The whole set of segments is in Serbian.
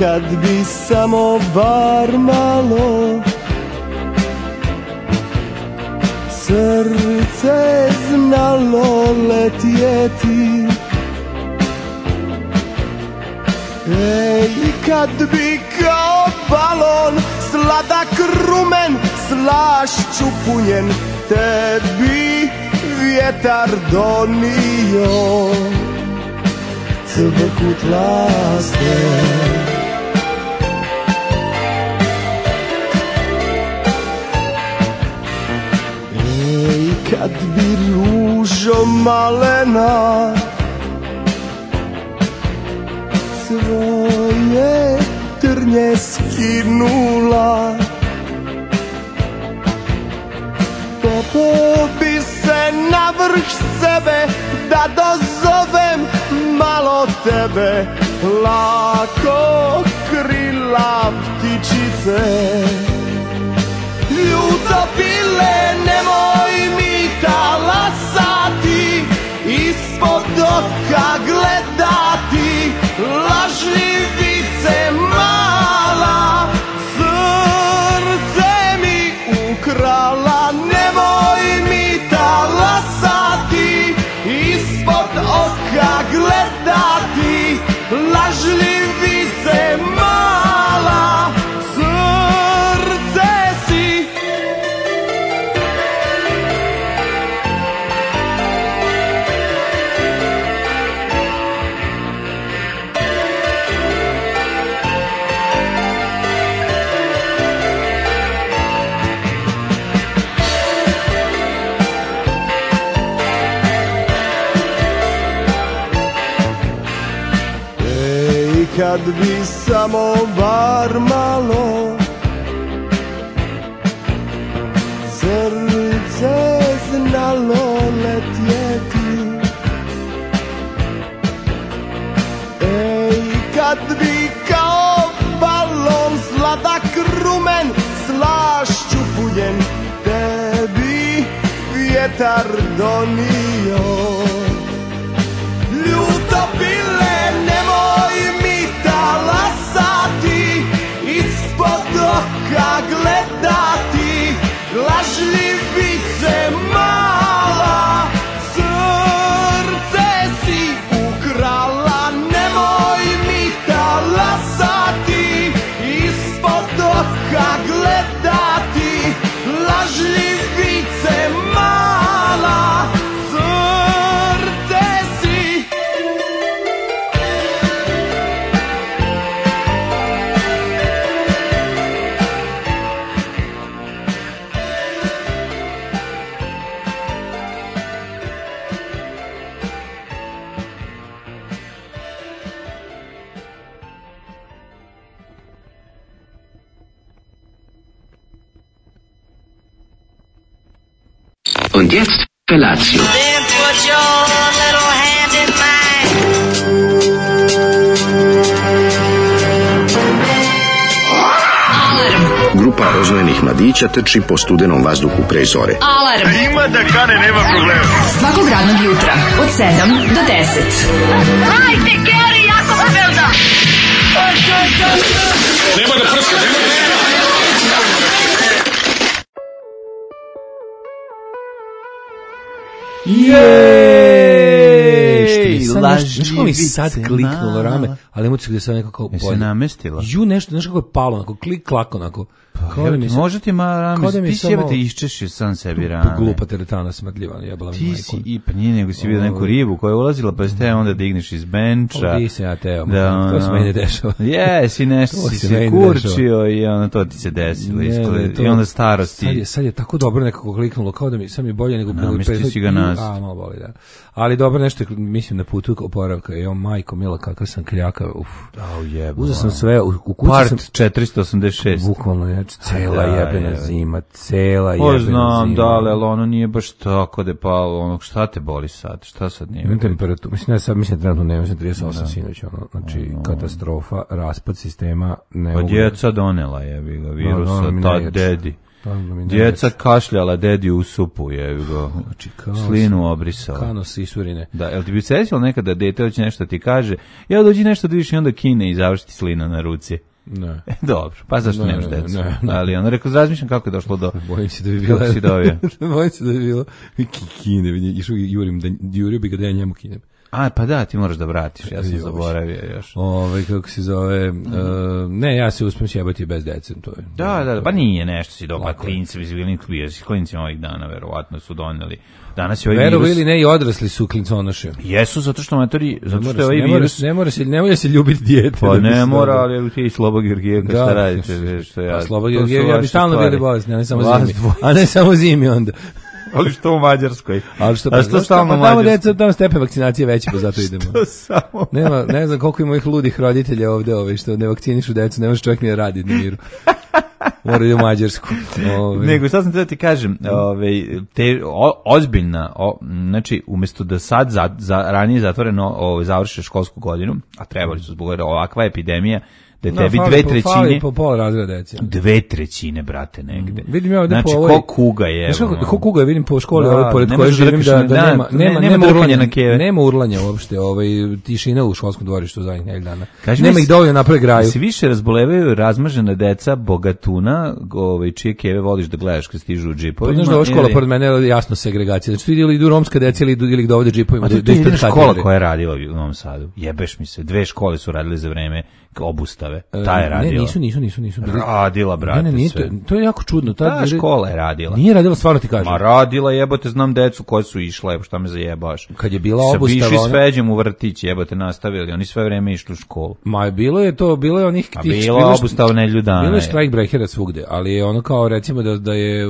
kad bi samo bar malo srce znalo letjeti. Ej, kad bi kao balon sladak rumen slašću punjen tebi vjetar donio cvrkut laste. Ej, kad bi ružo malena svoje trnje skinula, popeo bi se na vrh sebe da dozovem malo tebe, lako krila ptičice. Ljubile, nemoj mi talasati, ispod oka gledati, lažljivice mala, srce mi ukrala. Nemoj mi talasati, ispod oka gledati, lažljivice mala, srce si. Kad bi samo bar malo srce znalo letjeti. Ej, kad bi kao balon sladak rumen slašću punjen tebi vjetar donio. Ljutopile, nemoj mi talasati, ispod oka gledati, lažljivice mala, srce si ukrala. Nemoj mi talasati, ispod oka gledati, lažljivice mala, srce si. Und jetzt Felatio. Then put your little hand in mine. Grupa rozvojenih mladića trči po studenom vazduhu pre zore. Alarm. Ima da kane, nema problema. Svakog radnog jutra od 7 do 10. Hajde, Geri, jako se velda. Nema da prska, nema da prska. Jej! Znaš mi sad kliknulo rame, ali emocija gdje se nekako bolje. Se namestila. Nešto, znaš kako je palo, onako, klik, klako, onako. Može ti rame, ti si jebate iščeši sam sebi rame. Glupa teretana smrdljiva, jebala mi majku. Ti si, pa nije nego si vidio neku ribu koja je ulazila, pa ste onda digneš iz benča. Ti se ja teo, to se meni dešava. Jesi, nešto si se kurčio i onda to ti se desilo. I onda starosti. Sad je tako dobro nekako kliknulo, kao da mi sad mi bolje nego... Namesti si ga nazad. Malo boli, da. Ali dobro nešto, mislim, na putu oporavka. Jo, majko, mila, kakav sam kljaka. Uzeo sam sve, u kući Part sam... 486. Bukvalno, cela jebena zima, cela jebena zima. Znam, da, ali ono nije baš tako da je palo, ono, šta te boli sad, šta sad nije? Temperaturu, mislim trenutno nema, sam 38 sinoć, ono, znači katastrofa, raspad sistema. Pa djeca donela je, virusa, ta dedi. Djeca kašljala dedi u supu, jevi go. Znači, slinu obrisala. Kanos i surine. Da, jel ti bi se desilo nekada dete hoće nešto ti kaže, ja dođi nešto da vidiš i onda kine i završiti slina na ruci. Ne. Dobro, pa zašto nemaš decu? Ali on rekao, razmišljam kako je došlo do... Bojim se da bi bilo... Kako si dobio? Bojim se da bi bilo... Kine, jurio bi ga da ja njemu kinem. A, pa da, ti moraš da vratiš, ja sam zaboravio još. Kako se zove... ne, ja se uspijem sjebati bez dece, to je... Da, pa nije nešto si doba, klincima ovih dana, verovatno su doneli. Danas je ovaj virus... Verovo ili ne, i odrasli su klinconoši. Jesu, zato što matori, zato što je ovaj virus... Ne mora se ljubiti dijete. Pa ne mora, ali ti Sloba Georgijevka, šta radite? Sloba Georgijevka, ja bi stalno bili bolesni, a ne samo zimi. A ne samo zimi onda. Ali što u Mađarskoj? A što stalno u Mađarskoj? Tamo deca, tamo stepe vakcinacije veći, pa zato idemo. Što samo? Ne znam koliko ima ih ludih roditelja ovde, što ne vakcinišu decu, ne može čovjek ni da radi na miru. Mora ide u Mađarsku. Nego, šta sam da ti kažem, ozbiljna, znači, umjesto da sad ranije zatvoreno završe školsku godinu, a trebali su zbog ovakva epidemija, da je tebi po pola razreda dece. 2/3, brate, negde. Vidim ja ovde znači, po ovoj... ko kuga je. Ko kuga je, vidim po školi, pored koje živim, da nema urlanja na keve. Nema urlanja uopšte, tišina u školskom dvorištu zadnjih nedelju dana. Nema ih dovoljno napravi graju. Se više razbolevaju razmažena deca bogatuna, čije keve voliš da gledaš kad stižu u džipovima. Znaš da ova škola pored mene je jasno segregacija. Znači, ili idu romska deca ili ih dovode džipovima. To je jedna škola koja je radila u Novom Sadu. Jebeš mi se, 2 škole su radile za vreme obustave. Ta je radila. Nisu. Radila, brate, sve. To je jako čudno. Ta škola je radila. Nije radila, stvarno ti kažem. Ma radila, jebote, znam decu koje su išle, šta me zajebaš. Kad je bila obustava... Išli s Feđem u vrtić, jebote, nastavili, oni sve vreme išli u školu. Ma bilo je onih... A bilo obustava nedelju dana. Bilo je štrajkbrehera svugde, ali je ono kao, recimo, da je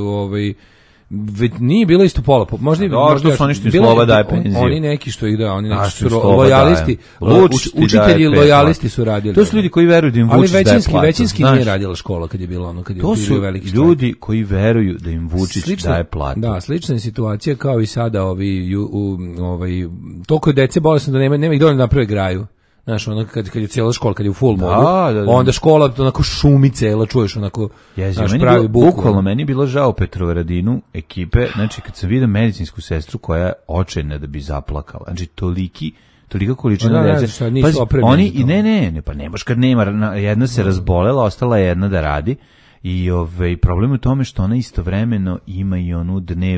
nije bilo isto pola, možda što su oni što im slova daje penziju. Oni neki što ih da, oni neki su lojalisti, učitelji lojalisti su radili. To su ljudi koji veruju da im Vučić daje platu. Ali većinski nije radila škola kad je bilo ono, kad je bio veliki štrajk. To su ljudi koji veruju da im Vučić daje platu. Da, slična je situacija kao i sada toliko je dece bolesno da nema ih dovoljno da naprave graju. Znaš, ono kad je cijela škola, kad je u full modu, onda škola onako šumi cela, čuješ onako, znaš, pravi bukvalno. Bukvalno, meni je bilo žao Petrovaradinu ekipe, znači kad sam vidio medicinsku sestru koja je očajna da bi zaplakala, znači tolika količina dece. Oni, pa nemaš kad nema, jedna se razbolela, ostala je jedna da radi i problem je u tome što ona istovremeno ima i onu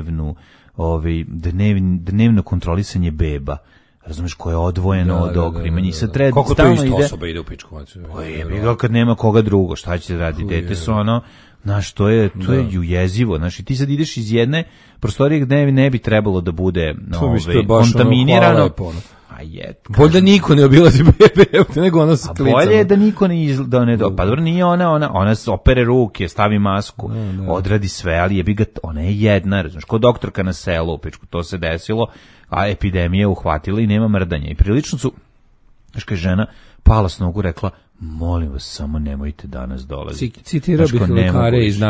dnevno kontrolisanje beba. Razumeš, koje je odvojeno od okrimanja. Kako to isto osoba ide u pičku? Kad nema koga drugo, šta će radi? Dete su ono, znaš, to je jezivo. Znaš, i ti sad ideš iz jedne prostorije gde ne bi trebalo da bude kontaminirano. Bolje da niko ne obilazi bebe, nego ona sa klicama. Bolje je da niko ne pa dobro, nije ona se opere ruke, stavi masku, odradi sve, ali jebi ga, ona je jedna, razumiješ, ko doktorka na selu, pičku, to se desilo, a epidemija uhvatila i nema mrdanja. I prilično su, znaš, kad žena pala s nogu, rekla, molim vas, samo nemojte danas dolaziti. Citirao bih lekare iz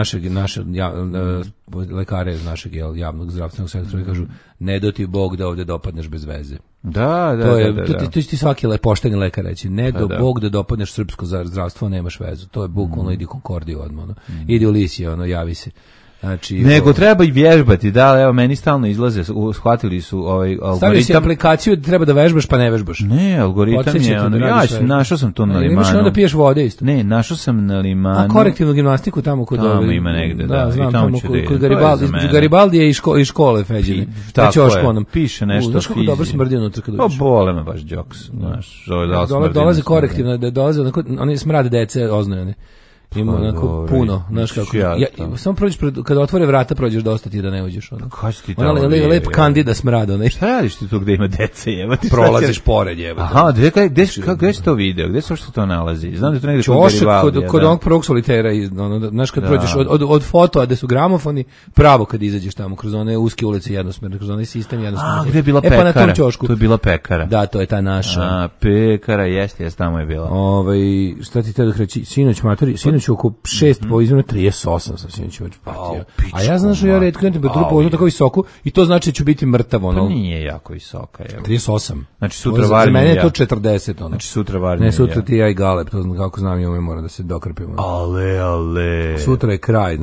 lekare iz našeg javnog zdravstvenog sektora i kažu, ne do ti Bog da ovde dopadneš bez veze. Da. To ti svaki pošteni lekar reći, ne do Bog da dopadneš srpsko zdravstvo, nemaš vezu. To je bukvalno, idi u Konkordiju odmah. Idi u Lisije, javi se. Znači, nego treba i vježbati, da, evo, meni stalno izlaze, shvatili su algoritam. Stavio si aplikaciju da treba da vežbaš, pa ne vežbaš. Ne, algoritam je, našao sam to na limanu. Imaš onda piješ vode isto. Ne, našao sam na limanu. A korektivnu gimnastiku tamo kod tamo ima negde, da, znam, i tamo ću da idem. Kod Garibaldi je iz škole Feđine. Tako je, piše nešto fizije. Znaš kako dobro si mrdio unutra kad uđeš. Pa bole me baš džoks, znaš. Dolaze korektivno, dolaze, oni smrade dece oznojene. Ima onako puno, znaš kako. Samo prođeš kada otvore vrata, prođeš dosta ti da ne uđeš ono. Ona lep kandida smrada, nešto. Šta radiš ti tu gde ima dece, jebote? Prolaziš pored, jebote. Aha, gde si to video? Gde se to nalazi? Znam da to negde kod onog prvog solitera, znaš kad prođeš od fotoa gde su gramofoni, pravo kad izađeš tamo kroz one uske ulice jednosmerne, kroz onaj sistem jednosmerne. A, gde je bila pekara? To je bila pekara. Da, to je ta naša. A, pekara, jeste, tamo je bila. Šta ti te dok reći, sinoć matori, oko 6 po izmjenu 38 sam sinoć već patio. A ja znaš da ja retko idem temperaturu po tako visoku i to znači da ću biti mrtav ono. To nije jako visoka, je. 38. Znači sutra varnje. Za mene je to 40 ono. Znači sutra varnje. Ne, sutra ti ja i Galeb, to znam kako znam, i mora da se dokrpimo. Ale. Sutra je kraj, znači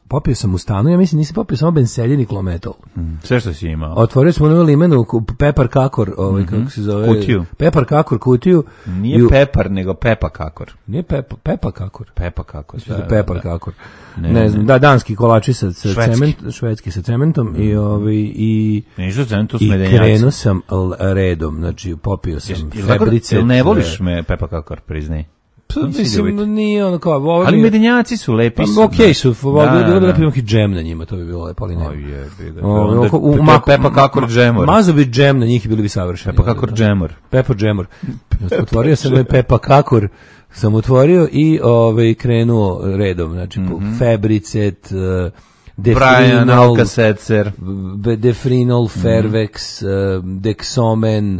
popio sam u stanu, ja mislim nisam popio samo benseljen i klometol. Sve što si imao. Otvorio smo onu limenu, pepar kakor, kako se zove? Kutiju. Pepar kakor kutiju. Nije pepar, nego pepa kakor. Nije pepa kakor. Pepa kakor. Pepar kakor. Ne znam, da, danski kolači sa cementom, švedski sa cementom i krenuo sam redom, znači popio sam febrice. Ne voliš me pepa kakor, priznaj? Mislim, nije ono kao... Ali medenjaci su lepi. Okej su, bilo da lepimo neki džem na njima, to bi bilo lepo, ali ne. Pepa kakor džemor. Mazo bi džem na njih i bili bi savršeni. Pepa kakor džemor. Pepa džemor. Otvorio sam pepa kakor, sam otvorio i krenuo redom, znači febricet, Defrinol, Fervex, Dexomen,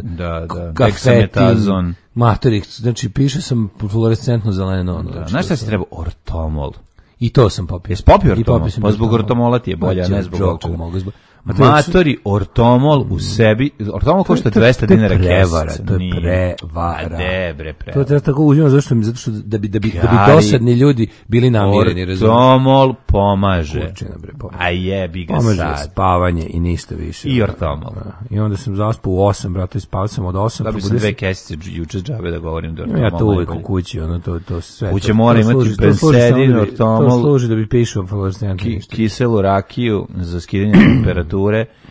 Dexametazon. Matrix, znači piše sam fluorescentno zeleno. Znaš šta si treba? Ortomol. I to sam popio. Jesi popio ortomol? Pa zbog ortomola ti je bolja, ne zbog ovog čega. Matori, ortomol u sebi, ortomol košta 200 dinara kesica. To je prevara. Debre, to treba tako uzimati, zato što da bi dosadni ljudi bili namireni. Ortomol pomaže. A jebi ga sad. Pomaže spavanje i ništa više. I ortomol. I onda sam zaspao u 8, brate, spavao sam od 8. Da bi sam 2 kesice juče džabe da govorim da ortomol. Ja to uvek u kući, to sve. Kuće mora imati bensedin, ortomol. To služi da bi pišao fluorescentno. Kiselu rakiju za skidanje temperature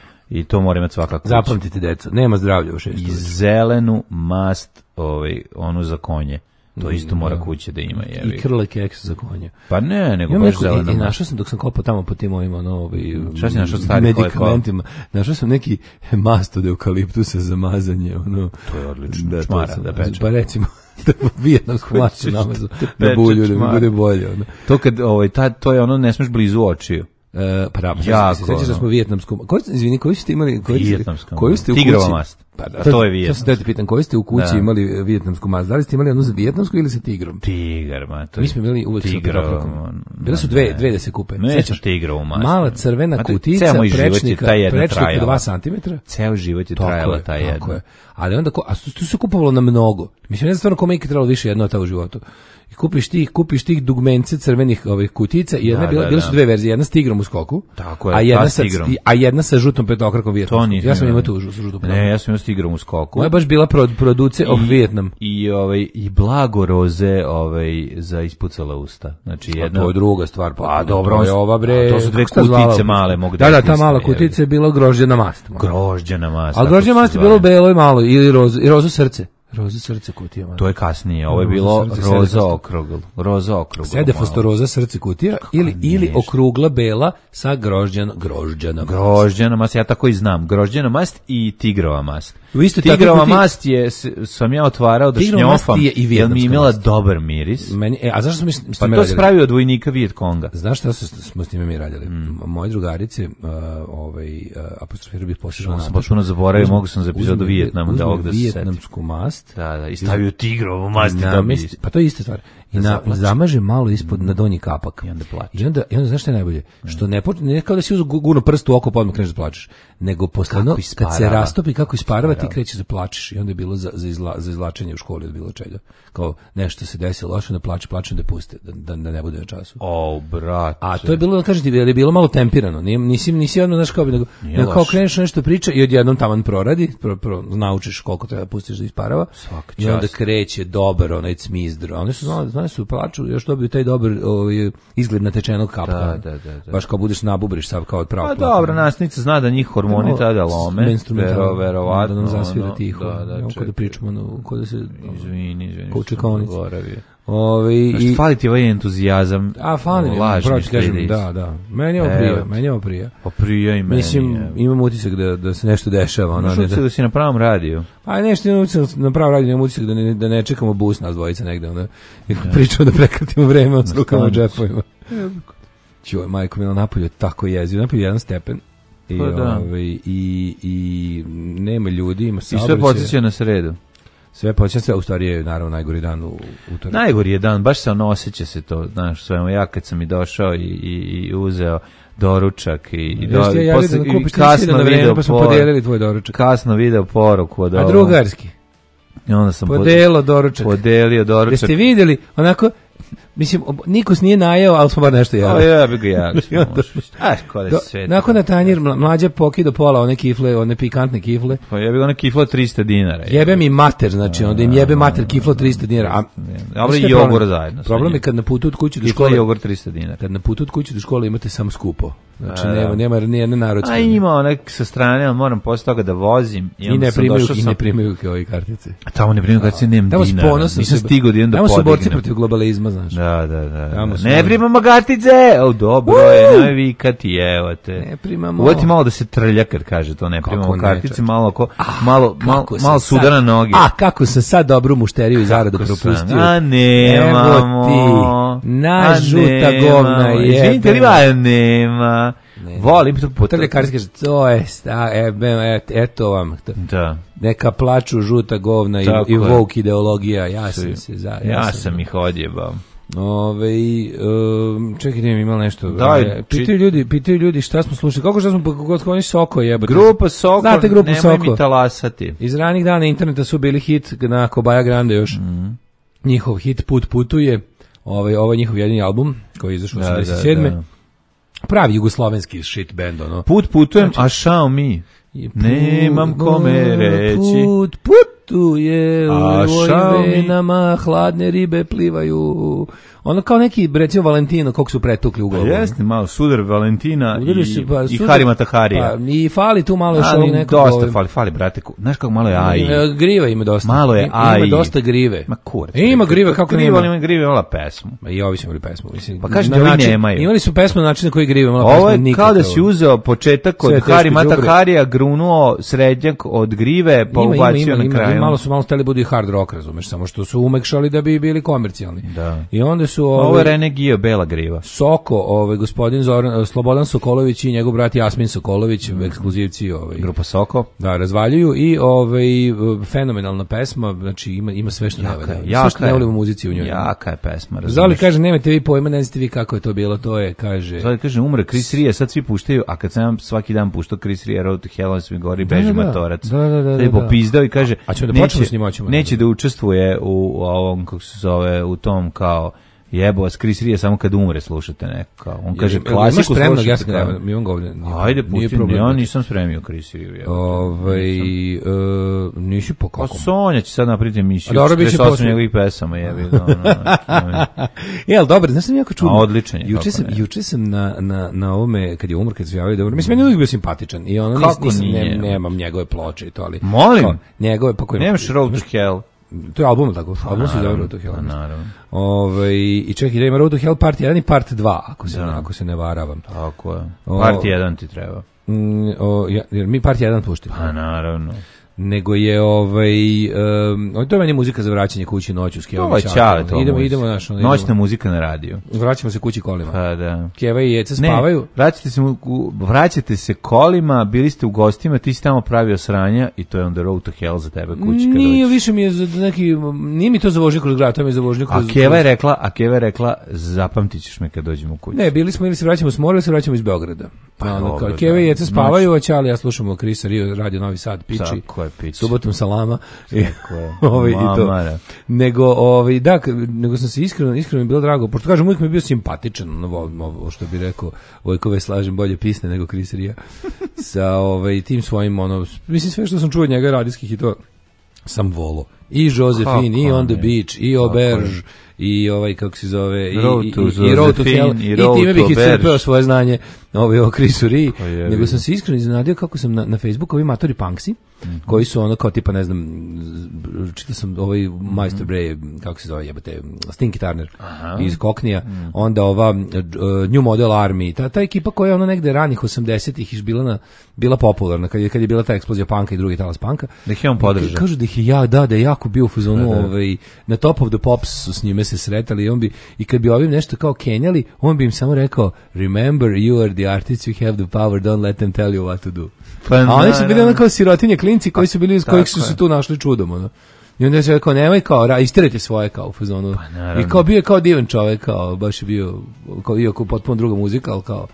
i to mora imati svaka kuća. Zapamtite, deco, nema zdravlja u 6. I zelenu mast, onu za konje. To isto mora kuće da ima. I krle keks za konje. Pa ne, nego baš zelena mast. I našao sam dok sam kopao tamo po tim ovim šta si našao stari medikamentima. Našao sam neki mast od eukaliptusa za mazanje. To je odlično. Čmara da peče. Pa recimo da vijetnamsku mastu namazu na bulju da mi bude bolje. To kad to je ono ne smeš blizu očiju. Pa da, sećaš da smo vijetnamsku... Koju ste imali? Koju ste u kući? Tigrova mast. To je vijetnamska. To sam te pitan, koju ste u kući imali vijetnamsku mast? Da li ste imali jednu za vijetnamsku ili sa tigrom? Tigar, mi smo imali uvek sa tigrovom. Bile su dve da se kupe. Sećaš tigrovu mast? Mala crvena kutica prečnika od 2 cm. Ceo život je trajala ta jedna. Tako je. Ali onda, tu se kupovalo na mnogo. Mislim, ne znam stvarno kome je trebalo više jedno ta u životu. I kupiš tih dugmence crvenih kutica i bile su 2 verzije, jedna s tigrom u skoku, tako je, a jedna sa žutom petokrakom Vijetnamskom. Ja sam imao tu žutu petokraku. Ne, ja sam imao s tigrom u skoku. Moja je baš bila produce of Vijetnam. I blago roze za ispucala usta. Znači jedna. To je druga stvar. Pa dobro, je ova bre. To su 2 kutice male, mogu da. Da, ta mala kutica je bila grožđena mast. Grožđena mast. Al grožđena mast je bilo belo i malo ili rozo srce. Roza srce kutija. To je kasnije, ovo je bilo roza okrugla. Sedefosto roza srce kutija ili okrugla bela sa grožđana mast, ja tako i znam. Grožđana mast i tigrova mast. Tigrova mast sam ja otvarao da šnjofam, jer mi imala dobar miris. A zašto smo pa to se pravi od vojnika Vijetkonga. Znaš šta smo s njime mi radili? Moje drugarice, apostrofirao bih posebno. Sam potpuno zaboravio, mogu sam za epizodu Vijetnama da ovog da se vijetnamsku mast. Da, i stavio tigrovu mast. Pa to je ista stvar. I zamaže malo ispod na donji kapak. I onda plače. I onda znaš šta je najbolje? Što ne kao da si gurno prst u oko pa odmah kreneš da plačeš. Nego posle kad se rastopi kako isparava ti krećeš da plačeš. I onda je bilo za izvlačenje u školi, bilo čega. Kao nešto se desilo, loše da plače da puste, da ne bude na času. Brate. A to je bilo, da kažem ti, je bilo malo tempirano. Nisi jedno, znaš kao bi, nego kao kreneš nešto priča i odjednom taman proradi, naučiš koliko treba pustiš da isparava. I onda kreće dobar onaj cmizdr. Oni su znali su plaču, još dobiju taj dobar izgled natečenog kapka. Da. Baš kao budeš nabubriš sav kao od pravog. Pa dobro, nastavnica zna da njih hormoni tada lome. Verovatno. Da nam zasvira tiho. Da pričamo, kod da se... Izvini. Kao čekonici. I fali ti ovaj entuzijazam. Fali mi, proći kažem, da. Meni je ovo prija. Pa prija i meni. Mislim, imam utisak da se nešto dešava. Znaš utisak da si na pravom radiju? Nešto imam utisak na pravom radiju, imam utisak da ne čekamo bus nas dvojica negde. Pričamo da prekratimo vreme od rukama u džepovima. Čuj, majko Mila, napolje tako jezio. Napolje 1 stepen. I nema ljudi, ima saobraćaja. I sve podsjeća na sredu. Sve počinje, u stvari je naravno najgori dan u utorak. Najgori je dan, baš se osjeća se to, znaš, svojom, ja kad sam i došao i uzeo doručak i kasno video pa smo podijelili tvoj doručak. Kasno video poruku od drugarski. I onda sam podelio doručak. Podelio doručak. Jeste vidjeli, onako, mislim, Nikos nije najeo, ali smo bar nešto jeli. Ja bih ga jeli. Nakon na tanjir mlađa pokido pola one kifle, one pikantne kifle. Pa ja bih ona kifla 300 dinara. Jebe mi mater, znači onda im jebe mater kiflo 300 dinara. A i jogurt zajedno. Problem je kad na putu od kuće do škole jogurt 300 dinara. Kad na putu od kuće do škole imate samo skupo. Znači nema ni jedne naručke. A ima onek sa strane, ali moram posle toga da vozim i ne primaju kao ove kartice. A tamo ne primaju kartice, nemam dinara. Nisam stigao da idem da podignem. Tamo su borci protiv globalizma, znaš. Da. Ne primamo kartice! Dobro je, navikati, evo te. Ne primamo. Uveti malo da se trlja kad kaže to, ne primamo kartice, malo sudara noge. A, kako sam sad dobru mušteriju i zaradu propustio. A nemamo. Evo ti, nažuta govna je. Izvinite, riba nema. Volim to. Trlja kartice kaže, to je, eto vam. Da. Neka plaču žuta govna i woke ideologija, ja sam se za... Ja sam ih odjebao. Čekaj, da imam nešto. Pitaju ljudi šta smo slušali. Kako šta smo oni Soko jebate? Grupa Soko. Znate grupu Soko? Nemoj mi talasati. Iz ranih dana interneta su bili hit na Kobaja Grande još. Njihov hit Put putuje. Ovo je njihov jedini album koji je izašao 87. Pravi jugoslovenski shit band, ono. Put putujem, a šao mi. Nemam kome reći. Put putuje, u ovim venama hladne ribe plivaju. Ono kao neki, recimo Valentino, koliko su pretukli u glavu. Jeste, malo sudar Valentina i Harima Taharija. I fali tu malo još ovog nekog. Dosta fali, brate. Znaš kako malo je AI. Grive ima dosta. Malo je AI. Ima dosta grive. Ma kurac. Ima grive, kako nema. Ima grive, imala pesmu. I ovi su imali pesmu. Pa kažem da ovi nemaju. Imali su pesmu na način na koji grive, imala pesmu. Ovo je kao da si uzeo početak od Harima Taharija, grunuo srednjak od grive, pa ubacio na kraju. Malo su steli budu i hard rock, razumeš, samo što su umekšali da bi bili komercijalni. Da. I onda su ovo je Renegio, bela griva. Soko, gospodin Slobodan Sokolović i njegov brat Jasmin Sokolović, ekskluzivci grupa Soko. Da, razvaljuju i fenomenalna pesma, znači ima sve što ne valja. Sve što ne volimo u muzici u njoj. Jaka je pesma, razumeš. Zoli kaže, nemate vi pojma, ne znate vi kako je to bilo, to je, kaže... Zoli kaže, umre Chris Ria, sad svi puštaju, a kad sam svaki dan puštao Chris Ria, Road to Hell, svi gori, beži matorac. Sad je popizdao i kaže, neće da učestvuje u ovom, kako se zove, u tom kao jebo vas Chris Ria samo kad umre slušate neko kao. On kaže klasiku slušate kao. Mi on ga ovdje. Ajde pusti, ja nisam spremio Chris Riju. Nisi po kako. Sonja će sad napraviti emisiju. Dobro, biće posle njegovih pesama, jebi. Jel, dobro, znaš sam jako čudan. Odličan je. Juče sam na ovome, kad je umro, kad se javio dobro. Mislim, meni je uvijek bio simpatičan. I ono, nemam njegove ploče i to, ali... Molim? Njegove, pa koji... Nemaš Road to Hell? To je album, tako? Album se zove Road to Hell. Naravno. I čekaj, da ima Road to Hell part 1 i part 2, ako se ne varavam. Tako je. Part 1 ti treba. Jer mi part 1 puštimo. Pa naravno. Nego je to je meni muzika za vraćanje kući noću s Kevom i Ćaletom. Idemo noćna muzika na radiju. Vraćamo se kući kolima. Pa da. Keva i Jeca spavaju. Vraćate se kolima, bili ste u gostima, ti si tamo pravio sranja i to je onda Road to Hell za tebe kući kad dođeš. Nije, više mi je za neki, nije mi to za vožnju kroz grad, to mi je za vožnju kroz... A Keva je rekla, zapamtit ćeš me kad dođemo u kući. Ne, bili smo ili se vraćamo s mora ili se vraćamo iz Beograda. Keva i Jeca spavaju, a Ćale ja slušamo Krisa Rio, radio Novi Sad, piči. Subotom salama. Nego sam se iskreno mi je bilo drago, pošto kažem, uvijek mi je bio simpatičan, što bi rekao, Vojkove slažem bolje pisne nego Chris Ria, sa tim svojim, mislim sve što sam čuo od njega radijskih i to sam volo. I Josephine, i On the Beach, i Auberge, i kako se zove, i Road to Hell, i time bih iscrpeo svoje znanje o Chrisu Rii, nego sam se iskreno iznenadio kako sam na Facebooku ovi matori punksi, koji su ono kao tipa, ne znam, čitao sam Majstor Bre, kako se zove, jebate, Stinky Turner iz Koknija, onda ova New Model Army, ta ekipa koja je ono negde ranih 80-ih bila popularna, kad je bila ta eksplozija punka i drugi talas punka. Da ih je on podržao. Kažu da je jako bio u fazonu, na Top of the Pops su s njime se sretali i kad bi ovim nešto kao kenjali, on bi im samo rekao, remember you are the artists, you have the power, don't let them tell you what to do. A oni su bili ono kao sirotinje klinci koji su bili iz kojih su se tu našli čudom. I onda se rekao, nemoj kao, istirajte svoje kao u fazonu. I kao bio je kao divan čovek, kao baš je bio, kao potpuno druga muzika, ali kao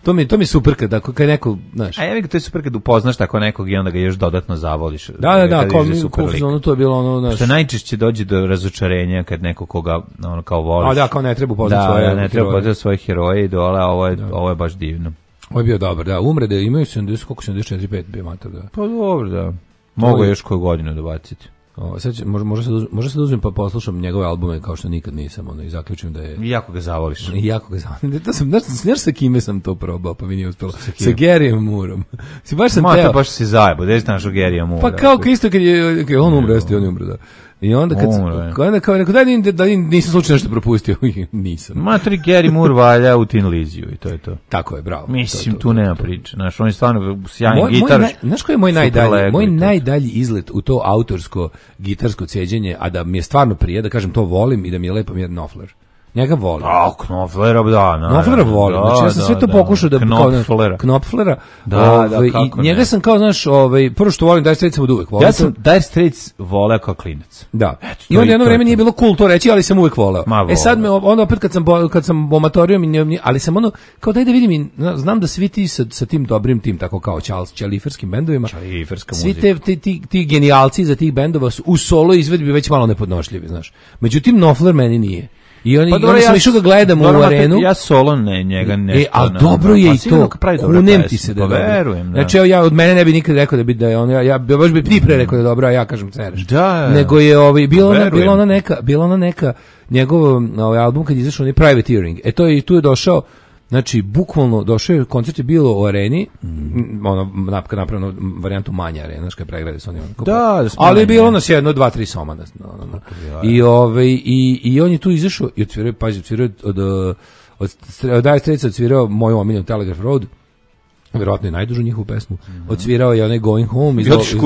To mi super kad neko, znaš. A ja bih to je super kad upoznaš tako nekog i onda ga još dodatno zavoliš. Da, kao to je bilo ono, znaš. Što najčešće dođe do razočarenja kad neko koga ono kao voliš. A da, kao ne treba upoznati svoje heroje. Ne treba upoznati svoje heroje i dole, a ovo je baš divno. Ovo je bio dobar, da. Umre da imaju 74-5 bio mater, da. Pa dobro, da. Mogu još koju godinu dobaciti. Sad može se da uzmem pa poslušam njegove albume kao što nikad nisam, i zaključim da je... I jako ga zavoliš. I jako ga zavoliš. Znaš sa kime sam to probao, pa mi nije uspjelo. Sa Garyjem Moorom. Baš sam teo. Baš si zajebo, gdje znaš o Garyja Moora? Pa kao isto kad je on umre, on umre, da. I onda kao neko da nisam slučajno nešto propustio, nisam. Matri Gary Moore valja u Tin Liziju i to je to. Tako je, bravo. Mislim, tu nema priče. Znaš, on je stvarno sjajan gitar. Znaš koji je moj najdalji izlet u to autorsko gitarsko ceđenje, a da mi je stvarno prije, da kažem to volim i da mi je lepo, mi je Knopfler. Njega volim. Knopflera, da. Knopflera volim. Znači, ja sam sve to pokušao da... Knopflera. I njega sam kao, znaš, prvo što volim, Dire Straits sam od uvek volio. Ja sam Dire Straits voleo kao klinac. Da. I onda jedno vreme nije bilo cool to reći, ali sam uvek voleo. Sad me, onda opet kad sam omatorio, ali sam ono, kao daj da vidim, znam da svi ti sa tim dobrim tim, tako kao čaliferskim bendovima, svi ti genijalci za tih bendova su u solo izvedbi već malo nepodnošljivi, znaš. Međutim, Knopfler meni nije. I onda sam išao ga gledam u arenu. Ja solo njega nešto. A dobro je i to. Kunem ti se da je dobro. Znači, ja od mene ne bi nikad rekao da je on, ja baš bi ti pre rekao da je dobro, a ja kažem cereš. Nego je bila ona neka njegov album kad je izašao onaj Privateering. Tu je došao. Znači, bukvalno došao, koncert je bilo u areni, kad napravljeno varijantu manje arena, znaš kad pregrade su oni. Ali je bilo nas 1, 2, 3 soma. I on je tu izašao i odsvirao od Dire Straits odsvirao moju omiljenu Telegraph Road, verovatno je najdužu njihovu pesmu. Odsvirao je onaj Going Home.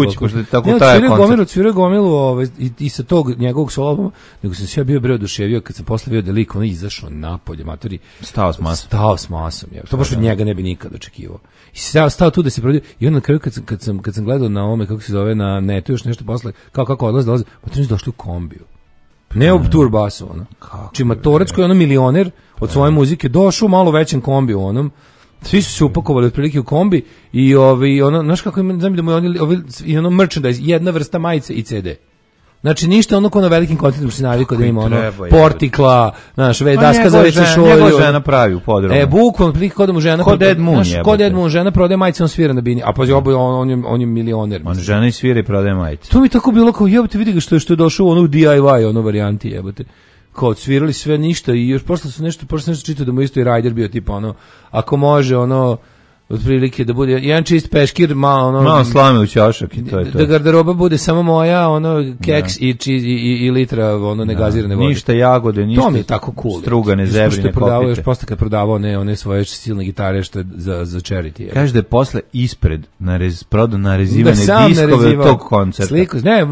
Odsvirao gomilu i sa tog njegovog solo albuma, nego sam se ja bio oduševio kad sam posle vidio da lik on izašao napolje, materi. Stao s masom. To baš od njega ne bi nikad očekivao. I stao tu da se prodio. I onda na kraju kad sam gledao na ovome, kako se zove, na netu još nešto posle, kako odlaze, materi su došli u kombiju. Ne u tur basu, ono. Či matorac koji je ono milioner od svoje muzike došao u malo većem kombiju, onom. Svi su se upakovali otprilike u kombi i ono, znaš kako ima, znam da mu je ono merchandise, jedna vrsta majice i CD. Znači ništa ono ko na velikim koncertima što se navikao da ima ono portikla, znaš, daska za WC šolju. Njegova žena pravi u podrumu. Bukvalno otprilike kod mu žena. Kod Ed Moon je. Kod Ed Moon žena prodaje majice, on svira na bini. A pazi, on je milioner. On žena i svira i prodaje majice. To mi tako bilo kao, jebote, vidi ga što je došao u onu DIY, ono varijanti, jebote. Kao odsvirali sve ništa i još posle sam nešto čitao da mu isto i Ryder bio tipa ono, ako može ono, otprilike da bude jedan čist peškir, malo slame u ćošak i to je to. Da garderoba bude samo moja, ono, keks i litra, ono, negazirane vode. Ništa jagode, ništa. To mi je tako cool. Strugane, zebrine, kopite. Još posle kad prodavao one svoje silne gitare što za charity. Kaže da je posle ispred prodao narezivane diskove tog koncerta. Sliku, ne,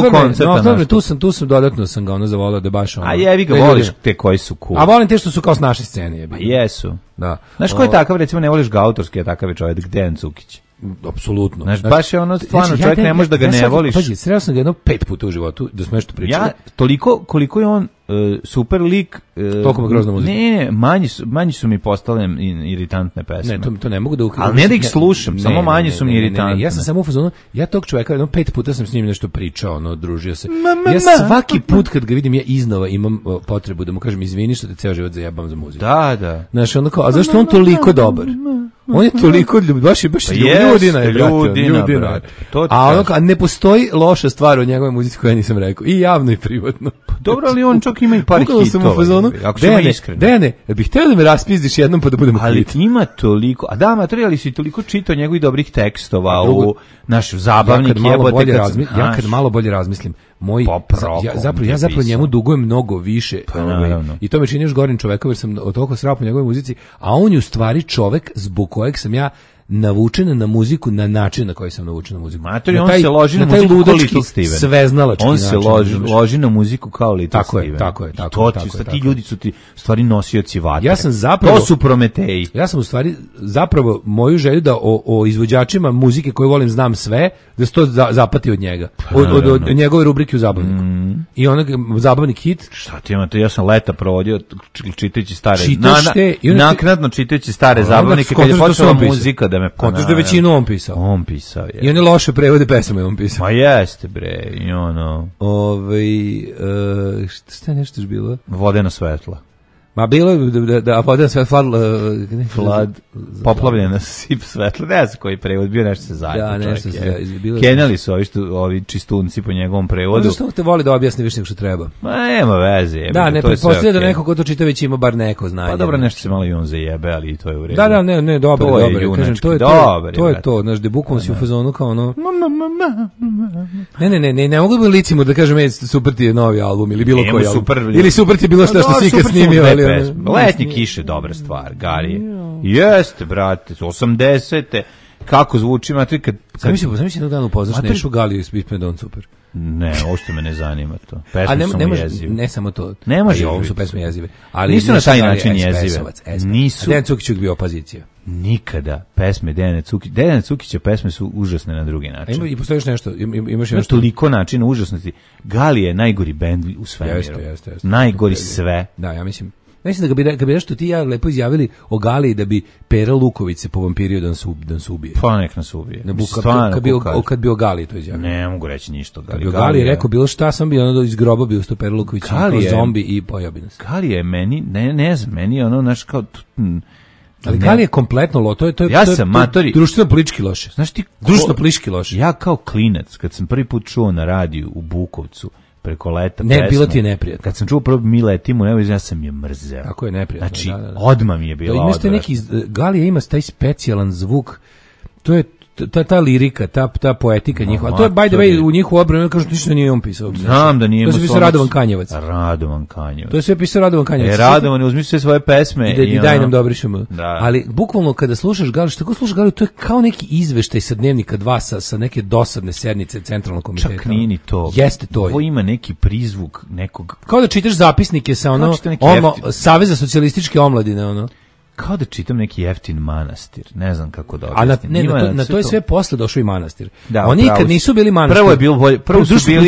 tu sam dodatno sam ga ono zavolao da baš ono. A jevi ga voliš te koji su cool. A volim te što su kao s naše scene. A jesu. Da. Znaš ko je takav, recimo ne voliš ga autorski, je takaje čovjek, Dejan Cukić. Apsolutno. Znaš, baš je ono stvarno, čovjek ne može da ga ne voliš. Pazi, sreo sam ga jedno 5 puta u životu, da smo nešto pričali. Ja, koliko je on super lik. Toliko me grozna muzika. Ne, manji su mi postale iritantne pesme. Ne, to ne mogu da ali ne da ih slušam, samo manji su mi iritantne. Ja sam samo u fazonu, ja tog čovjeka jedno 5 puta sam s njim nešto pričao, ono, družio se. Ja svaki put kad ga vidim, ja iznova imam potrebu da mu kažem izvini što te ceo život zajebam za muziku. Da. Znaš, ono kao, a zašto on toliko dobar? On je toliko baš ljudina. A ne postoji loša stvar od njegove muzici koju ja nisam rekao. I javno i privatno. Dobro, ali on čak ima i par hitova. Ako smo iskreni. Dejane, bih htio da me raspizdiš jednom pa da budemo ali hit. Ima toliko, a da, materijali si toliko čitao njegovih dobrih tekstova u naš zabavnik jebote. Ja kad malo bolje razmislim, ja zapravo njemu dugujem mnogo više. I to me čini još gorim čoveka, jer sam toliko srao po njegovoj muzici, a on je u stvari čovek zbog kojeg sam ja navučen na muziku na način na koji sam navučen na muziku. Matori, on se loži na muziku kao Little Steven. Sveznalački on se loži na muziku kao Little Steven. Tako je. Ti ljudi su ti stvari nosioci vatre. Ja sam zapravo, to su Prometeji. Ja sam u stvari zapravo moju želju da o izvođačima muzike koju volim znam sve, da se to zapati od njega. Od njegove rubrike u Zabavniku. I onog Zabavnik hit. Šta ti imate? Ja sam leta provodio čitajući stare. Naknadno čitajući stare Zabavnike kad je počela muzika da me kontraš da većinu on pisao. On pisao je. I one loše prevode pesama je on pisao. Ma jeste bre, i ono. Šta je nešto bilo? Vodena svetla. Ma bilo je da vodena svetla flood, poplavljena sip svetla, ne znam koji prevod, bio nešto se zajedno. Da, nešto se bilo. Kenjali su ovi čistunci po njegovom prevodu. Zašto te voli da objasni više nego što treba? Ma nema veze. Da, ne pretpostavlja da neko ko to čita već ima bar neko znanje. Pa dobro, nešto se malo i on zajebe, ali i to je u redu. Da, ne, dobro. Kažem, to je to, znaš, da bukvom si u fazonu kao ono. Ne mogu da licimo da kažem, super ti je novi album ili bilo koji album. Ili super ti je bilo što si ikad snimio. Letnje kiše, dobra stvar, Garije. Jeste, brate, 80-te, kako zvuči, matri, kad... Zamisli jednog dana upoznaš Nešu Galiju ispred Don Super. Ne, uopšte me ne zanima to. Pesme su mu jezive. Ne samo to. Ne može. Ovo su pesme jezive. Nisu na taj način jezive. Nisu. Dejan Cukić je bio opozicija. Nikada. Pesme Dejana Cukića pesme su užasne na drugi način. I postojiš nešto. Imaš toliko načina užasnosti. Gali je najgori bend u svemiru. Jeste. Najgori sve. Da, ja mislim da bi nešto ti ja lepo izjavili o Galiji da bi Pera Luković se povampirio da nas ubije. Pa nek nas ubije. Kad bi o Galiji to izjavili. Ne mogu reći ništa. Kad bi o Galiji rekao bilo šta, sam bi ono iz groba bio sto Pera Luković kao zombi i pojao bi nas. Gali je meni, ne znam, meni je ono, znaš, kao... Ali Gali je kompletno loše, to je društveno politički loše. Znaš ti, društveno politički loše. Ja kao klinac, kad sam prvi put čuo na radiju u Bukovcu, preko leta ne, pesmu, bilo ti je neprijatno. Kad sam čuo prvo Mi letimo, evo, ja sam je mrzeo. Tako je neprijatno. Znači, odmah mi je bilo odvratno. Galija ima taj specijalan zvuk, to je ta lirika, ta poetika njihova. To je, by the way, u njihovu obranu, kažu ništa nije on pisao. Znam da nije. To je sve pisao Radovan Kanjevac. To je sve pisao Radovan Kanjevac. Radovan je uzmi sve svoje pesme. I daj nam dobrišemo. Ali, bukvalno, kada slušaš Galiju, što slušaš Galiju, to je kao neki izveštaj sa Dnevnika 2 sa neke dosadne sednice Centralnog komiteta. Čak nije ni to. Jeste to. Ovo ima neki prizvuk nekog... Kao da čitaš zapisnike sa Saveza socijalističke omladine, ono. Kao da čitam neki jeftin manastir, ne znam kako da objasnim. Na to je sve posle došao i manastir. Oni nikad nisu bili manastir. Prvo je bilo bolje, prvo su bili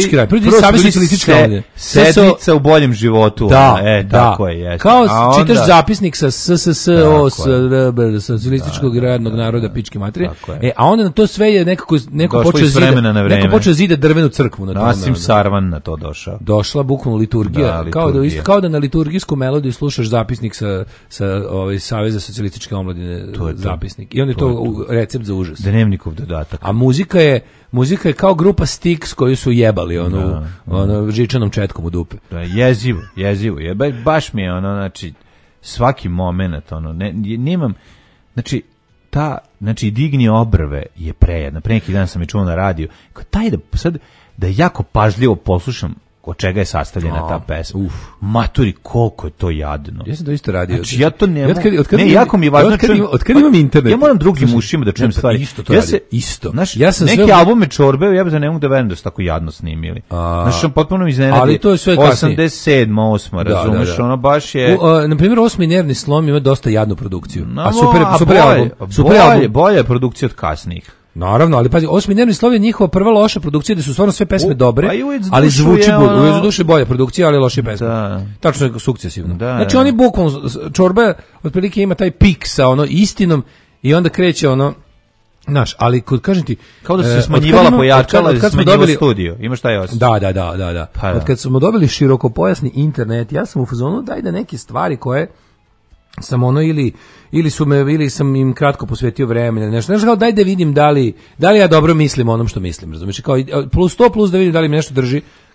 sedmica u boljem životu. Tako je. Kao čitaš zapisnik sa SSSO, socijalističkog radnog naroda pičke materije, a onda na to sve je neko počeo zida drvenu crkvu. Nasim Sarvan na to došao. Došla bukvalno liturgija, kao da na liturgijsku melodiju slušaš zapisnik sa Saveza socijalističke omladine zapisnik. I on je to recept za užas. Dnevnikov dodatak. A muzika je kao grupa Styx koju su jebali ono žičanom četkom u dupe. Da, jezivo. Baš mi je ono, znači, svaki moment, ono, nemam, znači, digni obrve je prejedna. Pre neki dan sam je čuo na radiju. Taj da jako pažljivo poslušam od čega je sastavljena ta pesma. Maturi, koliko je to jadno. Ja sam to isto radio. Znači, ja to ne mogu. Jako mi je važno. Od kad imam internet. Ja moram drugim ušima da čujem stvari. Isto to radio. Isto. Neki albume čorbe, ja ne mogu da verujem da su tako jadno snimili. Znači, sam potpuno iznenadi. Ali to je sve kasnije. 87, 8, razumeš, ono baš je... Na primjer, 8. nervni slom ima dosta jadnu produkciju. A super album. Bolja je produkcija od kasnijih. Naravno, ali pazi, 8. nervni slov je njihova prva loša produkcija, da su stvarno sve pesme dobre, ali zvuči u duše bolja produkcija, ali loše pesme. Tačno je sukcesivno. Znači oni bukvalno, čorba otprilike ima taj pik sa istinom i onda kreće ali kažem ti, kao da se smanjivala, pojačala, da se smanjivala studio. Imaš taj osjećaj? Da. Od kad smo dobili širokopojasni internet, ja sam u fazonu daj da neke stvari koje sam ili sam im kratko posvetio vremena, nešto kao daj da vidim da li ja dobro mislim onom što mislim, razumiješ, kao plus to plus da vidim da li mi nešto drži,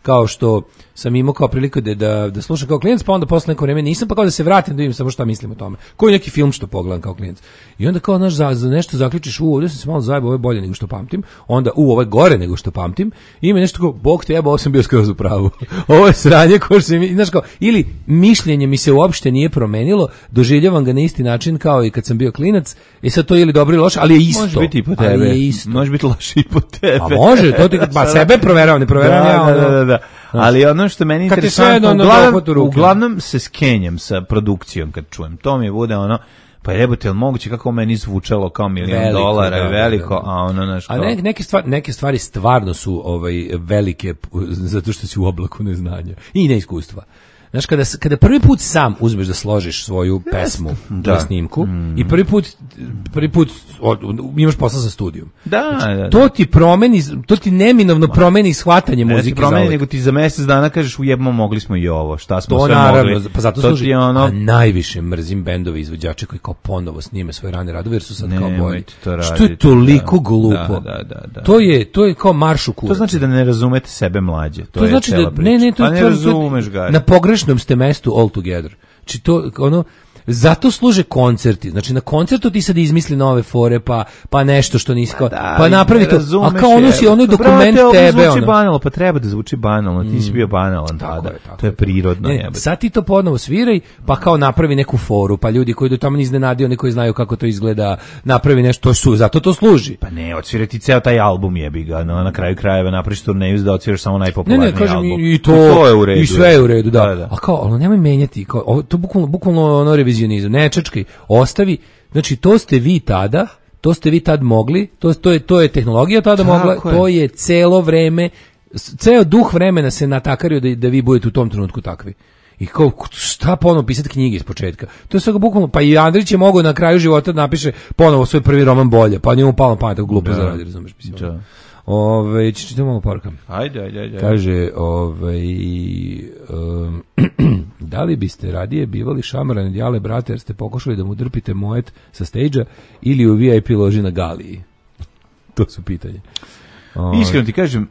kao što sam imao kao priliku da slušam kao klijent, pa onda posle neko vreme nisam, pa kao da se vratim da vidim samo šta mislim o tome. Koji neki film što pogledam kao klijent. I onda kao za nešto zaključiš, ovdje sam se malo zajebao, ovo je bolje nego što pamtim, onda ovo je gore nego što pamtim, i ima nešto kao, bog te jeba, ovo sam bio skroz u pravu. Ovo je sranje koje se mi, znaš kao, ili mišljenje mi se uopšte nije promenilo, doživljavam ga na isti način kao i kad sam bio klinac, i sad to je ili dobro ili loše, ali je isto. Može biti i po tebe. Može biti loše i po tebe. A može, to ti, pa sebe proveravam, ne proveravam ja. Da. Ali ono što meni interesantno, uglavnom se skenjam sa produkcijom kad čujem. To mi bude ono, pa jebote, jel moguće kako meni zvučalo kao $1.000.000 veliko, a ono naš kao... A neke stvari stvarno su velike zato što si u oblaku neznanja i neiskustva. Znaš, kada prvi put sam uzmeš da složiš svoju pesmu na snimku i prvi put imaš posla sa studijom. Da. To ti neminovno promeni shvatanje muzike. Ne ti promeni, nego ti za mjesec dana kažeš ujebmo, mogli smo i ovo, šta smo to sve naravno, mogli. Pa zato služi. A najviše mrzim bendovi izvođače koji kao ponovo snime svoje rane radove jer su sad kao bolji. Što je toliko glupo. Da. To je kao marš u kurac. To znači da ne razumete sebe mlađe. To znači da ne razumeš ga. Na pogrešnom ste mestu all together. Znači to ono, zato služe koncerti. Znači na koncertu ti sad izmisli nove fore, pa nešto što nisi kao, pa napravi to. A kao ono si ono dokument tebe ono. Banalno, pa treba da zvuči banalno. Ti si bio banalan tada. To je prirodno. Sad ti to ponovo sviraj, pa kao napravi neku foru, pa ljudi koji do tamo ne iznenadio, oni koji znaju kako to izgleda, napravi nešto, zato to služi. Pa ne, odsvirati ceo taj album, jebi ga, no, na kraju krajeva napraviš turneju da odsviraš samo najpopularniji album. I to je u redu. I sve je u redu, da. A kao, ali nemoj menjati, kao, to bukvalno ono revizionizam, ne čačkaj, ostavi, znači to ste vi tad mogli, to je tehnologija tada mogla, to je celo vreme, ceo duh vremena se natakario da vi budete u tom trenutku takvi. I kao, šta ponovo pisati knjige iz početka? To je svega bukvalno, pa i Andrić je mogao na kraju života da napiše ponovo svoj prvi roman Bolje, pa njemu palo pamet, tako glupo zaradi, razumeš, mislim. Čitam malo poruka. Ajde. Kaže, da li biste radije bivali šamarani djale brate jer ste pokušali da mu drpite mojet sa stage-a ili u VIP loži na Galiji? To su pitanje. Iskreno ti kažem,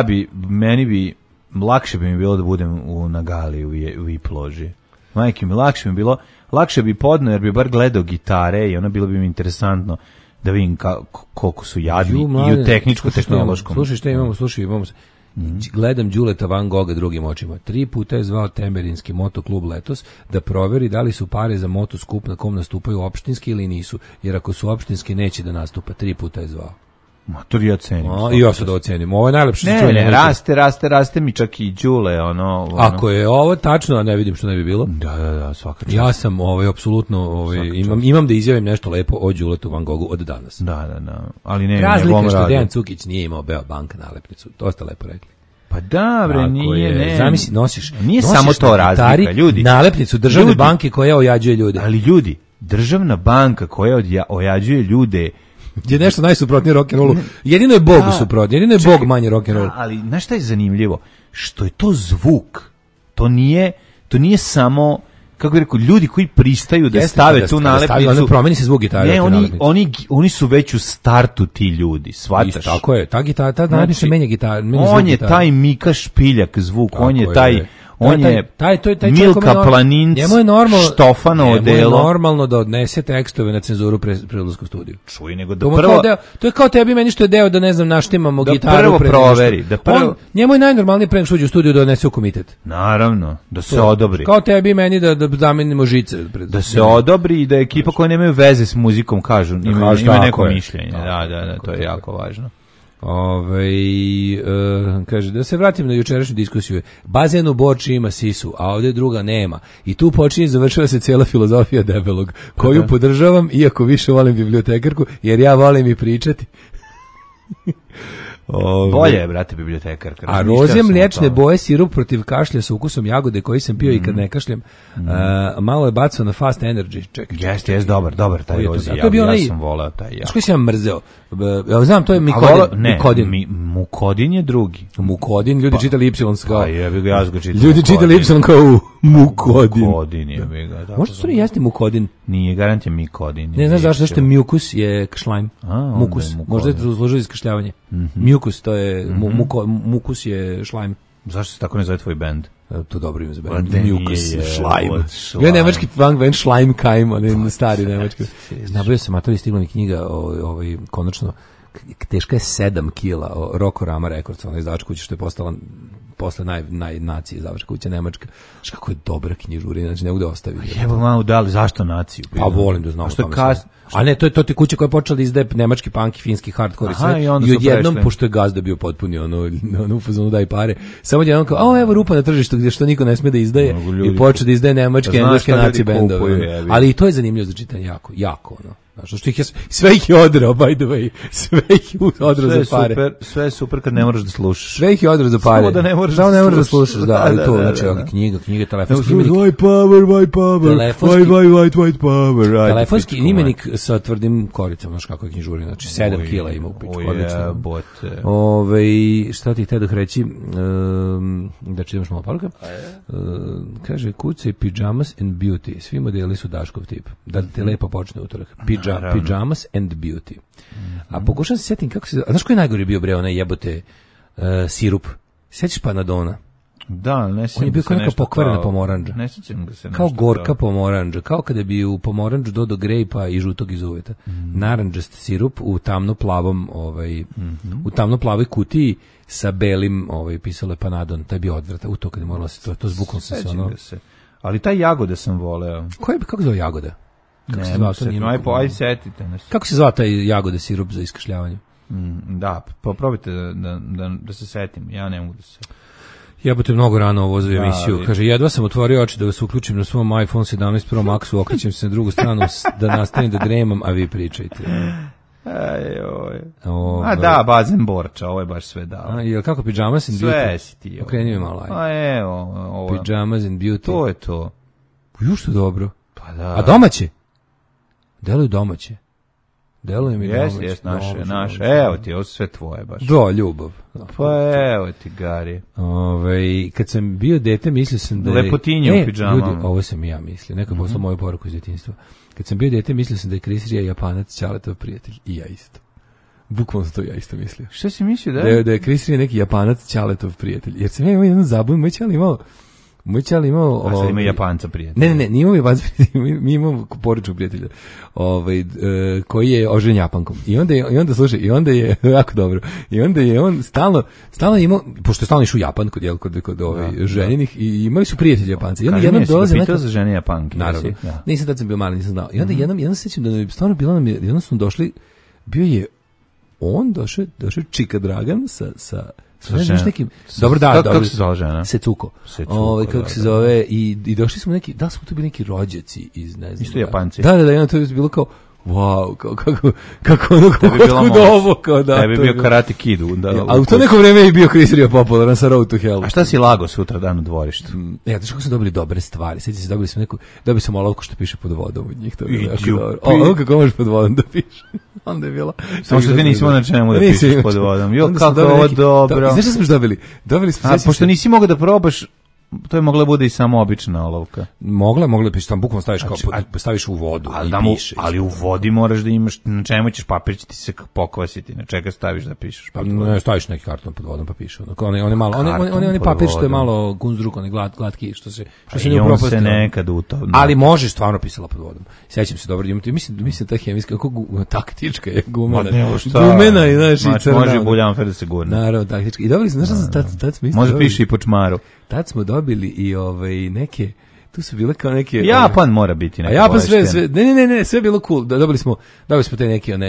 lakše bi mi bilo da budem na Galiji u VIP loži. Majke mi, lakše bi podno jer bi bar gledao gitare i ono bilo bi mi interesantno da vidim koliko su jadni i u tehničko-tehnološkom. Slušaj šta imamo, gledam Đuleta Van Gogha drugim očima. 3 puta je zvao Temerinski motoklub letos da proveri da li su pare za motoskup na kom nastupaju opštinski ili nisu, jer ako su opštinski neće da nastupa. 3 puta je zvao. Motor ja cenim. I ja sad ocenim. Ovo je najlepše. Ne, raste mi čak i Đule. Ako je ovo tačno, a ne vidim što ne bi bilo. Da, svaka čast. Ja sam apsolutno, imam da izjavim nešto lepo o Đuletu Van Goghu od danas. Da. Ali ne, razlika što Dejan Cukić nije imao Beobank nalepnicu. To ste lepo rekli. Pa da, bre, nije. Zamisli, nosiš samo to razlika, ljudi. Nalepnicu državne banke koja ojađuje ljude. Ali ljudi, državna banka koja ojađuje ljude je nešto najsuprotnije rock'n'rollu. Jedino je Bog suprotnije, jedino je Bog manje rock'n'roll. Ali znaš šta je zanimljivo? Što je to zvuk. To nije samo, kako bih rekao, ljudi koji pristaju da stave tu nalepnicu. Promeni se zvuk gitare. Ne, oni su već u startu ti ljudi, shvataš? Tako je, ta gitara, ta nalepnica menja gitaru. On je taj Mika Špiljak zvuk, on je taj... On je Milka Planinc, Štofano odelo. Njemu je normalno da odnese tekstove na cenzuru pre ulazka u studiju. Čuj, nego da prvo... To je kao tebi meni što je deo da ne znam naštimamo gitaru. Da prvo proveri. Njemu je najnormalnije pre nego što uđe u studiju da odnese u komitet. Naravno, da se odobri. Kao tebi meni da zamenimo žice. Da se odobri i da ekipa koja nemaju veze s muzikom kažu, ima neko mišljenje. Da, to je jako važno. Kaže, da se vratim na jučerašnju diskusiju. Bazen u Borči ima sisu, a ovdje druga nema. I tu počinje, završava se cijela filozofija debelog, koju podržavam, iako više volim bibliotekarku, jer ja volim i pričati. Bolje je, brate, bibliotekarka. A roze mliječne boje, sirup protiv kašlja sa ukusom jagode koji sam pio i kad ne kašljam, malo je bacao na Fast Energy. Čekaj. Jeste, dobar taj rozi. Ja sam voleo taj. Znaš koji sam mrzeo? Ja znam, to je Mukodin. Mukodin je drugi. Mukodin, ljudi čitali Y kao... Ja ga čitali. Ljudi čitali Y kao Mukodin. Mukodin je. Možda su li jeste Mukodin? Nije, garant je Mikodin. Ne znaš zašto je mukus je šlajm. Mukus. Možda je to služio izkašljavanje. Mukus, to je, mukus je šlajm. Zašto se tako ne zove tvoj bend? To dobro ime za bend. Mucus, Schleim. Ja nemački punk band Schleim Keim, on je stari nemački. Nabavio sam Matori stigla mi knjiga, konačno, teška je 7 kila, Rokorama Records, ona izdavačka kuća što je postala posle nacije izdavačka kuća nemačka. Znaš kako je dobra knjižurina, znači ne mogu da ostavi. Jebo malo dali, zašto naciju? Pa volim da znam. A ne, to je kuća koja je počela da izdaje nemački punk i finski hardcore i sve. I odjednom, pošto je gazda bio potpuni, ono u fazonu daj pare, samo odjednom kao, evo rupa na tržištu gdje što niko ne sme da izdaje i počeo da izdaje nemačke, engleske nacije bendove. Ali i to je zanimljivo za čitanje jako, ono. Znaš, što sve ih je odrao, by the way. Sve ih je odrao za pare. Sve je super kad ne moraš da slušaš. Sve ih je odrao za pare. Samo da ne moraš da slušaš. Da, ali to, znači, knjiga, telefonski imenik. White power. Telefonski imenik sa tvrdim koricama, znaš kako je knjižurina. Znači, 7 kila ima u pičku. Šta ti htio reći? Da čitaš malo poruka. Kaže, kucaj Pyjamas and Beauty. Svi modeli su Daškov tip. Da te lepo počne utorak. Pyjamas and Beauty. A pokušam se sjetim kako se... Znaš koji je najgori bio, bre, onaj jebote sirup? Sjećaš Panadona? Da, ne sjećam se. On je bio kao neka pokvarena pomoranđa. Ne sjećam ga se nešto. Kao gorka pomoranđa. Kao kada bi u pomoranđu dodao grejpa i žutog iz uveta. Naranđast sirup u tamno-plavom u tamno-plavoj kutiji sa belim pisalo je Panadon. Taj je bio odvrata. U to kad je moralo se to zbukno se ono... Ali taj jagode sam voleo. Kako zove jagoda? Kako se zvao, setite nas. Kako se zvao taj jagode sirup za iskašljavanje? Da, probajte da se setim. Ja ne mogu da se... Jebote, mnogo rano ovo za emisiju. Kaže, jedva sam otvorio oči da se uključim na svom iPhone 17 Pro Maxu, okrećem se na drugu stranu da nastavim da dremam, a vi pričajte. Da, bazen Borča, ovo je baš sve dao. Jel kako Pyjamas and Beauty? Sve si ti. Okreni mi malo. Ovo. Pyjamas and Beauty. To je to. Što dobro. Pa da. A domaće? Deluju domaće. Deluje mi domaće. Jes, naše. Evo ti, ovo sve tvoje baš. Da, ljubav. Pa evo ti, Gari. Kad sam bio dete, mislio sam da je... Lepotinje u pidžamama. Ljudi, ovo sam i ja mislio. Neko je poslao moju poruku iz djetinjstva. Kad sam bio dete, mislio sam da je Chris Ria Japanac, Ćaletov prijatelj. I ja isto. Bukvalno to ja isto mislio. Šta si mislio da je? Da je Chris Ria neki Japanac, Ćaletov prijatelj. Jer sam ja imao jedan zabun, moj Ćale imao... A sad ima Japanca prijatelja. Ne, nije imao Japanca prijatelja, mi imamo porodičnog prijatelja, koji je ožen Japankom. I onda, slušaj, i onda je, jako dobro, i onda je on stalno imao, pošto je stalno išao u Japan kod ženjenih, i imali su prijatelji Japanci. I onda jednom dolaze... Pitao za žene Japanke. Naravno. Nisam tad sam bio mali, nisam znao. I onda jednom se sjećam da nam je stvarno bilo nam je, jednom smo došli, bio je on došao Čika Dragan sa nekim... Dobro, kako se zove žena? Secuko. Kako se zove, i došli smo neki, da li smo tu bili neki rođaci iz, ne znam... Isto Japanci. Da, i onda to je bilo kao, wow, kako ovo, kao da... Tebi bio Karate Kid. A u to neko vreme je bio Chris Ria popularan sa Road to Hell. A šta si lago sutra dan u dvorištu? Znaš kako smo dobili dobre stvari. Sjeti se, dobili smo olovku što piše pod vodom od njih. Ovo kako možeš pod vodom da piše. Onda je bilo... Samo što ti nisi mogao na čemu da pišeš pod vodom. Jo, kako ovo dobro. Znaš što smo još dobili? Pošto nisi mogao da probaš, to je mogla bude i samo obična olovka. Mogla piše, tam bukvalno staviš u vodu i pišeš. Ali u vodi moraš da imaš, na čemu ćeš papir, će ti se pokvasiti, na čega staviš da pišeš? Ne, staviš neki karton pod vodom pa piše. On je papir što je malo gunzdruk, on je glatki, što se ne upropastio. Se nekad u to. Ali može stvarno pisala pod vodom. Sjećam se dobro, mislim ta hemijska, kako taktička je gumena. Gumena i znaš i crna. Može buljanfer da se gurne. Naravno, taktička. I dobili smo, znaš tad smo isto. Može piše i po čmaru. Tad smo dobili i neke, tu su bile kao neke... Japan mora biti neka. A Japan ne, sve je bilo cool. Dobili smo te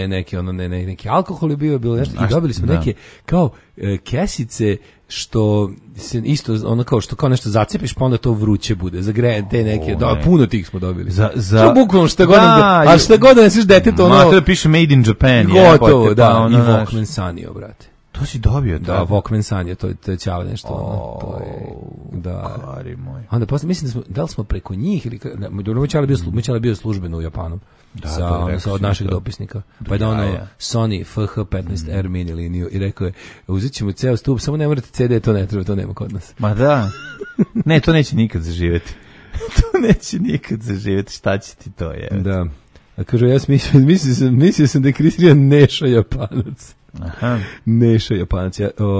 neki alkohol je bilo nešto i dobili smo neke kao kesice što se isto ono kao što kao nešto zacepiš pa onda to vruće bude. Za te neke, puno tih smo dobili. Što bukvalno šta god da nesiš detetu ono... Mate da piše Made in Japan. Gotovo, da. I Walkman Sanio, brate. To si dobio, da, Walkman Sanio, to je Ćale nešto, to je, da. Kari moj. Onda posle, mislim da li smo preko njih, ili, mi Ćale bio službeno u Japanu, sa od našeg dopisnika, pa je da ono Sony FH15 R mini liniju i rekao je, uzet ćemo ceo stup, samo ne morate CD, to ne treba, to nema kod nas. Ma da, ne, to neće nikad zaživjeti. To neće nikad zaživjeti, šta će ti to je? Da, a kažu, ja mislio sam da je Chris Ria Neša Japanac. Aha. Neša Japanac.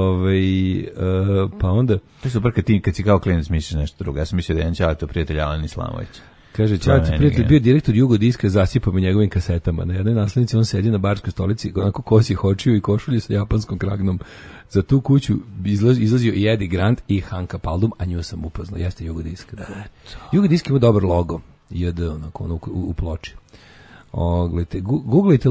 Pa onda... To je super kad si kao klinac misliš nešto drugo. Ja sam mislio da je jedan to prijatelj Alan Islamović. Kaže, Ćaleti prijatelj bio direktor Jugodiska, zasipao me njegovim kasetama. Na jednoj naslednici on sedi na barskoj stolici, onako kosi hočiju i košulju sa japanskom kragnom. Za tu kuću izlazio i Eddie Grant i Hanka Paldum, a nju sam upoznao. Jeste Jugodisk. Da. Jugodisk ima dobar logo. JD, onako, u ploči. Googlejte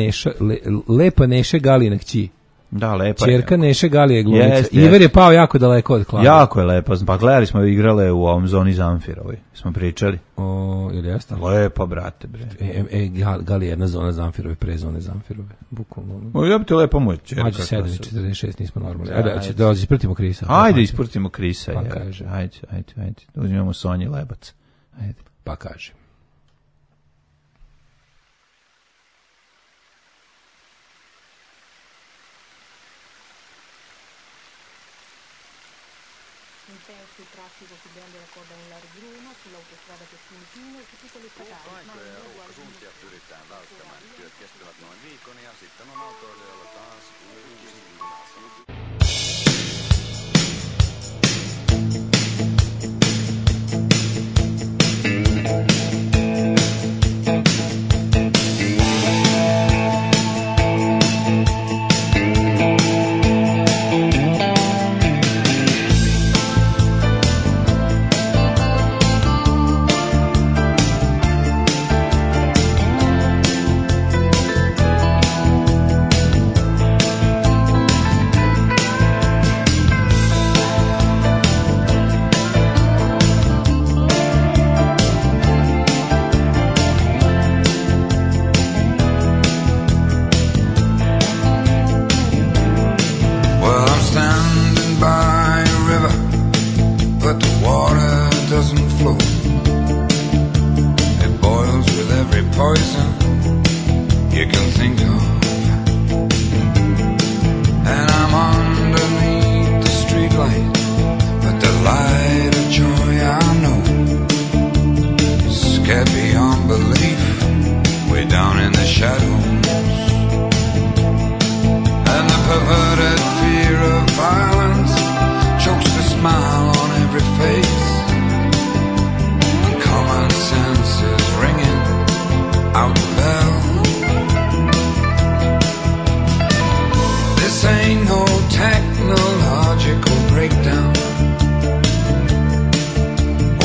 Lepa Neša Galina kći. Da, lepa Čerka Neše Galije glumica. Iver je pao jako daleko od klava. Jako je lepa. Pa gledali smo igrale u ovom zoni Zamfirovoj. Smo pričali. Ili jeste? Lepa, brate, bre. Galija je jedna zona Zamfirove, pre zone Zamfirove. Bukvalno. Ja bi te lepo moj čerka. Mađe 7:46, nismo normalni. Ajde, da isprtimo Krisa. Ajde, isprtimo Krisa. Pa kaže. Ajde. Uzmemo Sonji Lebac. Ajde. Pa kaže.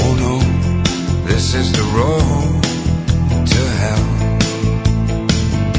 This is the road to hell.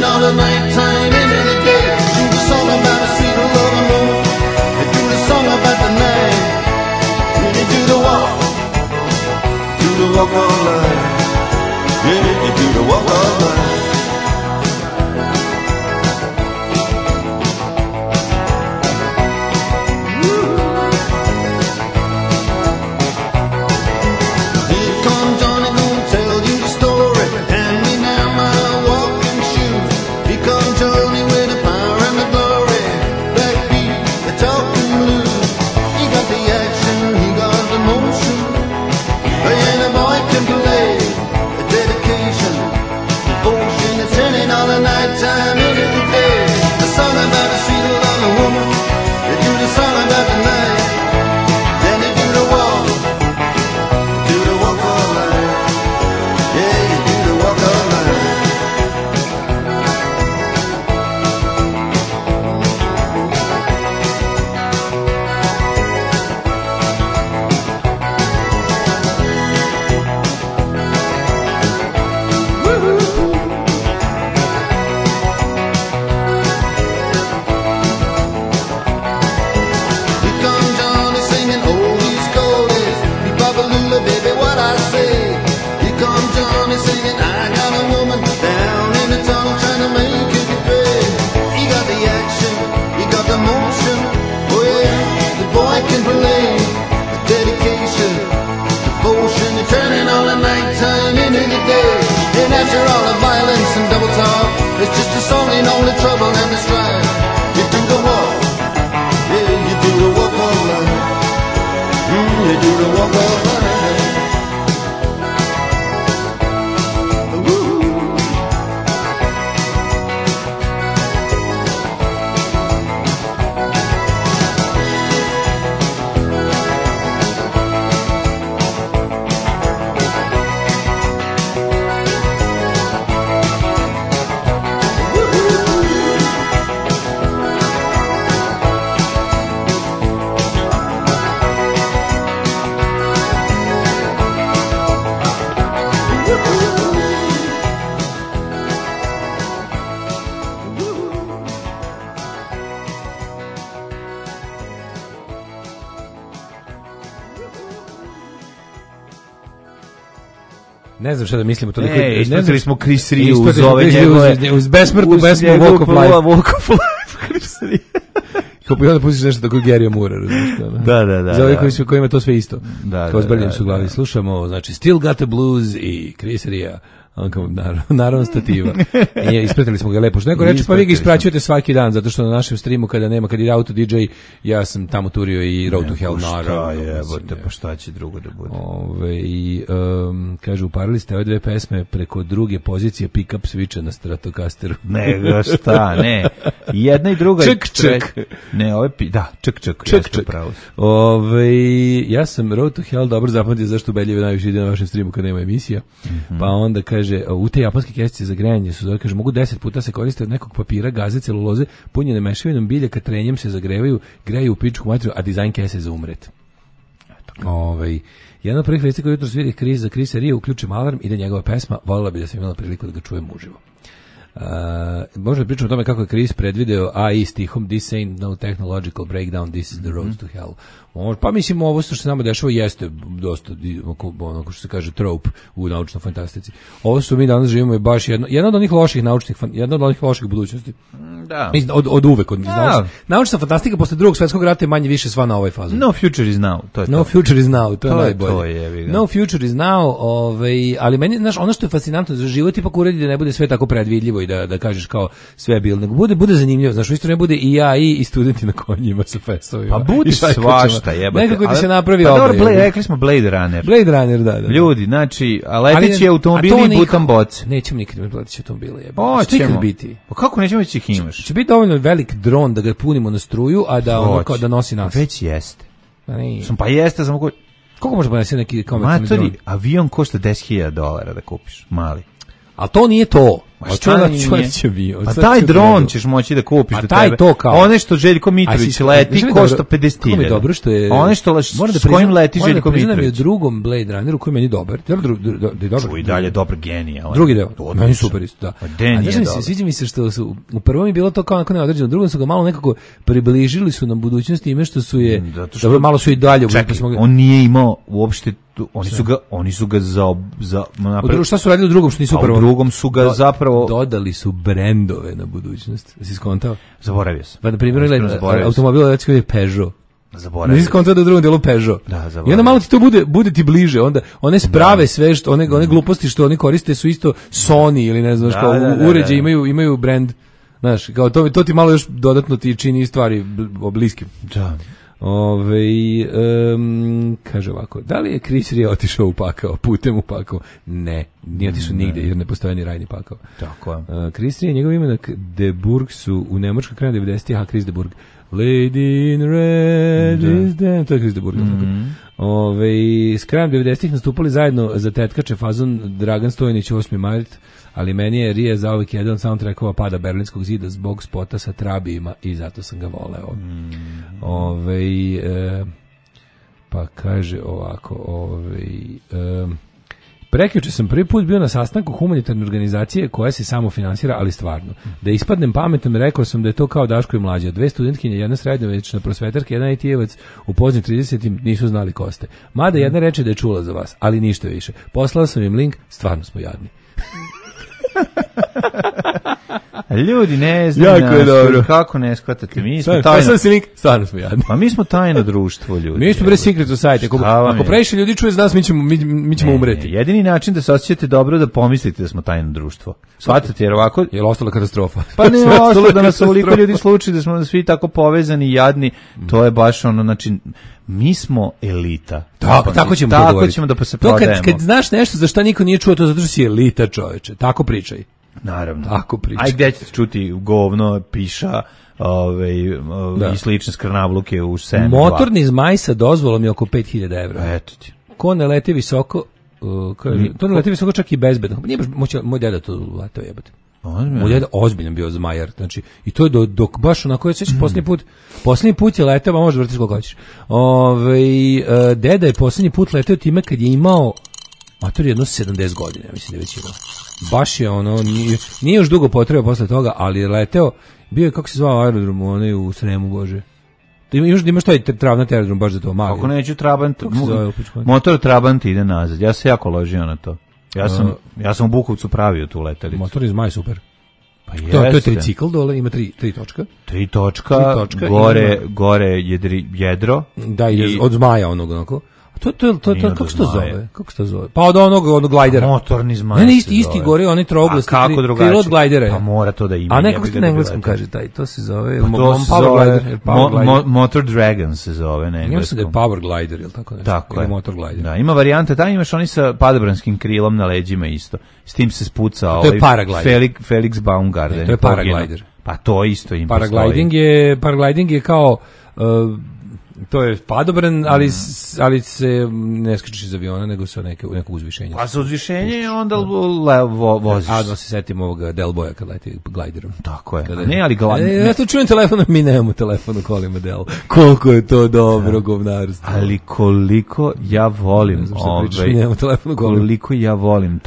all the nighttime into the day. Do the song about the sweet love and moon. They do the song about the night. When you do the walk of life. Yeah, you do the walk of life. It's just a song in all the trouble and the strife. You do the walk, yeah, you do the walk of life. You do the walk of life. Ne znam šta da mislimo toliko. Ispratili smo Chris Rea uz ove njegove uz besmrtnu pesmu Walk of Life. Walk of Life Chris Rea. Kako bi onda pustiš nešto tako Gary'a Moora, razumiješ kao? Da. Za ove koji ima to sve isto. Kao zbrljam su u glavi. Da. Slušamo, znači, Still Got the Blues i Chris Rea. Naravno stativa. I ispratili smo ga lepo. Što neko reče, pa vi ga ispraćujete svaki dan, zato što na našem streamu kada je auto DJ, ja sam tamo turio i Road to Hell, naravno. Pa šta će drugo da bude? Kaže, uparili ste ove dve pesme preko druge pozicije pick-up switcha na Stratocasteru. Ne, šta, ne. Jedna i druga. Ček. Ne, ove ček. Ja sam Road to Hell dobro zapamtio zašto ubedljive najviše ide na vašem streamu kad nema emisija. Pa onda kaže, u te japanske kesice za grejanje su, kaže, mogu 10 puta se koriste od nekog papira, gaze, celuloze, punjene mešavinom biljaka, trenjem se zagrevaju, greju u pičku materiju, a dizajn kese za umret. Jedna od prvih vesti koju jutro sviri za Chrisa Rea, uključim alarm, ide njegova pesma, voljela bi da sam imala priliku da ga čujem uživo. Možda pričamo o tome kako je Chris predvideo AI stihom This ain't no technological breakdown, this is the road to hell. Pa mislim, ovo što se nama dešava jeste dosta onako što se kaže trope u naučnoj fantastici. Ovo što mi danas živimo je baš jedna od onih loših budućnosti. Da. Od uvek. Naučna fantastika posle drugog svjetskog rata je manje više sva na ovaj fazu. No future is now. To je no to. Future is now, to je najbolje. To no future is now, ali meni, znaš, ono što je fascinantno za život ipak uredi da ne bude sve tako predvidljivo i da kažeš kao sve je bilo, nego bude zanimljivo, znaš, isto ne bude i AI i studenti na konjima sa festovima. Pa bude svašta, jebate. Nekako ti se napravi dobro, rekli smo Blade Runner. Blade Runner, da. Ljudi, znači, leteći automobili i butan boce. Nećemo nikad imati leteći automobile, jebate. Hoćemo. Biti. Pa kako nećemo ići ih imaš? Će biti dovoljno velik dron da ga punimo na struju, a da ono kao da nosi nas. Već jeste. Pa jeste, samo koliko može ponesti neki komercijalni dron? Matori, avion košta $10.000 da kupiš, mali. Ali to nije to. Pa taj dron ćeš moći da kupiš do tebe. One što Željko Mitrović leti košta 50.000. Dobro što je. One što s kojim leti Željko Mitrović. U drugom Blade Runneru koji je meni dobar. Čuj, dalje dobar genijalan. Drugi deo. Meni super isto, da. A sviđa mi se što su u prvom je bilo to kao neodređeno, u drugom su ga malo nekako približili su nam budućnost time što su je dobro malo su i dalje. Čekaj, on nije imao uopšte oni su ga za šta su radili u drugom što nisu u prvom? U drugom su ga zapravo dodali su brendove na budućnost. Si skontao? Zaboravio sam. Pa na primjer automobil recimo je Peugeot. Zaboravio. Nisi skontao da u drugom delu Peugeot. Da, zaboravio. I onda malo ti to bude ti bliže, onda one sprave sve što one gluposti što oni koriste su isto Sony ili ne znam kao uređaji imaju brend. Znaš, kao to ti malo još dodatno ti čini stvari bliskim. Da. Kaže ovako, da li je Chris Rea otišao u pakao, putem u pakao? Ne, nije otišao nigde jer ne postoje ni rajni pakao. Tako je. Chris Rea, njegov imenak De Burg su u Nemačkoj krajem 90-ih, a Chris De Burg. Lady in red is dead. To je Chris De Burg. S krajem 90-ih nastupali zajedno za tetkače fazon Dragan Stojnić 8. mart, ali meni je Ria zauvijek jedan soundtrackova pada Berlinskog zida zbog spota sa trabijima i zato sam ga voleo. Pa kaže ovako, prekjuče sam prvi put bio na sastanku humanitarne organizacije koja se samo finansira, ali stvarno. Da ispadnem pametan, rekao sam da je to kao Daško i Mlađa. 2 studentkinje, jedna srednjovečna prosvetarka, jedan IT-evac u poznim 30-im nisu znali ko ste. Mada jedna reče da je čula za vas, ali ništa više. Poslala sam im link, stvarno smo jadni. Ljudi ne znaju kako ne shvatate. Mi smo stvarno smo jadni. Pa mi smo tajno društvo, ljudi. Mi smo bre secret society. Ako previše ljudi čuje za nas, mi ćemo umreti. Jedini način da se osjećate dobro da pomislite da smo tajno društvo. Shvatate, jer ovako je ostala katastrofa. Pa ne ostalo da nas ovoliko ljudi sluči da smo svi tako povezani i jadni. To je baš ono, znači mi smo elita. Tako ćemo da se prodajemo. Kad znaš nešto za šta niko nije čuo, to zato što si elita, čoveče. Tako pričaj. Naravno. Tako pričaj. Aj gde ćete čuti govno, piša, i slične skrnavluke u SN2. Motorni zmaj sa dozvolom je oko 5.000 evra. Eto ti. Ko ne leti visoko, to ne leti visoko čak i bezbedno. Nije baš moj deda to letao jebate. Moj deda ozbiljan bio zmajar, znači i to je dok baš onako je posljednji put je letao, možeš vrtiš koliko hoćeš. Deda je posljednji put letao time kad je imao mator jedno 70 godina, mislim da je već imao. Baš je ono, nije još dugo potreba posle toga, ali je leteo, bio je, kako se zvao aerodrom, onaj u Sremu, Bože. Imaš taj travnat aerodrom baš za to mali. Kako neću Trabant, motor Trabant ide nazad, ja se jako ložio na to. Ja sam u Bukovcu pravio tu letelicu. Motor iz Zmaj, super. Pa to je tricikl dole, ima 3 točka. 3 točka, gore jedro. Da, od Zmaja onog onako. To kako se to zove? Kako se to zove? Pa od onog glajdera. Motorni zmaj. Ne, isti gore, oni trouglasti, krilo od glajdera. Pa mora to da ima. A nekako se na engleskom kaže taj, to se zove Motor Dragon se zove na engleskom. Ima se da je Power Glider, ili tako nešto? Tako je. Motor Glider. Da, ima varijante, tamo imaš oni sa padobranskim krilom na leđima isto. S tim se spuca Felix Baumgarten. To je paraglider. Pa to isto im Paragliding je kao to je padobran, ali se ne skačeš iz aviona, nego sa neko uzvišenje. A sa uzvišenje onda voziš. A da se setim ovoga Delboja kad leti gliderom. Tako je. Ne, ali ja to čujem telefonom, mi nemamo telefon u kolima Del. Koliko je to dobro govnarstvo. Ali koliko ja volim koliko ja volim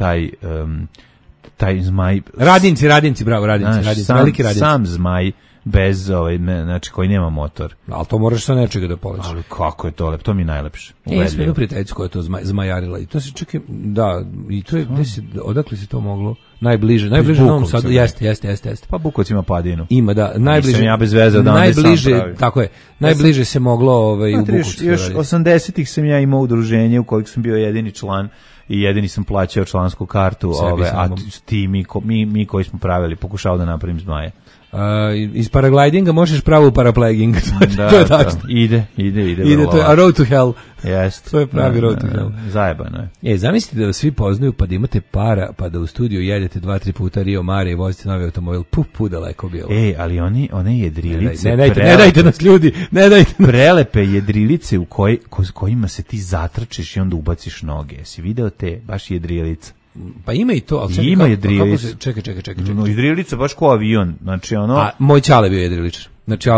taj zmaj. Radinci, bravo, radinci, veliki radinci. Sam zmaj bez znači koji nema motor. Ali to moraš sa nečega da poleć. Ali kako je to lepo, to mi je najlepše. Jesmo jednu prijateljicu koja je to zmajarila i to se čekaj, da, i to je, odakle se to moglo? Najbliže Novom Sadu, jeste. Pa Bukovac ima padinu. Ima, da, najbliže. Ja bez veze najbliže, tako je. Najbliže se moglo u Bukovcu. Još 80-ih sam ja imao udruženje u kojem sam bio jedini član i jedini sam plaćao člansku kartu, a ti mi koji smo pravili, pokušao da napravim zmaje. Iz paraglidinga možeš pravo parapleging. To je tačno. Ide. To je a road to hell. Jest. To je pravi road to hell. Zajebano je. Zamislite da vas svi poznaju pa da imate para, pa da u studiju jedete 2-3 puta Rio Mare i vozite novi automobil. Daleko bilo. Ali one jedrilice. Ne dajte nas ljudi, ne dajte nas. Prelepe jedrilice u kojima se ti zatrčeš i onda ubaciš noge. Jesi video te baš jedrilice? Pa ima i to, ali čekaj, ima jedrilica. Čekaj. No, jedrilica baš kao avion, znači ono... A moj ćale bio jedriličar. Znači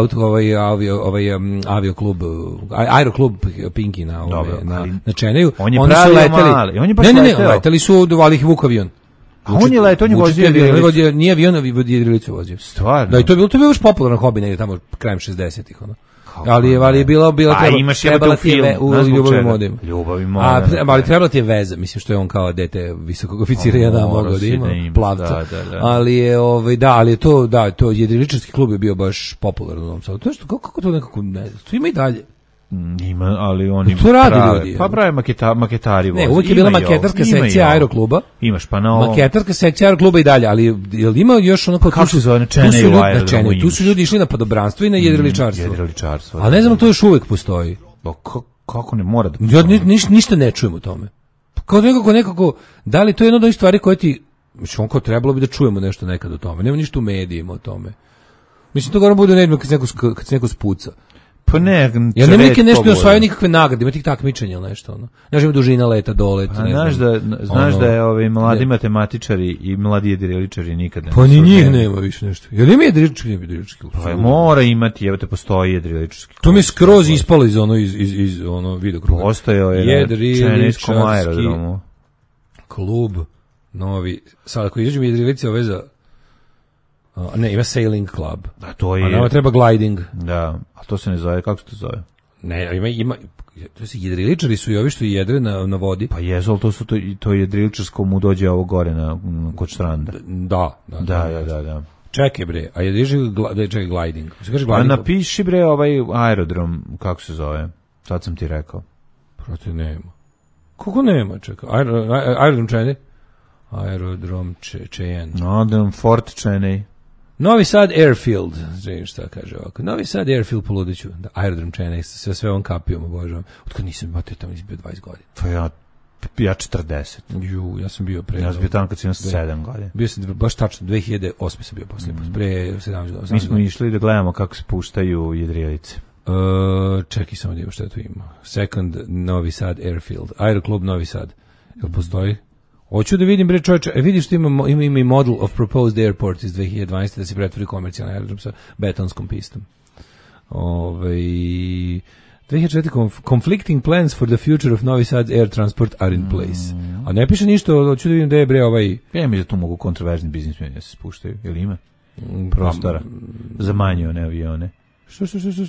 avioklub, aeroklub Pinki na Čeneju. On je pravio mali. On je baš leteo. Leteli su, ali ih vuk avion. A on je letao, on je vozio jedrilicu. Nije avion, jedrilicu vozio. Stvarno? Da, i to je bilo baš popularno hobi negdje tamo krajem 60-ih, ono. Ali je bilo trebala ti je u Ljubavi modem. Ali trebala ti je veza, mislim što je on kao dete visokog oficira jedan mogao da ima, plavca. Ali je ali je to jedriličarski klub je bio baš popularan u Novom Sadu. To što kako to nekako ne, to ima i dalje. Ima, ali oni to radi ljudi. Pa prave maketari voze. Ne, uvijek je bila maketarska sekcija aerokluba. Imaš pa na ovo. Maketarska sekcija aerokluba i dalje, ali jel ima još onako kako se zove Čenej tu su ljudi išli na podobranstvo i na jedriličarstvo. A ne znam to još uvijek postoji. Kako ne mora da ništa ne čujemo o tome. Kao nekako, da li to je jedna od ovih stvari koje ti, mislim, onko trebalo bi da čujemo nešto nekad o tome. Nema ništa u medijima o tome. Mislim, to govorim bude nedno kad se neko spuca. Pa ne, ja nema nešto ne osvajaju nikakve nagrade, ima tih takmičenja ili nešto, ono. Znaš, ima dužina leta, dolet, pa, znaš da je mladi matematičari i mladi jedriličari nikad ne. Pa ni njih nema više nešto. Jel ima jedriličarski? Pa mora imati, evo te postoji jedriličarski. To mi skroz ispalo iz videokruga. Postojao je Čenejskom aerodromu. Klub novi. Sad ako izađemo jedrilice ove za ne, ima Sailing Club. A to je. A nama treba gliding. Da, a to se ne zove, kako se to zove? Ne, ima to su jedriličari su i ovi što jedre na vodi. Pa jesu, ali to jedriličarsko mu dođe ovo gore kod stranda. Da. Čekaj bre, a čekaj gliding. Se kaže gliding. A napiši bre ovaj aerodrom, kako se zove? Sad sam ti rekao. Protiv nema. Kako nema, čekaj. Aerodrom Čenej? Aerodrom Cheyenne. Aerodrom Fort Čenej. Novi Sad Airfield, šta kaže ovako. Novi Sad Airfield po Ludiću. Aerodrom Čenej, sve on kapijom, obožavam. Otkad nisam imao tamo bio 20 godina. Pa ja 40. Ja sam bio pre. Ja sam bio tamo kad sam imao 7 godina. Bio sam baš tačno 2008 sam bio poslije. Pre 17 godina. Mi smo išli da gledamo kako se puštaju jedrilice. Čekaj samo da imam šta tu ima. Second Novi Sad Airfield. Aeroklub Novi Sad. Jel postoji? Hoću da vidim, bre čovječe, vidiš što ima i Model of Proposed Airport iz 2012. da se pretvori komercijalni aerodrom sa betonskom pistom. 2004. Conflicting plans for the future of Novi Sad air transport are in place. A ne piše ništa, hoću da vidim da je bre ovaj... Ja mi da tu mogu kontroverzni biznismeni da se spuštaju, ili ima prostora za manje one avione. Što?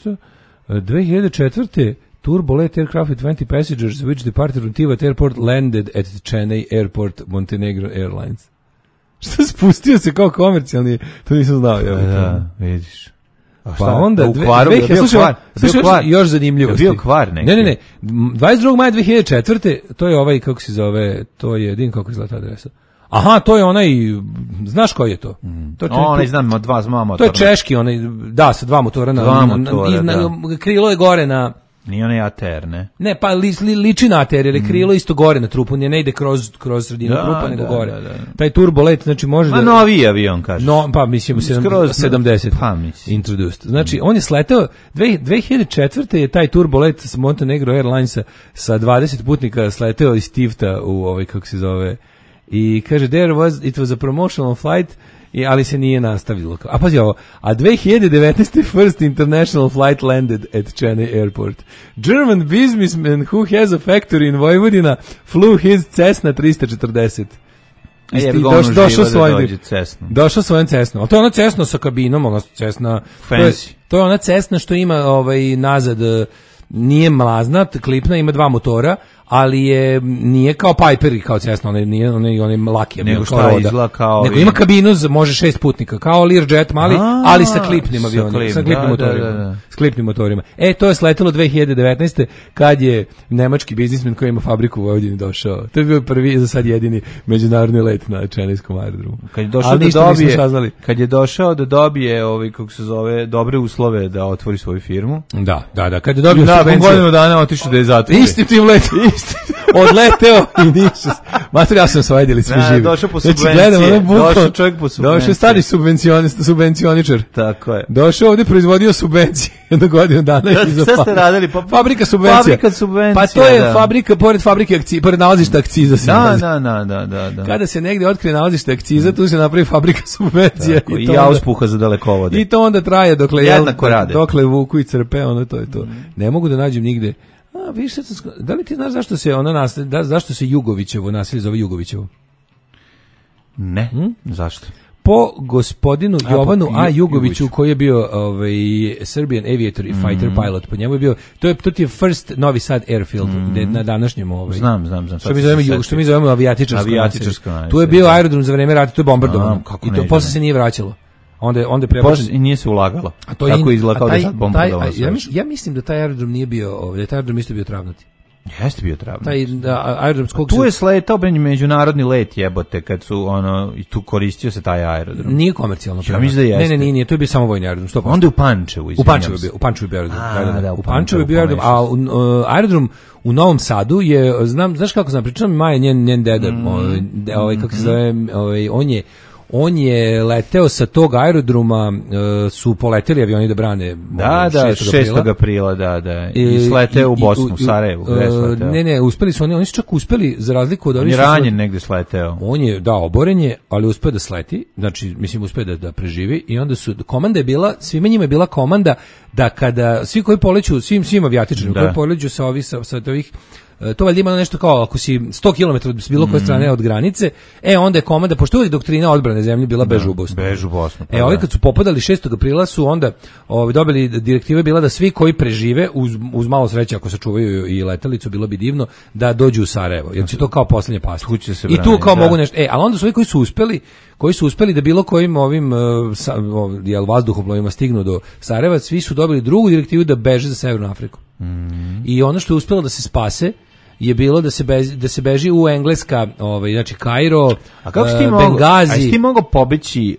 2004. Turbolet aircraft with 20 passengers which departed from Tivat Airport landed at Chennai Airport, Montenegro Airlines. Što spustio se kao komercijalni, to nisam znao. Da, vidiš. Pa onda, u Kvaru je bio kvar. Još zanimljivosti. Bio kvar neki. Ne. 22. maja 2004. To je ovaj, kako se zove, to je jedin kako izgleda adresa. Aha, to je onaj, znaš koji je to? Onaj, znam, dva motora. To je češki, onaj, da, sa dva motora. Krilo je gore na... Nije onaj ATR, ne? Ne, pa liči na ATR, jer je krilo isto gore na trupu, ne ide kroz sredinu trupa, nego gore. Da. Taj turbolet, znači može da... novi avion, kaže. No, pa mislim, 70. Pa mislim. Introduced. Znači, on je sletao, 2004. je taj turbolet s Montenegro Airlinesa sa 20 putnika sletao iz Tifta u ovaj, kako se zove, i kaže, it was a promotional flight, ali se nije nastavilo. A pazi ovo, a 2019. first international flight landed at Chennai Airport. German businessman who has a factory in Vojvodina flew his Cessna 340. Došao svojom Cessnom. Ali to je ona Cessna sa kabinom, ona Cessna... To je ona Cessna što ima nazad, nije mlazna, klipna, ima dva motora, ali nije kao Piper i kao Cessna, onaj laki, nego šta izgleda kao... Nego ima kabinu, može 6 putnika, kao Learjet mali, ali sa klipnim avionima, sa klipnim motorima. S klipnim motorima. To je sletelo 2019. kad je nemački biznismen koji ima fabriku u Vojvodini došao. To je bio prvi, za sad jedini međunarodni let na Čenejskom aerodromu. Kad je došao da dobije kako se zove, dobre uslove da otvori svoju firmu. Da, kad je dobio subvenciju. Godinu dana otišao da je zatvori. Istim tim letom. odleteo i ništa. Mater, ja sam svoje djelice živi. Došao po subvencije. Došao čovjek po subvencije. Došao stari subvencioničar. Tako je. Došao ovdje, proizvodio subvencije jednu godinu dana. Šta ste radili? Fabrika subvencija. Pa to je fabrika, pored fabrike akciza, pored nalazišta akciza. Da. Kada se negdje otkrije nalazište akciza, tu se napravi fabrika subvencija. I auspuha za dalekovode. I to onda traje dokle vuku i crpe, ono to je to. Ne mogu da nađem nigde. Da li ti znaš zašto se Jugovićevo naselje zove Jugovićevo? Ne, zašto? Po gospodinu Jovanu A. Jugoviću, koji je bio Serbian aviator i fighter pilot, po njemu je bio, to ti je first Novi Sad airfield, na današnjem Znam. Što mi zovemo avijatičarsko naselje. Tu je bio aerodrom za vreme rata, to je bombardovano. I to posle se nije vraćalo. Onda je prebačen i nije se ulagalo. Tako izgleda kao da sad bombardovano. Ja mislim da taj aerodrom nije bio, da taj aerodrom isto bio travnati. Jeste bio travnati. Aerodrom tu je sletao međunarodni let, jebote, kad su i tu koristio se taj aerodrom. Nije komercijalno. Ja mislim da jeste. Ne, to je bio samo vojni aerodrom, 100%. Onda je u Pančevu, U Pančevu je bio aerodrom. U Pančevu je bio aerodrom, a aerodrom u Novom Sadu je, znaš kako sam pričao, Maja, njen deda, kako se zove, on je leteo sa tog aerodroma, su poleteli avioni da brane 6. aprila, da. I sleteo u Bosnu, Sarajevu. Ne, uspeli su, oni su čak uspeli, za razliku od... On je ranjen negde sleteo. On je, oboren je, ali uspeo da sleti, znači, mislim, uspeo da preživi, i onda su, komanda je bila, svima njima je bila komanda da kada, svi koji poleću, svim avijatičarima koji poleću sa ovih, to valjda ima nešto kao ako si 100 km s bilo koje strane od granice, onda je komanda, pošto uvijek doktrina odbrane zemlje bila bež u Bosnu. Ovi kad su popadali 6. aprila su onda dobili, direktiva bila da svi koji prežive, uz malo sreće ako sačuvaju i letelicu, bilo bi divno, da dođu u Sarajevo, jer će to kao posljednje pasti. I tu kao mogu nešto, ali onda su ovi koji su uspeli da bilo kojim ovim vazduhoplovima stignu do Sarajeva, svi su dobili drugu direktivu da beže za Severnu Afriku. I ono što je uspelo da se spase je bilo da se beži u Engleska, znači Kairo, Bengazi. A jesi ti mogao pobeći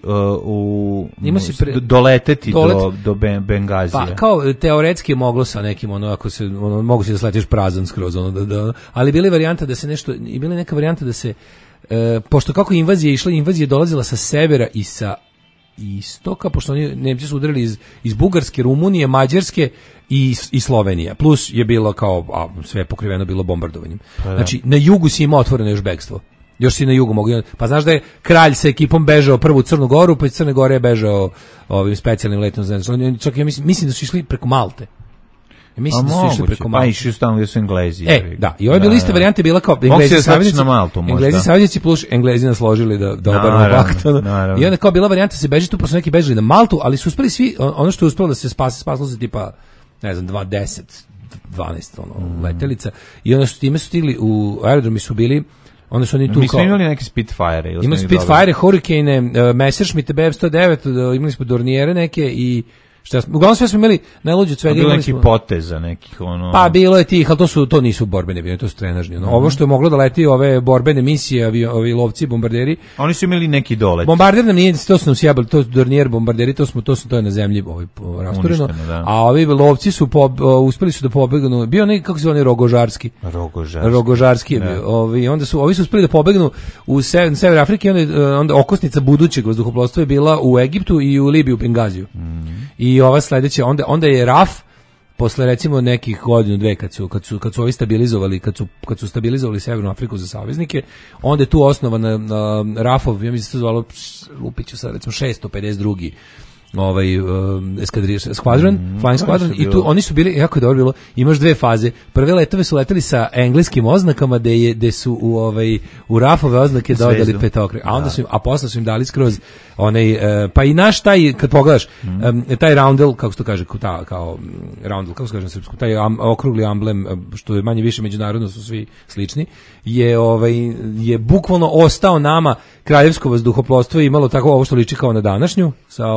doleteti do Bengazija? Pa kao teoretski je moglo sa nekim, ako se, mogu se da sletiš prazan skroz, ali bila je varijanta da se nešto, i bila je neka varijanta da se, pošto kako invazija je dolazila sa severa i sa istoka, pošto Nemci su udarili iz Bugarske, Rumunije, Mađarske i Slovenija. Plus je bilo kao, sve pokriveno bilo bombardovanjem. Znači, na jugu si imao otvoreno još bekstvo. Još si na jugu mogu. Pa znaš da je kralj sa ekipom bežao prvo u Crnu Goru, pa iz Crne Gore je bežao ovim specijalnim letom. Čak ja mislim da su išli preko Malte. Mislim da su išli preko Malte. Pa išli su tamo gdje su Englezi. Da. I ova je bila ista varijanta, bila kao Englezi saveznici plus Englezi nas složili da obaramo pakt. I onda kao bila varijanta se beži tu, pa su neki bežali na Maltu, ali su uspeli svi, ono što je uspelo da se spaslo se tipa, ne znam, 10, 12 letelica. I onda time su stigli u aerodromi su bili, onda su oni tu. Mi smo imali neke Spitfire. Imali Spitfire, Hurricane, Messerschmitt BF-109, imali smo Dorniere neke i uglavnom sve smo imali najluđe od svega. Bilo neki poteza nekih Pa bilo je tih, ali to nisu borbene avioni, to su trenažni. Ovo što je moglo da leti ove borbene misije, ovi lovci, bombarderi. Oni su imali neki dolet. Bombarder nam nije, to su nam sjebali, to su Dornier bombarderi, to je na zemlji rastureno. A ovi lovci su uspeli su da pobegnu. Bio onaj, kako se zove, Rogožarski je bio. I onda ovi su uspeli da pobegnu u sever Afrike, onda okosnica budućeg vazduhoplovstva je bila u Egiptu i u Libiji, u Bengaziju. I ova sledeća, onda je RAF, posle recimo nekih godinu, dve, kad su ovi stabilizovali, kad su stabilizovali Severnu Afriku za saveznike, onda je tu osnovana RAF-ov, ja mislim se zvalo, lupiću sad, recimo 652. Squadron, Flying Squadron, i tu oni su bili, jako je dobro bilo, imaš dve faze. Prve letove su leteli sa engleskim oznakama, gde su u RAF-ove oznake dodali petokrake, a posle su im dali skroz pa i naš taj, kad pogledaš, taj roundel, kako se to kaže, kao roundel, kako se kaže na srpsku, taj okrugli amblem, što je manje više međunarodno, su svi slični, je bukvalno ostao nama kraljevsko vazduhoplovstvo, imalo tako ovo što liči kao na današnju,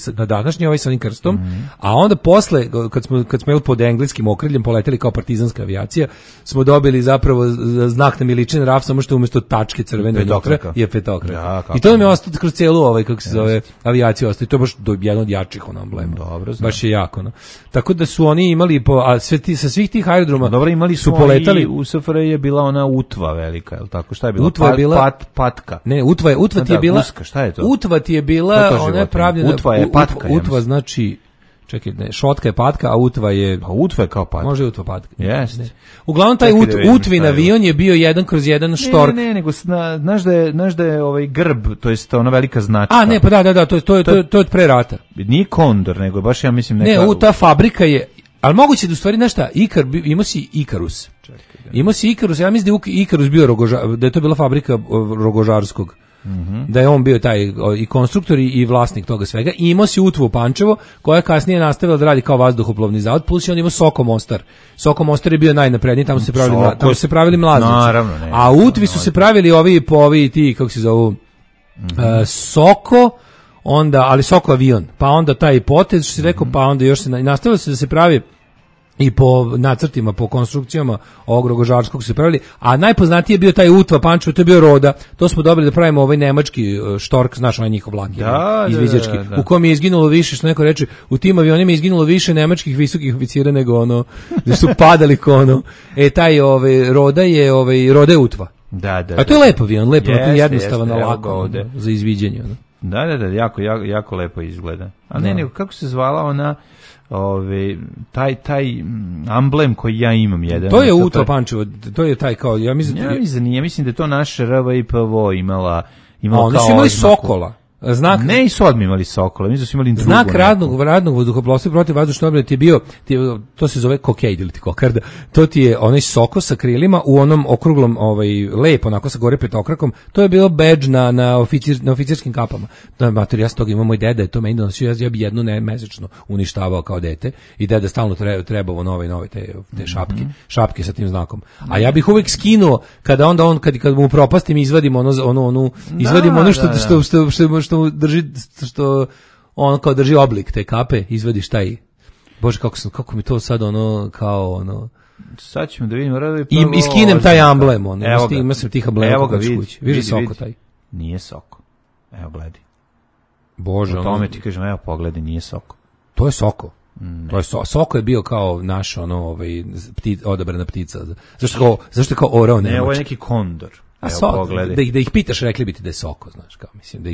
na današnji ovaj sa onim krstom, a onda posle, kad smo pod engleskim okriljem poleteli kao partizanska avijacija, smo dobili zapravo znak na miličin raf, samo što umjesto tačke crvene unutra je petokraka. I to nam je ostalo kroz celu kako se zove, avijaciju ostalo. I to je baš jedan od jačih emblema. Dobro, baš je jako. Tako da su oni imali, a sa svih tih aerodroma imali su poletali. U SFRJ je bila ona Utva velika, je li tako? Šta je bila? Utva je bila patka. Ne, Utva ti je bila. Guska, šta je to? Utva ti je bila, ona je pravljena. Utva je patka. Utva znači, čekaj, ne, šotka je patka, a Utva je. Pa Utva je kao patka. Može Utva patka. Jeste. Uglavnom taj Utvin avion je bio 1/1 štork. Ne, nego znaš da je ovaj grb, to jest ona velika značka. A ne, pa da, to je od pre rata. Nije Kondor, nego baš ja mislim neka. Ne, ta fabrika je, ali moguće da u stvari nešto, imao si Ikarus. Imao si Ikarus, ja mislim da je Ikarus bio da je to bila fabrika Rogožarskog. Da je on bio taj i konstruktor i vlasnik toga svega. I imao si Utvu Pančevo, koja je kasnije nastavila da radi kao vazduhoplovni zavod, plus je on imao Soko Mostar. Soko Mostar je bio najnapredniji, tamo se pravili mlaznici. Naravno, a u Utvi su se pravili ovi ti, kako se zovu, Soko, onda, ali Soko avion, pa onda taj potez, što si rekao, pa onda još se nastavilo se da se pravi i po nacrtima, po konstrukcijama ovog Rogožarskog se pravili, a najpoznatiji je bio taj Utva Pančevo, to je bio Roda, to smo dobili da pravimo ovaj nemački štork, znaš, ovaj njihov vlak, izviđački, u kom je izginulo više, što neko reče, u tim avionima je izginulo više nemačkih visokih oficira nego da su padali ko taj Roda je Utva. Da. A to je lep avion, lepo, jednostavan, lako za izviđenje. Da, jako lepo izgleda. A ne, nego kako se zvala ona taj amblem koji ja imam jedan. To je Utva Pančevo, to je taj kao, ja mislim da je to naša RVIPVO imala oni su imali Sokola. Znak, ne, i su odmah imali Sokola, mi su imali drugo. Znak radnog vazduhoplovstva protiv vazdušne obrane ti je bio, to se zove kokejd ili ti kokarda, to ti je onaj Soko sa krilima u onom okruglom, lep, onako sa gore petokrakom, to je bilo badge na oficirskim kapama. Ja s toga imam, moj deda je to meni donosio, ja bi jednu mesečno uništavao kao dete i deda stalno trebao nove te šapke sa tim znakom. A ja bih uvek skinuo, kada onda on, kad mu propastim, izvadim ono što drži, što on kao drži oblik te kape, izvadiš taj, bože kako mi to sad sad ćemo da vidimo i skinem taj amblem, ima sam tih amblema, evo ga, vidi Soko taj. Nije Soko, evo gledaj, bože, o tome ti kažem, evo pogledaj, nije Soko, to je Soko. To je Soko je bio kao naš odabrana ptica. Zašto kao orao nemački? Ne, ovo je neki Kondor. Da ih pitaš, rekli bi ti da je Soko, znaš, kao mislim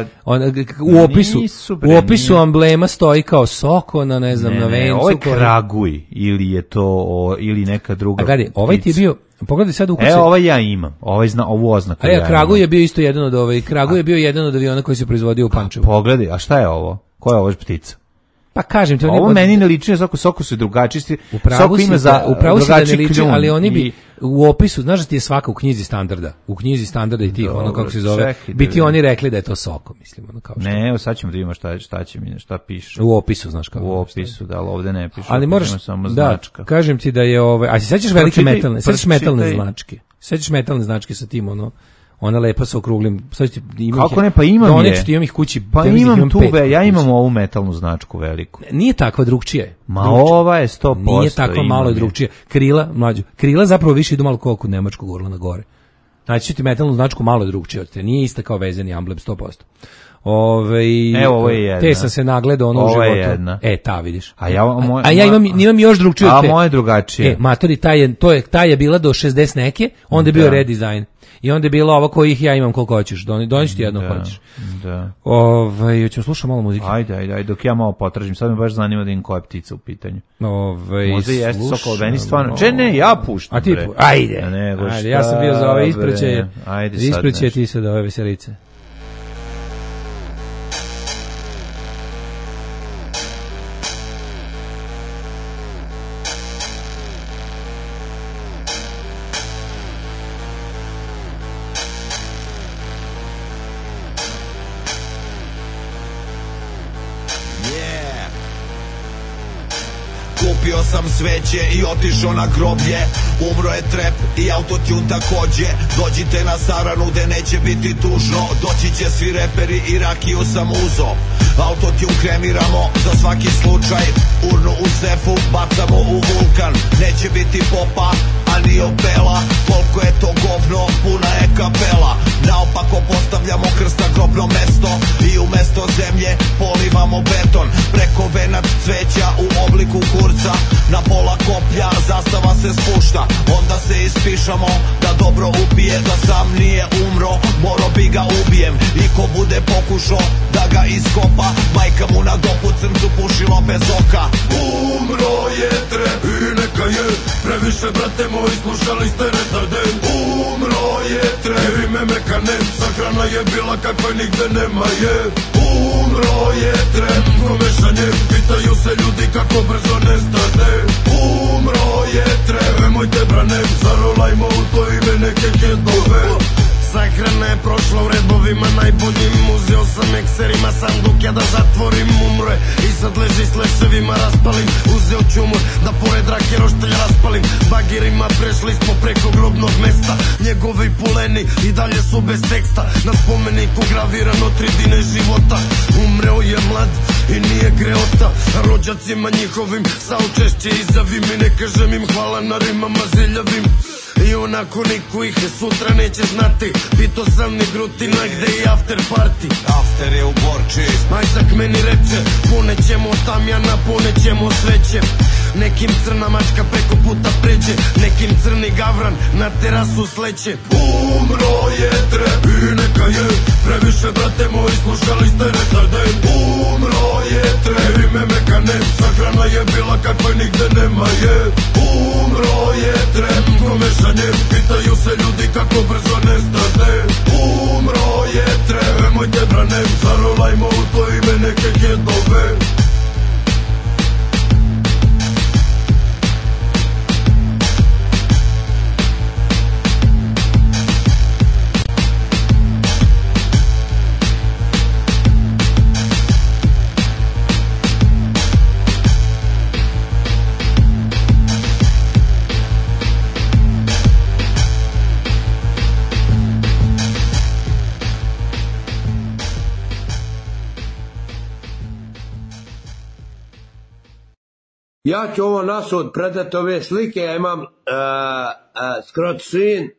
u opisu amblema stoji kao Soko na na vencu. Ovo je Kraguj ili je to ili neka druga. A gledaj, ovaj ti je bio, pogledaj sad ukucaj. Ovaj ja imam, ovu oznaku. Kraguj je bio isto jedan od Kraguj je bio jedan od aviona koji se proizvodio u Pančevu. Pogledaj, a šta je ovo? Koja je ovo ptica? Pa kažem ti, ovo meni ne liči na Soko su drugačiji. Soko ima drugačiji kljun, ali oni bi u opisu, znaš da ti je svaka u knjizi standarda i tih, kako se zove, bi ti oni rekli da je to Soko, mislim, kao što. Ne, evo sad ćemo da vidimo šta piše. U opisu, znaš kako. U opisu, da, ali ovde ne piše. Ali moraš samo značka. Kažem ti da je a se sećaš velike metalne značke? Sećaš metalne značke sa tim, ona lepa sa okruglim. Kako ne, pa imam je. Imam ih kući. Pa imam tu, ja imam ovu metalnu značku veliku. Nije takva, drugčije. Ova je 100%. Nije takva, malo je drugčije. Krila zapravo više idu malo kod nemačkog orla na gore. Znači ti metalnu značku malo je drugčije od te. Nije ista kao vezani amblem 100%. Ovo je jedna. Te sam se nagledao u životu. Ovo je jedna. Ta vidiš. A ja imam još drugčije od te. A moje drugačije. Matori, ta je bila do 60 neke, onda je bio redizajn. I onda je bilo ovo kojih ja imam koliko hoćeš. Doniš ti jedno hoćeš. Da. Ćemo slušati malo muzike. Ajde, dok ja malo potražim. Sad me baš zanima da im koja ptica u pitanju. Možda jeste Sokol, meni stvarno. Ja puštam. A ti ajde, ja sam bio za ove isprećaje. Isprećaje ti sad ove veselice. Kupio sam sveće i otišao na groblje. Umro je trep i autotune takođe. Dođite na saranu gde neće biti tužno. Doći će svi reperi i rakiju sam uzo. Autotune kremiramo za svaki slučaj. Urnu u sefu bacamo u vulkan. Neće biti popa, a ni opela. Koliko je to govno, puna je kapela. Naopako postavljamo krst na grobno mesto i umesto zemlje polivamo beton. Preko venac cveća u obliku kurca, na pola koplja zastava se spušta. Onda se ispišamo da dobro upije, da sam nije umro, moro bi ga ubijem. I ko bude pokušao da ga iskopa, majka mu na dopu crncu pušilo bez oka. Umro je trep i neka je, previše brate moji slušali ste retarden. Umro je trep i memekanem, sahrana je bila kakva nigde nema je. Umro je trep, komešanje, pitaju se ljudi kako brzo nestane. Umro je trep, nemojte branem, zarolajmo u to ime neke hedove. Sahrana je prošla u redovima najboljim. Uzeo sam ekserima sanduk ja da zatvorim. Umro je i sad leži s leševima raspalim. Uzeo ću umor da pored rake roštelja raspalim. Bagirima prešli smo preko grobnog mesta. Njegovi puleni i dalje su bez teksta. Na spomeniku gravirano 3 dine života. Umreo je mlad i nije greota. Rođacima njihovim saučešće izjavim. I ne kažem im hvala na rimama ziljavim. I onako niko ih sutra neće znati. Pito sam ni Grutina gde je after party. After je u Borči. Majzak meni reče, ponećemo tamjana, ponećemo sveće. Nekim crna mačka preko puta pređe, nekim crni gavran na terasu sleće. Umro je trep i neka je, previše brate moji slušali ste retarden. Umro je trep i memekanem, sahrana je bila kakva nigde nema je. Umro je trep, komešanje, pitaju se ljudi kako brzo nestane. Umro je trep, nemojte branem, zarolajmo u to ime neke hedove. Ja ću ovo nasud predati ove slike, ja imam Scrot Sin,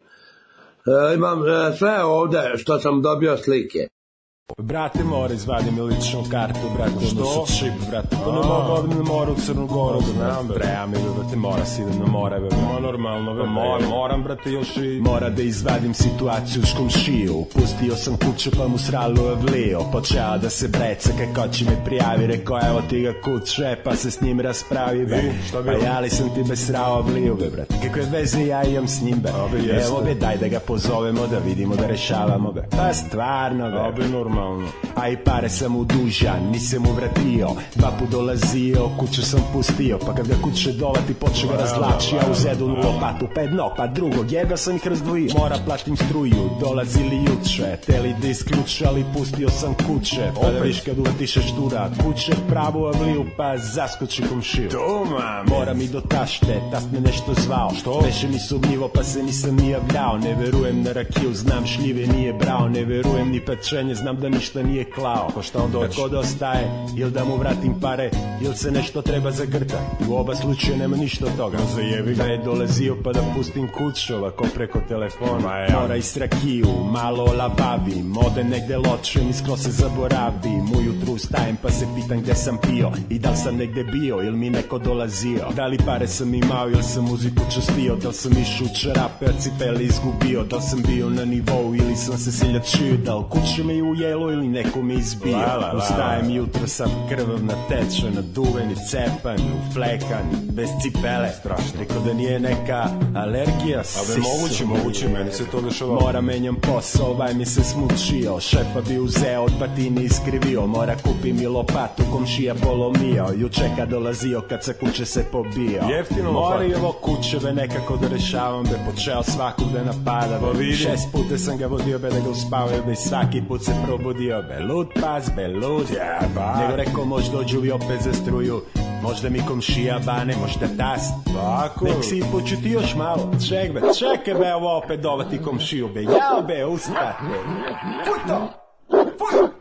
imam sve ovde što sam dobio slike. Brate, mora izvadim ličnu kartu, brate, što? Čip, brate, pa ne mogu odem na mora u Crnu Goru, znam, treba mi, brate, mora si idem na more, brate, normalno, brate, moram, brate, još i... Mora da izvadim situaciju s komšiju, pustio sam kuću pa mu sralu avlio, počeo da se breca kako će me prijavi, rekao, evo ti ga kuće, pa se s njim raspravi, be, pa ja li sam ti bez srao avliju, be, brate, kakve veze ja imam s njim, be, evo, be, daj da ga pozovemo, da vidimo, da rešavamo, be, pa stvarno, be, normalno. A i pare sam mu dužan, nisam mu vratio. 2 put dolazio, kuću sam pustio. Pa kad ga kuće dolati poče ga razlači. Ja uzedunu lopatu, pa jednog, pa drugog. Jeba sam ih razdvojio, mora platim struju. Dolazili juče, teli da isključe, ali pustio sam kuće. Pa da viš kad uvatiše štura kuće, pravu avliju, pa zaskoči komšiju. Mora mi do tašte, tast me nešto zvao. Veše mi sumnjivo, pa se nisam ni javljao. Ne verujem na rakiju, znam šljive nije brao. Ne verujem ni pečenje, znam da ništa nije klao. Pa šta on doći? Tako da ostaje, ili da mu vratim pare, ili se nešto treba zagrta. U oba slučaja nema ništa od toga. Zajebi da je dolazio pa da pustim kuću, ovako preko telefona. Mora i srakiju, malo olabavim, ode negde ločem i skoro se zaboravim. Ujutru ustajem pa se pitam gde sam pio i da li sam negde bio ili mi neko dolazio. Da li pare sam imao ili sam muziku čustio, da li sam išao u čarape, a cipele izgubio, da li sam bio na nivou ili sam se seljačio, da li kuće me ujelo ili neko me izbio. Ustajem jutro sam krvavna teče, naduven i cepan, uflekan, bez cipele. Strašno. Rekao da nije neka alergija. A moguće, meni se to dešavalo. Mora menjam posao, ovaj mi se smučio, šefa bi uzeo od batini iskrivio, mora kupi mi lopatu, komšija polomio, juče kad dolazio kad sa kuće se pobio. Jeftino lopatu. Mora i ovo kućeve nekako da rešavam, be počeo svakog da napada, be 6 puta sam ga vodio, be da ga uspavaju, be svaki put se probudio, be lud pas, be lud. Nego rekao možda dođu i opet za struju, možda mi komšija bane, možda tast. Tako. Nek si počuti još malo. Čekaj be, ovo opet dovati komšiju be. Ja be, ustati. Fuj to! Fuj!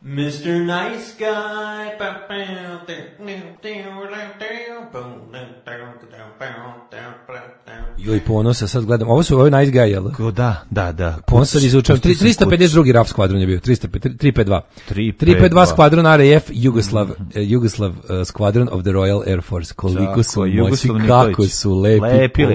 Mr. Nice Guy. Joj, Ponosa, sad gledam. Ovo su Nice Guy, jel? Da. Ponos sad izučam. 352. RAF skvadron je bio. 352. 352 skvadron RAF Jugoslav Squadron of the Royal Air Force. Koliko su moći, kako su lepi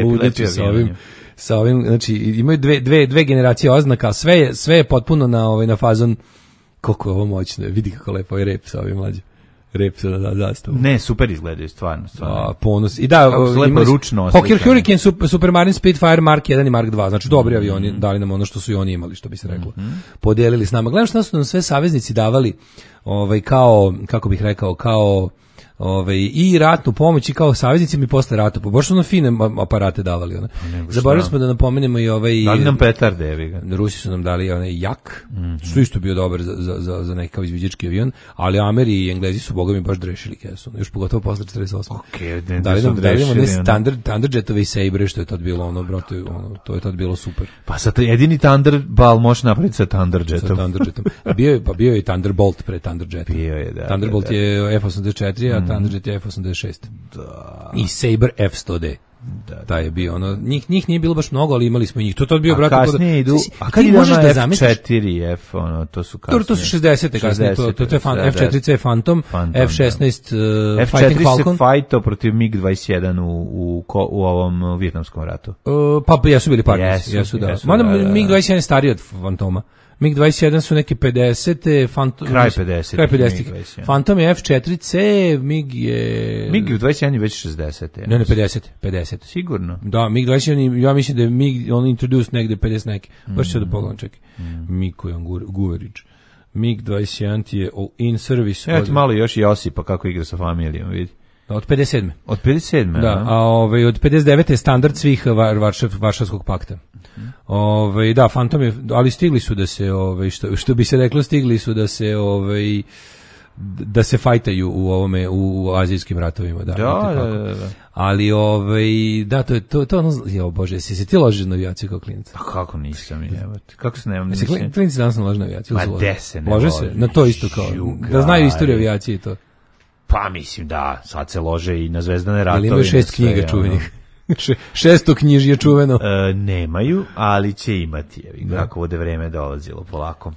sa ovim, znači imaju dve generacije oznaka, sve je potpuno na fazon. Koliko je ovo moćno, vidi kako lepo je rep sa ovim mlađim. Rep sa zastavom. Ne, super izgledaju, stvarno. Ponos. I da, lepo ručno Hawker Hurricane, Supermarine Spitfire Mark 1 i Mark 2, znači dobri avioni, dali nam ono što su i oni imali, što bi se reklo. Podelili s nama. Gledam šta su nam sve saveznici davali, kao, kako bih rekao, kao i ratnu pomoć i kao saveznici mi posle rata. Baš su fine aparate davali. Zaboravili smo da napomenemo i dali nam petarde, evi ga. Rusi su nam dali onaj Jak, što isto bio dobar za nekakav izviđački avion, ali Ameri i Englezi su bogami baš drešili kesu. Još pogotovo posle 48. Dali nam Thunderjetove i Sabre, što je tad bilo to je tad bilo super. Pa sad jedini Thunderball može napraviti sa Thunderjetom. Bio je i Thunderbolt pre Thunderjeta. Bio je, da. Thunderbolt je F-84, a Thunderjet je F-86. I Sabre F-100D. Da je bio njih nije bilo baš mnogo, ali imali smo i njih. To bio brate. Kasnije idu. A kad možeš da zamisliš F4, to su kasnije. To su 60-te kasnije. To je F4C Phantom, F16 Fighting Falcon. Se fajtao protiv MiG-21 u ovom Vijetnamskom ratu. Pa jesu bili partneri. Jesu, da. Mada MiG-21 je stariji od Fantoma. MiG-21 su neke 50. Kraj 50. Phantom je F4C, MiG je... MiG-21 je već 60. Ne, 50. Sigurno. Da, MiG-21, ja mislim da je MiG, on introduced negde 50 neki. Baš ću da pogledam, čekaj. MiG koji on Guverić. MiG-21 ti je in service. Ja ti malo još Josipa kako igra sa familijom, vidi. Od 57. Od 57. Da, a od 59. je standard svih Varšavskog pakta. Da, Phantom je, ali stigli su da se, što bi se reklo, stigli su da se, da se fajtaju u azijskim ratovima. Da. Ali, da, to ono, bože, si se ti ložiš na avijaciju kao klinac? A kako nisam, jebate? Kako se nemam nisam? Klinici danas ne lože na avijaciju? Ma de se ne lože se, na to isto kao, da znaju istoriju avijacije i to. Pa mislim da, sad se lože i na Zvezdane ratove. Ali imaju 6 knjiga čuvenih. 600 knjižje čuveno. Nemaju, ali će imati. Kako bude vreme dolazilo polako.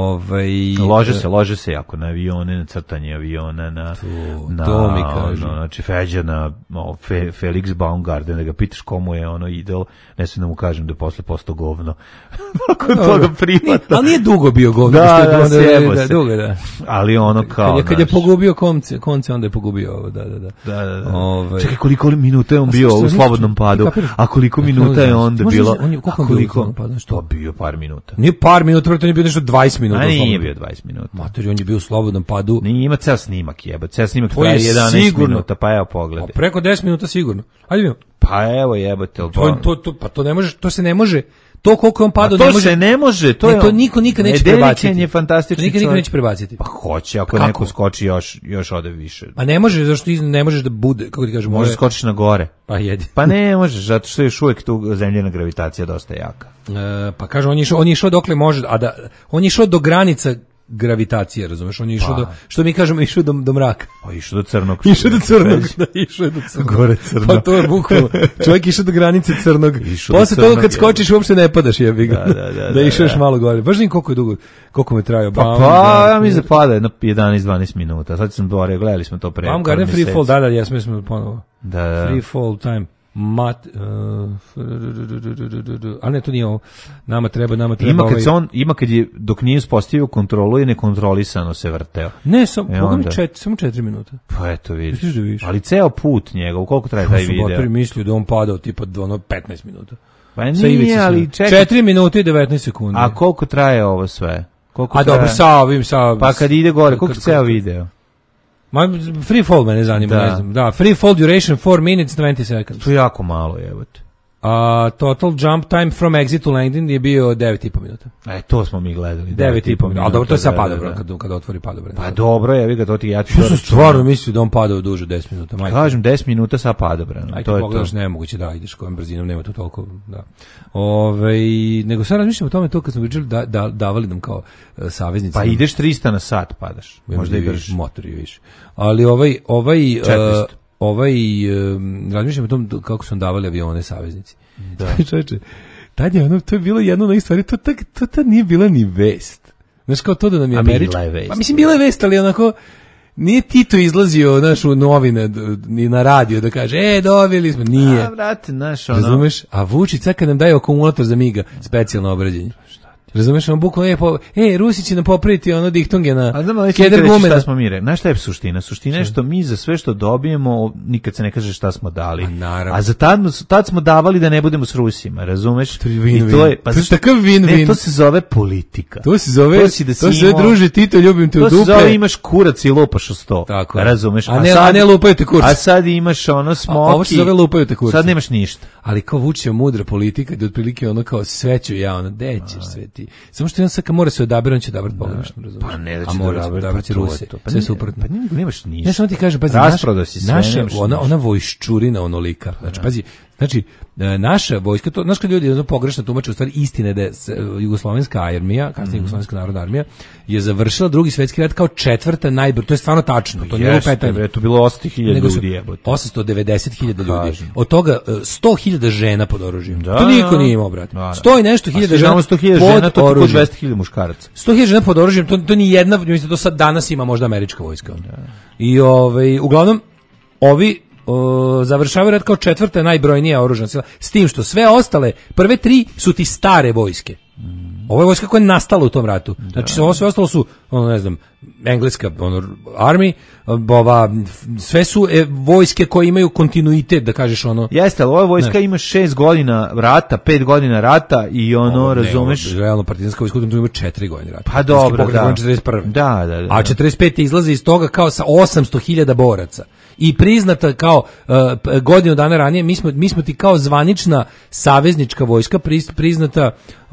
Lože se jako na avione, na crtanje aviona, na to mi kaže. Znači Feđa na Felix Baumgarten, da ga pitaš komu je idol, ne sve da mu kažem da je posle postao govno. Nakon toga primata. Ali nije dugo bio govno. Da, dugo, da. Ali kao... Kad je pogubio konce, onda je pogubio ovo, da. Čekaj, koliko minuta je on bio u slobodnom padu, a koliko minuta je onda bilo? Koliko? To bio par minuta. Nije par minuta, prvo to nije bio nešto 20 minuta. A nije bio 20 minuta. Matori, on je bio u slobodnom padu. Nije ima ceo snimak, jeba. Ceo snimak traje 11 minuta, pa evo pogledaj. Preko 10 minuta sigurno. Ajde vidimo. Pa evo jebate. Pa to ne može, to se ne može. To koliko on padao ne može. To se ne može, to niko nikad neće prebaciti. Nedeljiken je fantastični čovjek. Niko neće prebaciti. Pa hoće, ako neko skoči još ode više. A ne može, zašto ne možeš da bude, kako ti kažem, može skočiš na gore. Pa jedi. Pa ne možeš, zato što je još uvijek tu zemljena gravitacija dosta jaka. Pa kaže, on je išao dokle može, on je išao do granica gravitacije, razumeš? On je išao do, što mi kažemo, išao do mraka. Pa išao do crnog. Išao do crnog. Gore crno. Pa to je bukvalno. Čovjek išao do granice crnog. Posle toga kad skočiš uopšte ne padaš, jebi ga. Da išao još malo gore. Baš koliko je dugo, koliko me trajao. Pa ja mi zapada na 11-12 minuta. Sad sam dvorio, gledali smo to pre. Baumgarten Free Fall, da, jesmo ponovo. Da. Free Fall time. Ali ne, to nije ovo. Nama treba ima kad je, dok nije uspostavio kontrolu i nekontrolisano se vrteo. Ne, samo 4 minuta. Pa eto vidiš. Ali ceo put njegov, koliko traje taj video? Motori mislio da on padao tipa 15 minuta. Pa nije, ali čekaj. 4 minuta i 19 sekundi. A koliko traje ovo sve? Dobro, sa... Pa kad ide gore, koliko ceo video? Free fall mene zanima, ne znam. Da, free fall duration 4 minutes 20 seconds. To je jako malo, jebote. A total jump time from exit to landing je bio 9,5 minuta. To smo mi gledali. 9,5 minuta. Ali dobro, to je sad padobran kad otvori padobran. Pa dobro, ja vi ga to ti ja ću. Ja sam stvarno mislio da on padao duže 10 minuta. Kažem 10 minuta sa padobran. Ajde pogledaš, nemoguće da ideš kojom brzinom, nema tu toliko, da. Nego sad razmišljam o tome to kad smo pričali davali nam kao saveznici. Pa ideš 300 na sat padaš. Možda i brže. Motor je više. Ali razmišljam o tom kako su davali avione saveznici. Da. Čoveče, tad je to je bilo jedno na stvari, to tad nije bila ni vest. Znaš, kao to da nam je američka. Pa mislim, bila je vest, ali onako, nije Tito izlazio, znaš, u novine, ni na radio da kaže, dobili smo, nije. Vrate, znaš, razumeš? A Vučić sad kad nam daje akumulator za Miga, specijalno obrađenje. Razumeš, on bukvalno Rusi će nam popraviti ono dihtonge na Keder Gumen. Šta smo mi rekli? Znaš šta je suština? Suština je što mi za sve što dobijemo, nikad se ne kaže šta smo dali. A za tad smo davali da ne budemo s Rusima, razumeš? To je takav win-win. Ne, to se zove politika. To se zove druže Tito, ljubim te u dupe. To se zove imaš kurac i lupaš o sto. Tako. Razumeš? A ne lupaju te kurac. A sad imaš ono smoki. Ovo se zove lupaju te kurac. Sad nemaš ništa. Ali kao Vučić je mudra politika, da otprilike ono kao sve ću ja, ono, dećeš sve ti. Samo što jedan sad kad mora se odaberati, on će odabrati pogrešno, razumiješ? Pa ne da će odabrati Rusije, sve suprotno. Pa nemaš ništa. Znaš, on ti kaže, pazi, naša, ona vojščurina onolika, znači, pazi, znači, naša vojska, to, znaš kad ljudi pogrešno tumače, u stvari istina je da je jugoslovenska armija, kasnije jugoslovenska narodna armija, je završila Drugi svjetski rat kao četvrta najbrže, to je stvarno tačno, to nije lupetanje. To bilo 800.000 ljudi jebote. 890.000 ljudi. Od toga 100.000 žena pod oružjem. To niko nije imao, brate. 100 i nešto hiljada žena pod oružjem. To je 200.000 muškaraca. 100.000 žena pod oružjem, to ni jedna, mislim, to sad danas ima možda američka vojska. I uglavnom, ovi završavaju rat kao četvrta najbrojnija oružana sila, s tim što sve ostale, prve tri su ti stare vojske. Ovo je vojska koja je nastala u tom ratu. Znači, ovo sve ostalo su, ne znam, engleska army, sve su vojske koje imaju kontinuitet, da kažeš ono. Jeste, ali ova vojska ima 6 godina rata, 5 godina rata i razumeš? Realno partizanska vojska ima 4 godine rata. Pa dobro, da. 41. Da. A 45. izlazi iz toga kao sa 800.000 boraca. I priznata kao godinu dana ranije, mi smo ti kao zvanična saveznička vojska priznata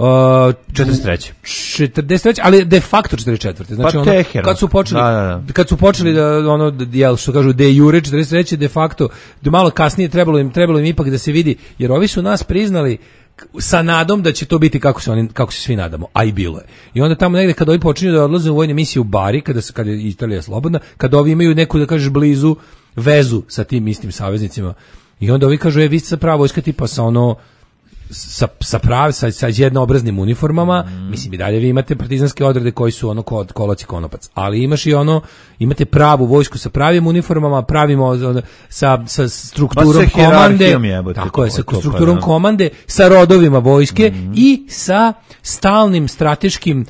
43, ali de facto 44. Znači kad su počeli da ono jel što kažu de jure 43, de facto malo kasnije trebalo im ipak da se vidi, jer ovi su nas priznali sa nadom da će to biti kako se svi nadamo, a i bilo je. I onda tamo negde kad ovi počinju da odlaze u vojne misije u Bari, kada je Italija slobodna, kad ovi imaju neku, da kažeš, blizu vezu sa tim istim saveznicima, i onda ovi kažu, vi ste prava vojska tipa sa ono sa jednoobraznim uniformama, mislim i dalje vi imate partizanske odrede koji su ono kolac i konopac, ali imate pravu vojsku sa pravim uniformama, pravimo sa strukturom komande, tako je, sa strukturom komande, sa rodovima vojske i sa stalnim strateškim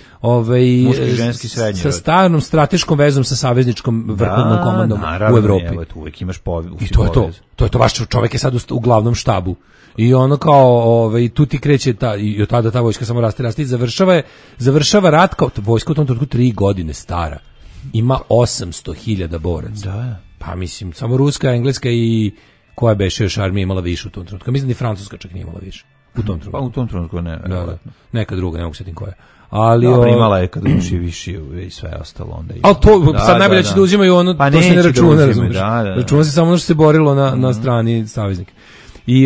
sa stalnom strateškom vezom sa savezničkom vrhovnom komandom u Evropi. Uvijek imaš i to je to vaš čovjek je sad u glavnom štabu. I ono kao, tu ti kreće i od tada ta vojska samo raste i završava rat kao vojska u tom trenutku 3 godine stara. Ima 800.000 boraca. Da. Pa mislim, samo ruska, engleska i koja beše još armija imala više u tom trenutku. Mislim da i francuska čak nije imala više. U tom trenutku. Pa u tom trenutku ne. Da. Neka druga, ne mogu setim koja. Ali imala je kad uči više i sve ostalo onda. Ali to sad najbolje će da uzimaju ono, pa to se ne računa, razumiješ. Računa se samo ono što se borilo na strani saveznika. I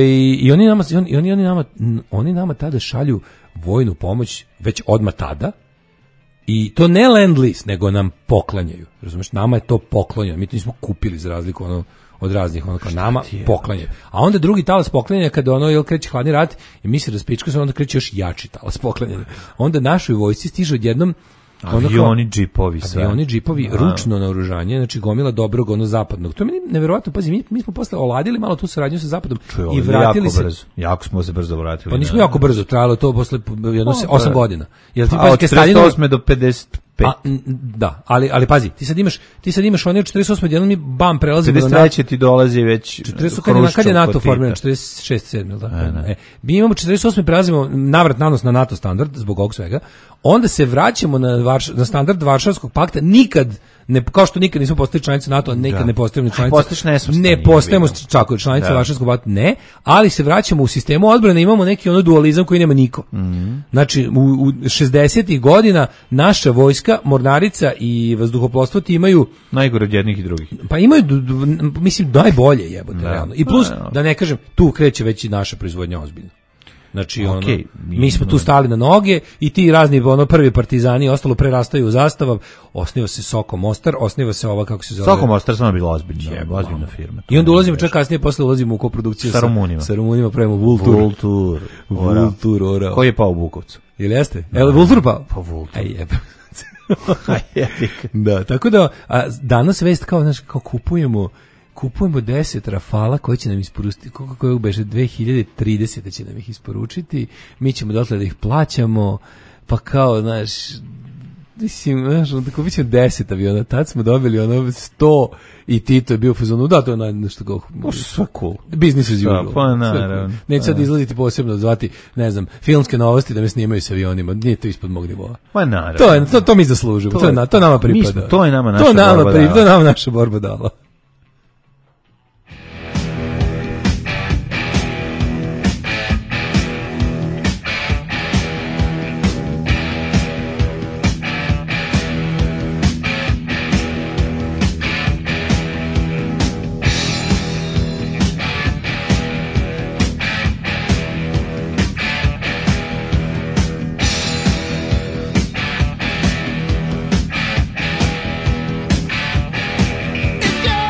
oni nama tada šalju vojnu pomoć već odmah tada. I to ne land lease, nego nam poklanjaju. Razumeš, nama je to poklonjeno. Mi to nismo kupili za razliku od raznih, kao nama poklanjaju. A onda drugi talas poklanjanja, kada kreće hladni rat i mi se raspičkamo, onda kreće još jači talas poklanjanja. Onda našoj vojsci stiže odjednom avioni, džipovi, sve. Avioni, džipovi, ručno naoružanje, znači gomila dobrog zapadnog. To je meni neverovatno, pazi, mi smo posle oladili malo tu saradnju sa zapadom i vratili se. Jako smo se brzo vratili. Pa nismo jako brzo, trajalo to posle 8 godina. Jel ti od 48 do Da, ali pazi, ti sad imaš one u 48. jednom mi bam prelazimo na 43. ti dolazi već 40 kad je NATO formiran 46 7, da. Mi imamo 48. prelazimo navrat nanos na NATO standard zbog ovog svega. Onda se vraćamo na standard Varšavskog pakta, nikad ne, kao što nikad nismo postali članice NATO, nikad ne postajemo članice. Ne postajemo čak članice Varšavskog pakta, ne, ali se vraćamo u sistemu odbrane, imamo neki ono dualizam koji nema niko. Znači, u 60-ih godina naša vojska, mornarica i vazduhoplovstvo ti imaju najgore od jednih i drugih. Pa imaju, mislim, najbolje jebote, realno. I plus, da ne kažem, tu kreće već i naša proizvodnja ozbiljno. Znači, mi smo tu stali na noge i ti razni prvi partizani ostalo prerastaju u zastava, osniva se Soko Mostar, osniva se ova, kako se zove... Soko Mostar samo bila ozbiljna firma. I onda ulazimo, čak kasnije, posle ulazimo u koprodukciju sa Rumunima, pravimo Vultur. Ora. Koji je pao u Bukovcu? Ili jeste? Vultur pao? Pa Vultur. Aj jebe. Da, tako da, danas vest kao, znaš, kao kupujemo 10 Rafala koji će nam isporučiti, koliko beže 2030 će nam ih isporučiti, mi ćemo dotle da ih plaćamo, pa kao, znaš, mislim, znaš, kupit ćemo 10 aviona, tad smo dobili 100 i Tito je bio u fazonu, da, to je nešto kao... Sve cool. Business as usual. Pa, naravno. Neće sad izlaziti posebno, zvati, ne znam, filmske novosti da me snimaju sa avionima, nije to ispod mog nivoa. Pa, naravno. To mi zaslužimo, to nama pripada. To je nama naša borba dala. To je nama naša borba dala. If you're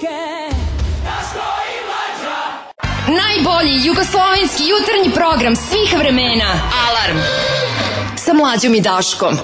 Najbolji jugoslovenski jutarnji program svih vremena. Alarm sa Mlađom i Daškom.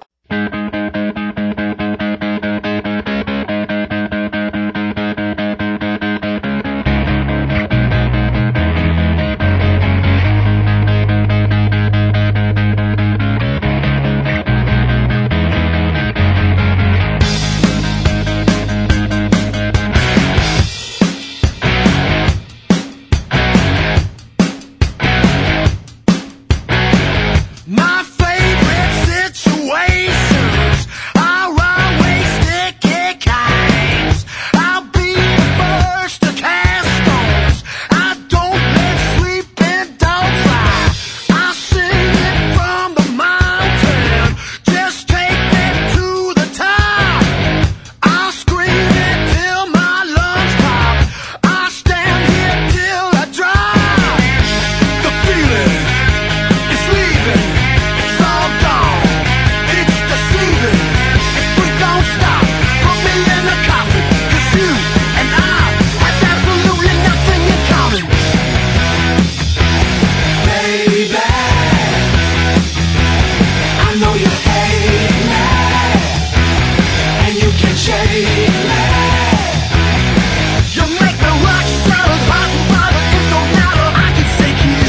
My favorite situations are always sticky kinds. I'll be the first to cast stones. I don't let sleeping dogs fly. I sing it from the mountain. Just take me to the top. I'll scream it till my lungs pop. I'll stand here till I drop. The feeling is leaving. It's all gone. It's deceiving. If we don't stop, put me in a coffin. 'Cause you and I have absolutely nothing in common. Baby, I know you hate me, and you can shake me. You make me rock solid, hot and bothered. It don't matter, I can take you.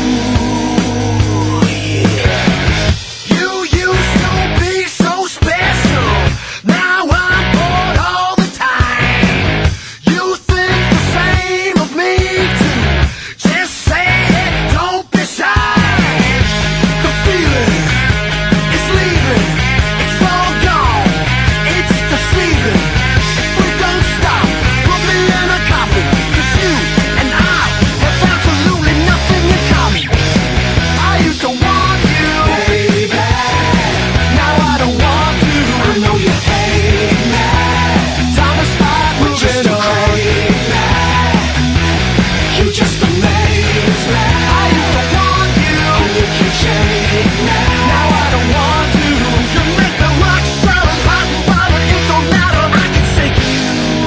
You used to be so special. Now I'm bored all the time. You think the same of me too. Just say it, don't be shy. The feeling is leaving. It's all gone. It's deceiving. If we don't stop, put me in a coffin. 'Cause you and I have absolutely nothing in common. I used to want you, baby. Now I don't want to. I know you hate me. Time to start moving on. You just amaze me. I used to want you, and you can shake me. Now I don't want to. You make me rock solid, hot and bothered. It don't matter, I can take you.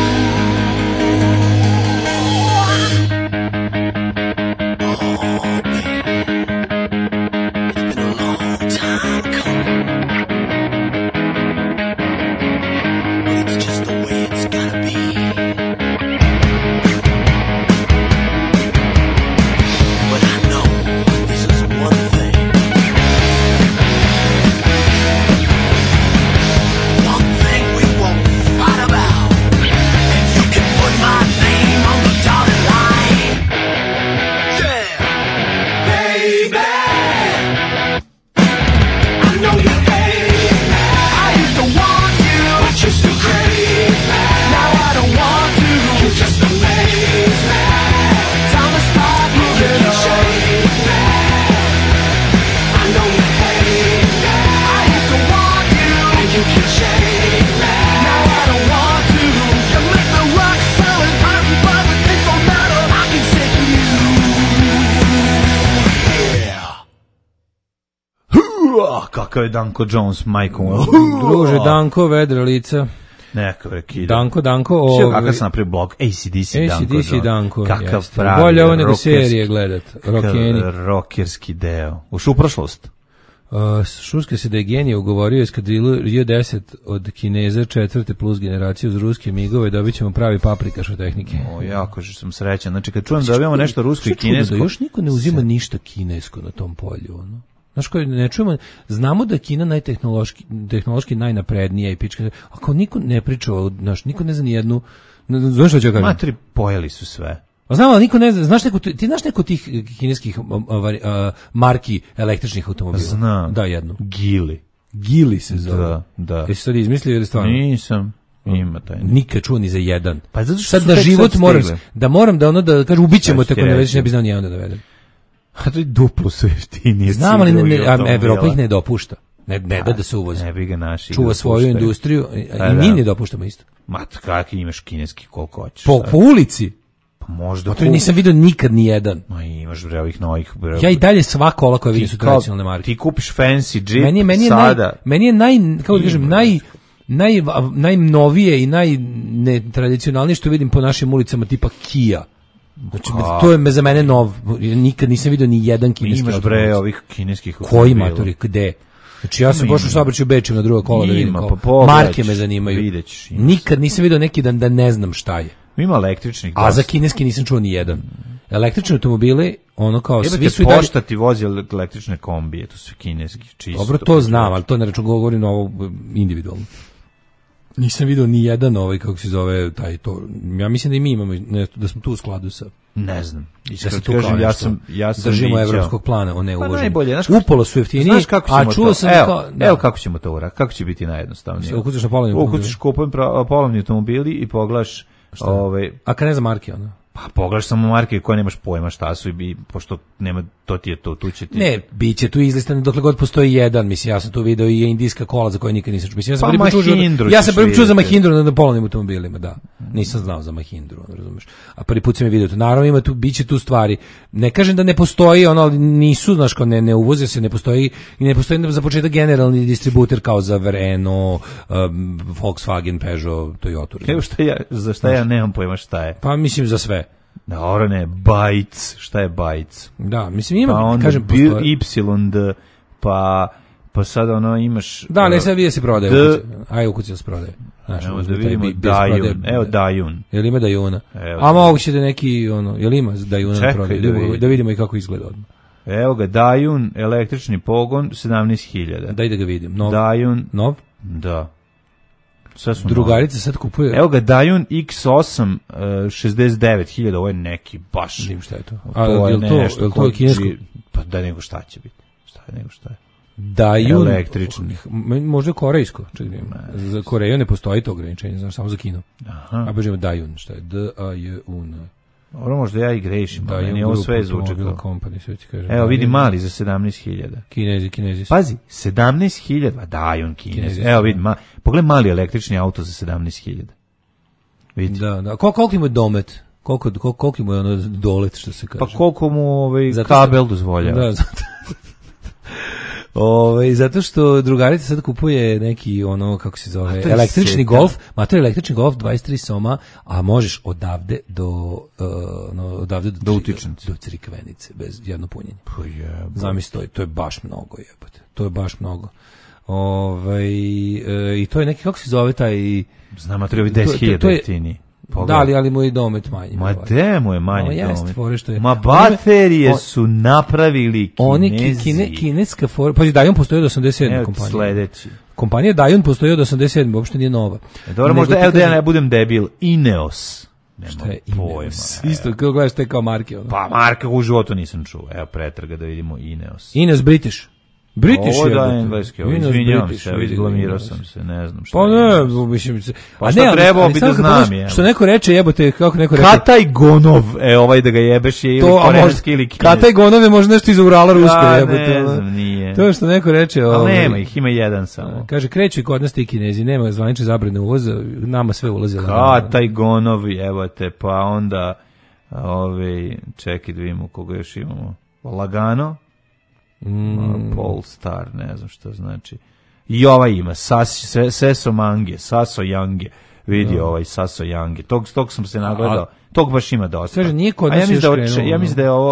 It's just the way it's gotta be. But I know this is one thing. One thing we won't fight about. And you can put my name on the dotted line. Yeah, baby. I know you hate me. I used to want you, but you still crave me. Now I don't want to. You just amaze me. Time to start moving on. Shake me. I know you hate me. I used to want you, and you can shake me. Now I don't want to. You make me rock solid, hot and bothered. It don't matter, I can take you. Yeah. Kakav je Danko Jones, majkom. Druže, Danko, vedre lica. Neka prekida. Danko. Sve kakav sam napravio blog, ACDC Danko. Kakav jeste. pravi Bolje ovo nego rockerski- serije gledat. Rockeni. Rockerski deo. Ušao u prošlost. Šuška se da je genije ugovorio eskadrilu J-10 od Kineza 4. plus generacije uz ruske migove, dobit ćemo pravi paprikaš od tehnike. O, jako što sam srećan. Znači, kad čujem da dobijamo nešto rusko i kinesko... Da još niko ne uzima ništa kinesko na tom polju, ono. Znaš, koji ne čujemo, znamo da je Kina tehnološki najnaprednija i pička, a kao niko ne priča, niko ne zna ni jednu, znaš što ću kažem? Matri, pojeli su sve. A znam, ali niko ne zna, znaš ti znaš neko tih kineskih marki električnih automobila? Znam. Da, jednu. Gili se zove. Da. Jesi sad izmislio ili stvarno? Nisam. Ima taj. Nikad čuo ni za jedan. Pa zato što sad na život moram da kažem ubićemo te ako ne već ne bi znao ni jedan da dovedem. A to je duplo su jeftinije. Znam, ali Evropa ih ne dopušta. Ne da se uvozi. Ne bi ga naši. Čuva svoju industriju i mi ne dopuštamo isto. Ma kakvi imaš kineski koliko hoćeš. Po ulici? Pa možda. To nisam vidio nikad ni jedan. Ma imaš bre ovih novih. Ja i dalje sva kola koja vidim su tradicionalne marke. Ti kupiš fancy Jeep sada. Meni je kako da kažem, najnovije i najnetradicionalnije što vidim po našim ulicama tipa Kia. Znači, to je za mene nov. Nikad nisam vidio ni jedan kineski automobil. Imaš bre ovih kineskih automobila. Koji matori, gde? Znači ja sam pošao u saobraćaju u Beču na druga kola da vidim marke me zanimaju. Nikad nisam vidio neki dan da ne znam šta je. Ima električnih. A za kineski nisam čuo ni jedan. Električni automobili, ono kao svi su i dalje... Pošta ti vozi električne kombije, to su kineski, čisto. Dobro, to znam, ali to ne račun govorim ovo individualno. Nisam vidio ni jedan kako se zove taj to. Ja mislim da i mi imamo da smo tu u skladu sa. Ne znam. Da se tu kažem, ja sam držimo evropskog plana, on ne uvožimo. Upolo su jeftiniji, a čuo sam evo kako ćemo to uraditi, kako će biti najjednostavnije. Ukucaš na polovni automobil. Ukucaš kupujem polovni automobili i pogledaš a kad ne znam marke, ono? Pa pogledaš samo marke koje nemaš pojma šta su i pošto nema, to ti je to, tu će ti... Ne, bit će tu izlistan dokle god postoji jedan, mislim, ja sam tu video i indijska kola za koje nikad nisam čuo. Mislim, ja sam prvi čuo za Mahindru na polovnim automobilima, da. Nisam znao za Mahindru, razumeš. A prvi put sam je vidio to. Naravno ima tu, bit će tu stvari. Ne kažem da ne postoji, ali nisu, znaš, kao ne uvoze se, ne postoji i ne postoji za početak generalni distributer kao za Renault, Volkswagen, Peugeot, Toyota. Evo za šta ja nemam pojma šta je. Pa mislim za sve. Dobro, ne, Bytes, šta je Bytes? Da, mislim ima, pa onda kažem, Y, pa sad imaš... Da, ne, sad vidi se prodaje, aj ukući da se prodaje. Evo da vidimo Dajun, evo Dajun. Jel ima Dajuna? A moguće da neki, jel ima Dajuna na prodaje? Da vidimo i kako izgleda odmah. Evo ga, Dajun, električni pogon, 17.000. Daj da ga vidim. Dajun. Nov? Da. Drugarica sad kupuje. Evo ga, Dajun X8 69.000, ovo je neki baš. Nim šta je to? Je to kinesko? Pa da nego šta će biti. Šta je? Dajun električni. Možda korejsko. Čekaj, za Koreju ne postoji to ograničenje, znaš, samo za Kinu. A baš ima Dajun, šta je? D-A-J-U-N. Ovo možda ja i grešim, meni ovo sve zvuči kao. Evo vidi mali za 17.000. Kinezi. Pazi, 17.000, Dajun Kinezi. Evo vidi, pogledaj mali električni auto za 17.000. Vidi. Da. Koliko ima domet? Koliko ima ono dolet, što se kaže? Pa koliko mu kabel dozvoljava. Da, zato što drugarica sad kupuje neki kako se zove, električni golf, mater električni golf 23 soma, a možeš odavde do utičnice, do Crikvenice bez jedno punjenje. Zamisli, to je baš mnogo, jebote. To je baš mnogo. I to je neki, kako se zove taj... Znam, a treba 10.000 jeftini. Da, ali mu je domet manji. Ma de mu je manji domet. Ma baterije su napravili Kinezi. Kineska fora. Pa Dajun postoji od 87. kompanija. Sledeći. Kompanija Dajun postoji od 87. Uopšte nije nova. Dobro, možda, evo da ja ne budem debil. Ineos. Šta je Ineos? Isto, kako gledaš te kao marke. Pa marke u životu nisam čuo. Evo pretraga da vidimo Ineos. Ineos British. British ovo je engleski, izvinjavam se, izglamirao sam se, ne znam šta. Pa ne, mislim se. Pa šta trebao bi da znam je. Što neko reče, jebote, kako neko reče. Kataj Gonov, ovaj da ga jebeš je ili koreanski ili kineski. Kataj Gonov je možda nešto iz Urala rusko, jebote. Ne znam, nije. To što neko reče. Ali nema ih, ima jedan samo. Kaže, kreću i kod nas ti Kinezi, nema zvanične zabrane uvoza, nama sve ulaze. Kataj Gonov, jebote, pa onda, čekaj da vidimo koga još imamo. Lagano. Polestar, ne znam što znači. I ovaj ima Seso Mange, Saso Yange. Vidi ovaj Saso Yange. Tog sam se nagledao. Tog baš ima dosta. Kaže, nije kod nas još krenuo. Ja mislim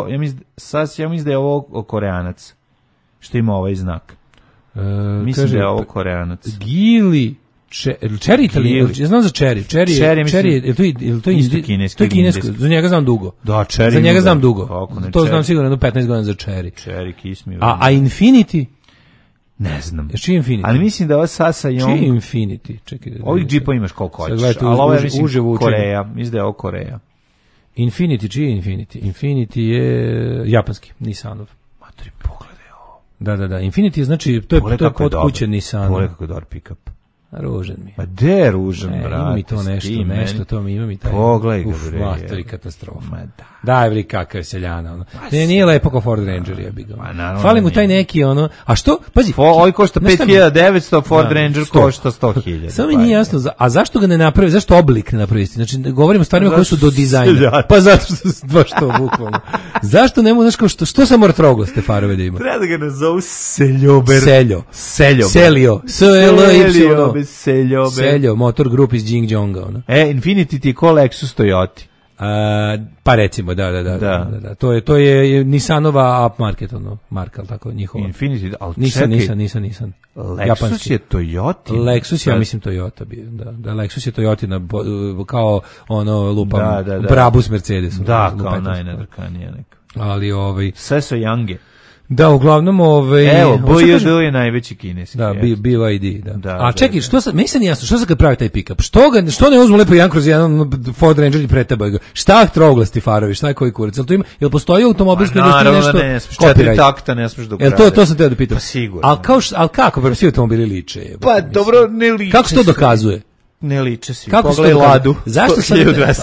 da je ovo Koreanac. Što ima ovaj znak. Mislim da je ovo Koreanac. Gili Cherry Italy, ja znam za Cherry, je to isto kineski. To je kinesko, za njega znam dugo. Da, Cherry. Za njega znam dugo. To znam sigurno 15 godina za Cherry. Cherry kiss me. A Infinity? Ne znam. Čiji Infinity? Ali mislim da ova Sasa Young. Čiji Infinity? Čekaj. Ovih džipa imaš koliko hoćeš. Ali ovo je mislim Koreja. Mislim da je ovo Koreja. Infinity, čiji je Infinity? Infinity je japanski, Nissanov. Matri, pogledaj ovo. Da. Infinity je znači, to je kod kuće Nissan. Pogledaj kako je dobar pick-up. Ružan mi. Ma de je ružan, brate. Ima mi to nešto, to mi ima mi taj. Pogledaj ga, bre. Master i katastrofa. Ma da. Daj, bre, kakav je seljana, nije lepo kao Ford Ranger, ja bih ga. Fali mu taj neki, a što? Pazi. Ovaj košta 5.900, Ford Ranger košta 100.000. Samo mi nije jasno, a zašto ga ne napravi, zašto oblik ne napravi? Znači, govorimo o stvarima koje su do dizajna. Pa zato što, baš to, bukvalno. Zašto ne možeš, što sam mora troglaste farove da ima? Treba da ga nazovu Seljober. Seljo. S-E-L-Y. Seljo, Motor Group iz Jingjonga. Ono. Infiniti ti je ko Lexus Toyota. Pa recimo, da. To je Nissanova upmarket, ono, marka, ali tako, njihova. Infiniti, ali Nissan. Lexus japanski. Je Toyota? Lexus, ja mislim Toyota bio, da. Lexus je Toyota kao, ono, lupam, Brabus Mercedes. Da, kao najnedrkanije neka. Ali, sve su Yange. Da, uglavnom, evo, BYD je najveći kineski. Da, BYD, da. A čekaj, što sad, meni se nije jasno, što sad kad pravi taj pick-up? Što ne uzmu lepo jedan kroz jedan Ford Ranger i pretabaju ga? Šta trouglasti farovi, šta je koji kurac? Jel postoji automobilska industrija nešto? Naravno, ne smiješ, 4 takta ne smiješ dok rade. To sam teo da pitam. Pa sigurno. Ali kako, svi automobili liče? Pa dobro, ne liče. Kako se to dokazuje? Ne liče si. Pogledaj Ladu. Zašto sam...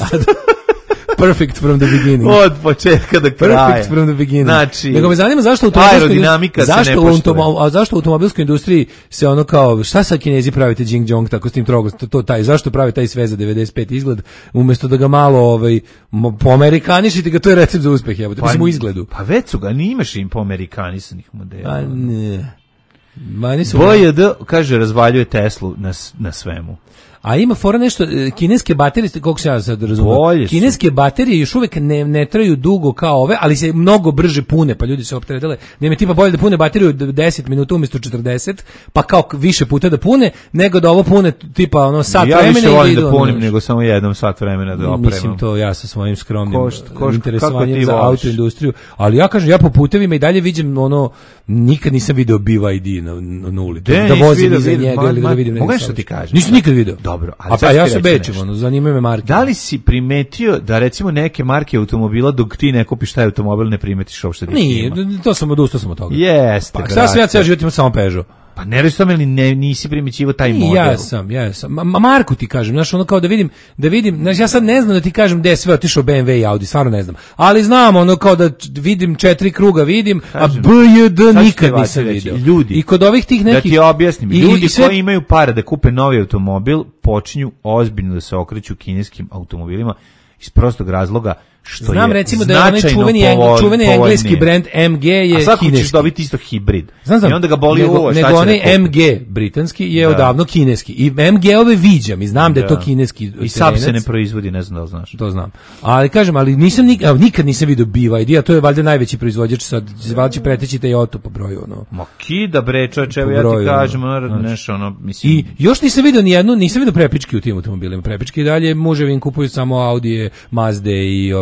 Perfect from the beginning. Od početka do kraja. Perfect from the beginning. Znači, nego me zanima zašto zašto u automobilskoj industriji se ono kao, šta sa Kinezi pravite Jing-Jong tako s tim zašto pravi taj sve za 95 izgled, umjesto da ga malo poamerikanišite ga, to je recept za uspeh, mislim u izgledu. Pa već su ga, nimaš im poamerikanisanih modela. Pa ne. BYD, kaže, razvaljuje Teslu na svemu. A ima fora nešto, kineske baterije, koliko se ja sad razumijem, kineske baterije još uvek ne traju dugo kao ove, ali se mnogo brže pune, pa ljudi se opteretili. Nema tipa bolje da pune bateriju 10 minuta umjesto 40, pa kao više puta da pune, nego da ovo pune tipa ono sat vremena. Ja više volim da punim nego samo jednom sat vremena da opremam. Mislim to ja sa svojim skromnim interesovanjem za autoindustriju, ali ja kažem, ja po putevima i dalje vidim ono, nikad nisam video BYD na ulici. Da vozim iza njega ili da vidim. Mogu nešto ti kažem? Nisam nikad video. Dobro, ali pa ja se bečim, ono, zanimaju me marke. Da li si primetio da recimo neke marke automobila dok ti ne kupiš taj automobil ne primetiš uopšte da ih ima? Nije, to sam odustao sam od toga. Jeste, pa sad sve ceo život imam samo Peugeot. Pa ne reći tome ili nisi primećivo taj model? Ja sam. Marku ti kažem, znaš, ono kao da vidim, znaš, ja sad ne znam da ti kažem gde je sve otišao BMW i Audi, stvarno ne znam. Ali znam, ono kao da vidim 4 kruga, kažem, a BYD nikad nisam vidio. Ljudi, i kod ovih tih nekih... Da ti objasnim, ljudi koji imaju pare da kupe novi automobil, počinju ozbiljno da se okreću kineskim automobilima iz prostog razloga što znam, je recimo da je onaj čuveni engleski brand MG je kineski. A sad ćeš dobiti isto hibrid. Znam. I onda ga boli uvo. Nego onaj MG britanski je odavno kineski. I MG-ove viđam i znam da je to kineski. I Saab se ne proizvodi, ne znam da li znaš. To znam. Ali kažem, nikad nisam vidio BYD, a to je valjda najveći proizvođač, sad valjda će preteći Toyota po broju. Ono. Ma kida bre, čoveče, evo ja ti kažem, mislim. I još nisam vidio prepički u tim automobilima. Prepički dalje muževi kupuju samo Audije, Mazde i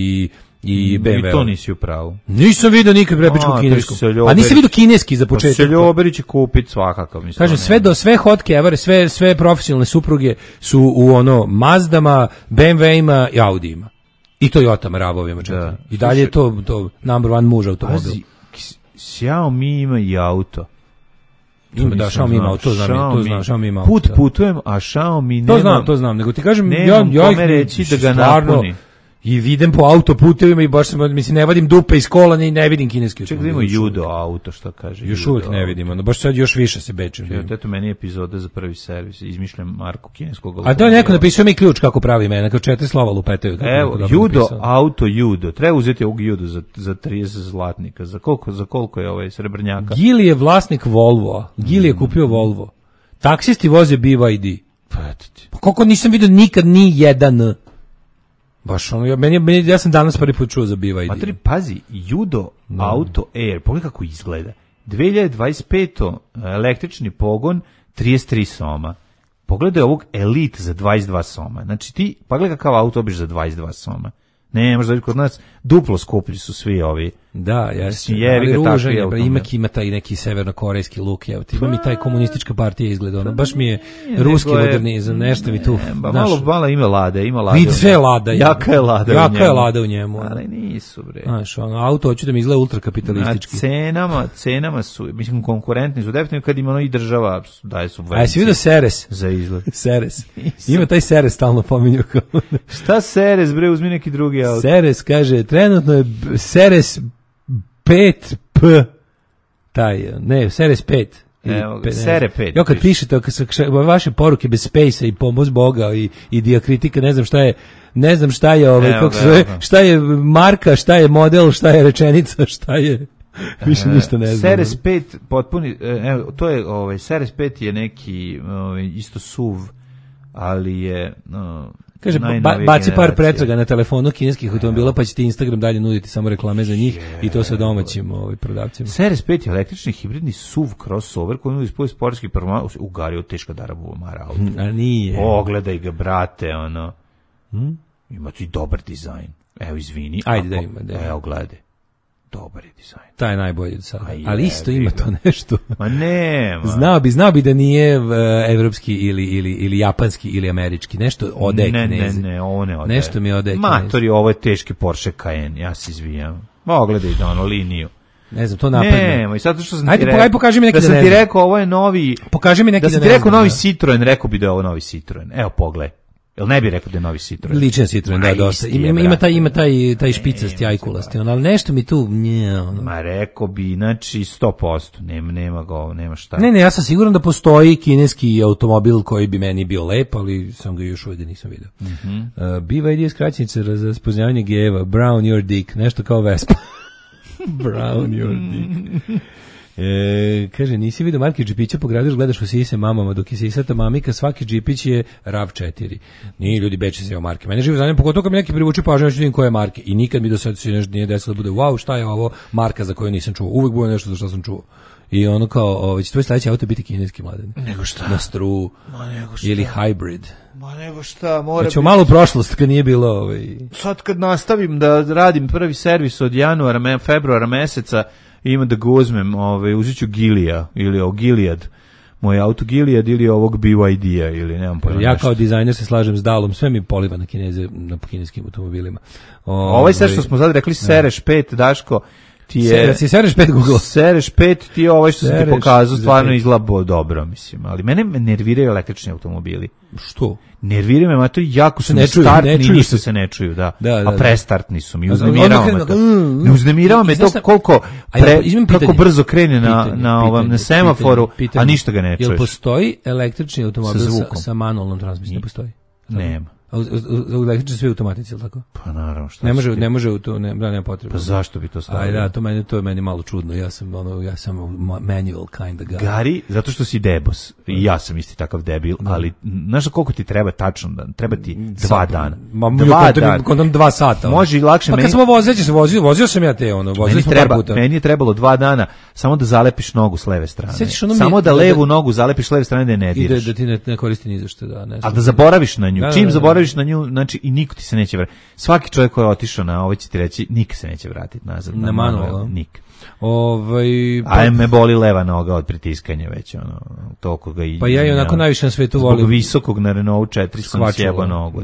i BMW. I to nisi u pravu. Nisam vidio nikad prepičku kinesku. A nisam vidio kineski za početak. Seljoberi će kupiti svakako. Kažem, sve hotkevare, sve profesionalne supruge su u Mazdama, BMW-ima i Audijima. I Toyotama, Ravovima četiri. I dalje je to number one muž automobil. Pazi, Xiaomi ima i auto. Ima da Xiaomi ima auto, to znam, Xiaomi ima auto. Putujem, a Xiaomi nema. To znam, nego ti kažem, ja ih reći da ga napuni. I vidim po autoputevima i baš ne vadim dupe iz kola i ne vidim kineski automobil. Ček, vidimo Judo auto, što kaže. Još uvijek ne vidimo, baš sad još više se bečem. Eto meni epizoda za prvi servis, izmišljam marku kineskog automobila. A da neko napisao mi ključ kako pravi imena, kao 4 slova lupetaju. Evo, Judo auto Judo, treba uzeti ovog Judo za 30 zlatnika, za koliko je ovaj srebrnjaka? Gili je vlasnik Volvo, Gili je kupio Volvo. Taksisti voze BYD. Pa koliko nisam vidio nikad ni jedan. Baš ja sam danas prvi put čuo za BYD. Matri, pazi, Judo Auto Air, pogledaj kako izgleda. 2025. električni pogon, 33 soma. Pogledaj ovog Elite za 22 soma. Znači ti, pogledaj kakav auto obiš za 22 soma. Ne, možda kod nas duplo skuplji su svi ovi. Da, ali ružan je, ima taj neki severnokorejski luk, ima mi taj komunistička partija izgleda, baš mi je ruski modernizam, nešto mi tu. Malo ima lade. Vid sve lada. Jaka je lada u njemu. Ali nisu, bre. Znaš, auto hoće da mi izgleda ultrakapitalistički. Cenama su, mislim, konkurentni su, definitivno kad ima i država daje subvencije. A jesi vidio Seres? Za izgled. Seres. Ima taj Seres stalno pominju. Šta Seres, bre, uzmi neki drugi auto. Seres, kaže, trenutno je Seres 5P Seres 5. Sere 5. Jo, kad pišete vaše poruke bez space-a i pomoć Boga i dijakritika, ne znam šta je šta je marka, šta je model, šta je rečenica, šta je Više ništa ne znam. Series 5 potpuni, evo, to je, Series 5 je neki isto SUV, ali je kaže, baci par pretraga na telefonu kineskih automobila, pa će ti Instagram dalje nuditi samo reklame za njih i to sa domaćim prodavcima. Series 5 je električni hibridni SUV crossover koji nudi spoj sportskih performansa. Ugario teška darabu mara auto. A nije. Pogledaj ga, brate, ono. Ima ti dobar dizajn. Evo, izvini. Ajde, da ima. Evo, gledaj. Dobar je dizajn. Taj je najbolji do sada. Ali isto ima to nešto. Ma nema. Znao bi da nije evropski ili japanski ili američki. Nešto ode Kinezi. Ne, ovo ne ode. Nešto mi ode Kinezi. Matori, ovo je teški Porsche Cayenne. Ja se izvijam. Gledaj da ono liniju. Ne znam, to napadne. Nema, i sad što sam ti rekao. Ajde, pokaži mi neki da sam ti rekao, ovo je novi. Pokaži mi neki da sam ti rekao novi Citroen, rekao bi da je ovo novi Citroen. Evo, pogledaj. Jel ne bi rekao da je novi Citroen? Ličan Citroen, da, dosta. Ima taj špicasti, ajkulasti, ali nešto mi tu... Ma rekao bi, znači 100%, nema šta. Ne, ja sam siguran da postoji kineski automobil koji bi meni bio lep, ali sam ga još uvijek nisam vidio. Biva idea skraćenica za spoznavanje gejeva, Brown your dick, nešto kao Vespa. Brown your dick. Kaže, nisi vidio marke džipića po gradu, gledaš u sise mamama, dok je sisata mamika, svaki džipić je RAV4. Nije ljudi beče se o marke. Mene živo zanima, pogotovo kad mi neki privuče pažnju, ja ću vidim koje marke. I nikad mi do sada se nije desilo da bude, wow, šta je ovo marka za koju nisam čuo. Uvijek bude nešto za što sam čuo. I ono kao, će tvoj sledeći auto biti kineski, Mladen. Nego šta? Na struju. Ili hybrid. Ma nego šta, mora biti. Malo u prošlost kad nije bilo... Sad kad nastavim da radim prvi servis od februara meseca, ima da ga uzmem, uzet ću Gilija ili Gilead, moj auto Gilead ili ovog BYD-a ili nemam pojma. Ja kao dizajner se slažem s Dalom, sve mi poliva na kineskim automobilima. Ovo je sve što smo sad rekli, Sereš 5, Daško, ti je... Sereš 5 Google. Sereš 5 ti je ovaj što sam ti pokazao, stvarno izgleda dobro, mislim, ali mene nerviraju električni automobili. Što? Nerviraju me, ma to jako su startni, ništa se ne čuju, da. A prestartni su mi, uznemirava me to koliko brzo krene na semaforu, a ništa ga ne čuješ. Jel postoji električni automobil sa manualnom transmisijom? Ne postoji? Nema. Električni sve automatici, ili tako? Pa naravno, šta ne može u to, nema potrebe. Pa zašto bi to stavio? Da, to je meni malo čudno. Ja sam manual kind of guy. Gari, zato što si debos. I ja sam isti takav debil, ali znaš koliko ti treba tačno dan? Treba ti 2 dana. 2 dana. Kondom 2 sata. Može i lakše. Pa kad smo vozio sam ja te, vozili smo par puta. Meni je trebalo 2 dana samo da zalepiš nogu s leve strane. Samo da levu nogu zalepiš s leve strane da je ne diraš. I da ti ne koristi ni za što, da. A da zaboraviš na nju. Čim zaboraviš na nju, znači i niko ti se neće vratiti. Svaki čovjek koji je otišao na ovo će ti reći, nikad se neće vratiti nazad. Na manual, nikad. A me boli leva noga od pritiskanja već, toliko ga i... Pa ja i onako najviše na svetu volim... Zbog visokog na Renault 4 sam sjebao nogu.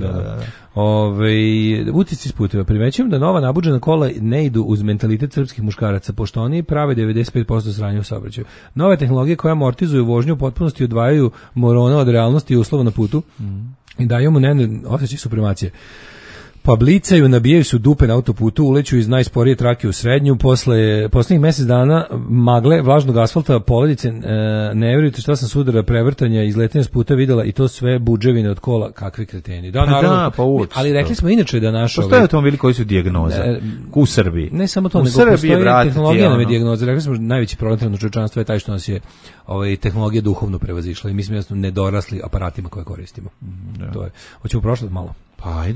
Utisci s puteva. Primećujem da nova nabuđena kola ne idu uz mentalitet srpskih muškaraca, pošto oni prave 95% sranja u saobraćaju. Nove tehnologije koje amortizuju vožnju u potpunosti odvajaju morona od realnosti i uslova na putu i daju mu osjećaj supremacije. Pa blicaju, nabijaju su dupe na autoputu, uleću iz najsporije trake u srednju, posljednjih mjesec dana magle, vlažnog asfalta, poledice, ne vjerujete šta sam sudara, prevrtanja, izletanja s puta videla i to sve budževine od kola, kakvi kreteni. Da, naravno, ali rekli smo inače da naš... Postoje automobili koji su dijagnoza u Srbiji. Ne samo to, nego postoji tehnologija nam je dijagnoza. Rekli smo, najveći problem trenutno čovječanstva je taj što nas je tehnologija duhovno prevazišla i mi smo jasno nedorasli aparatima koje koristimo. To je. Hoćemo prošlati malo? Pa ajde.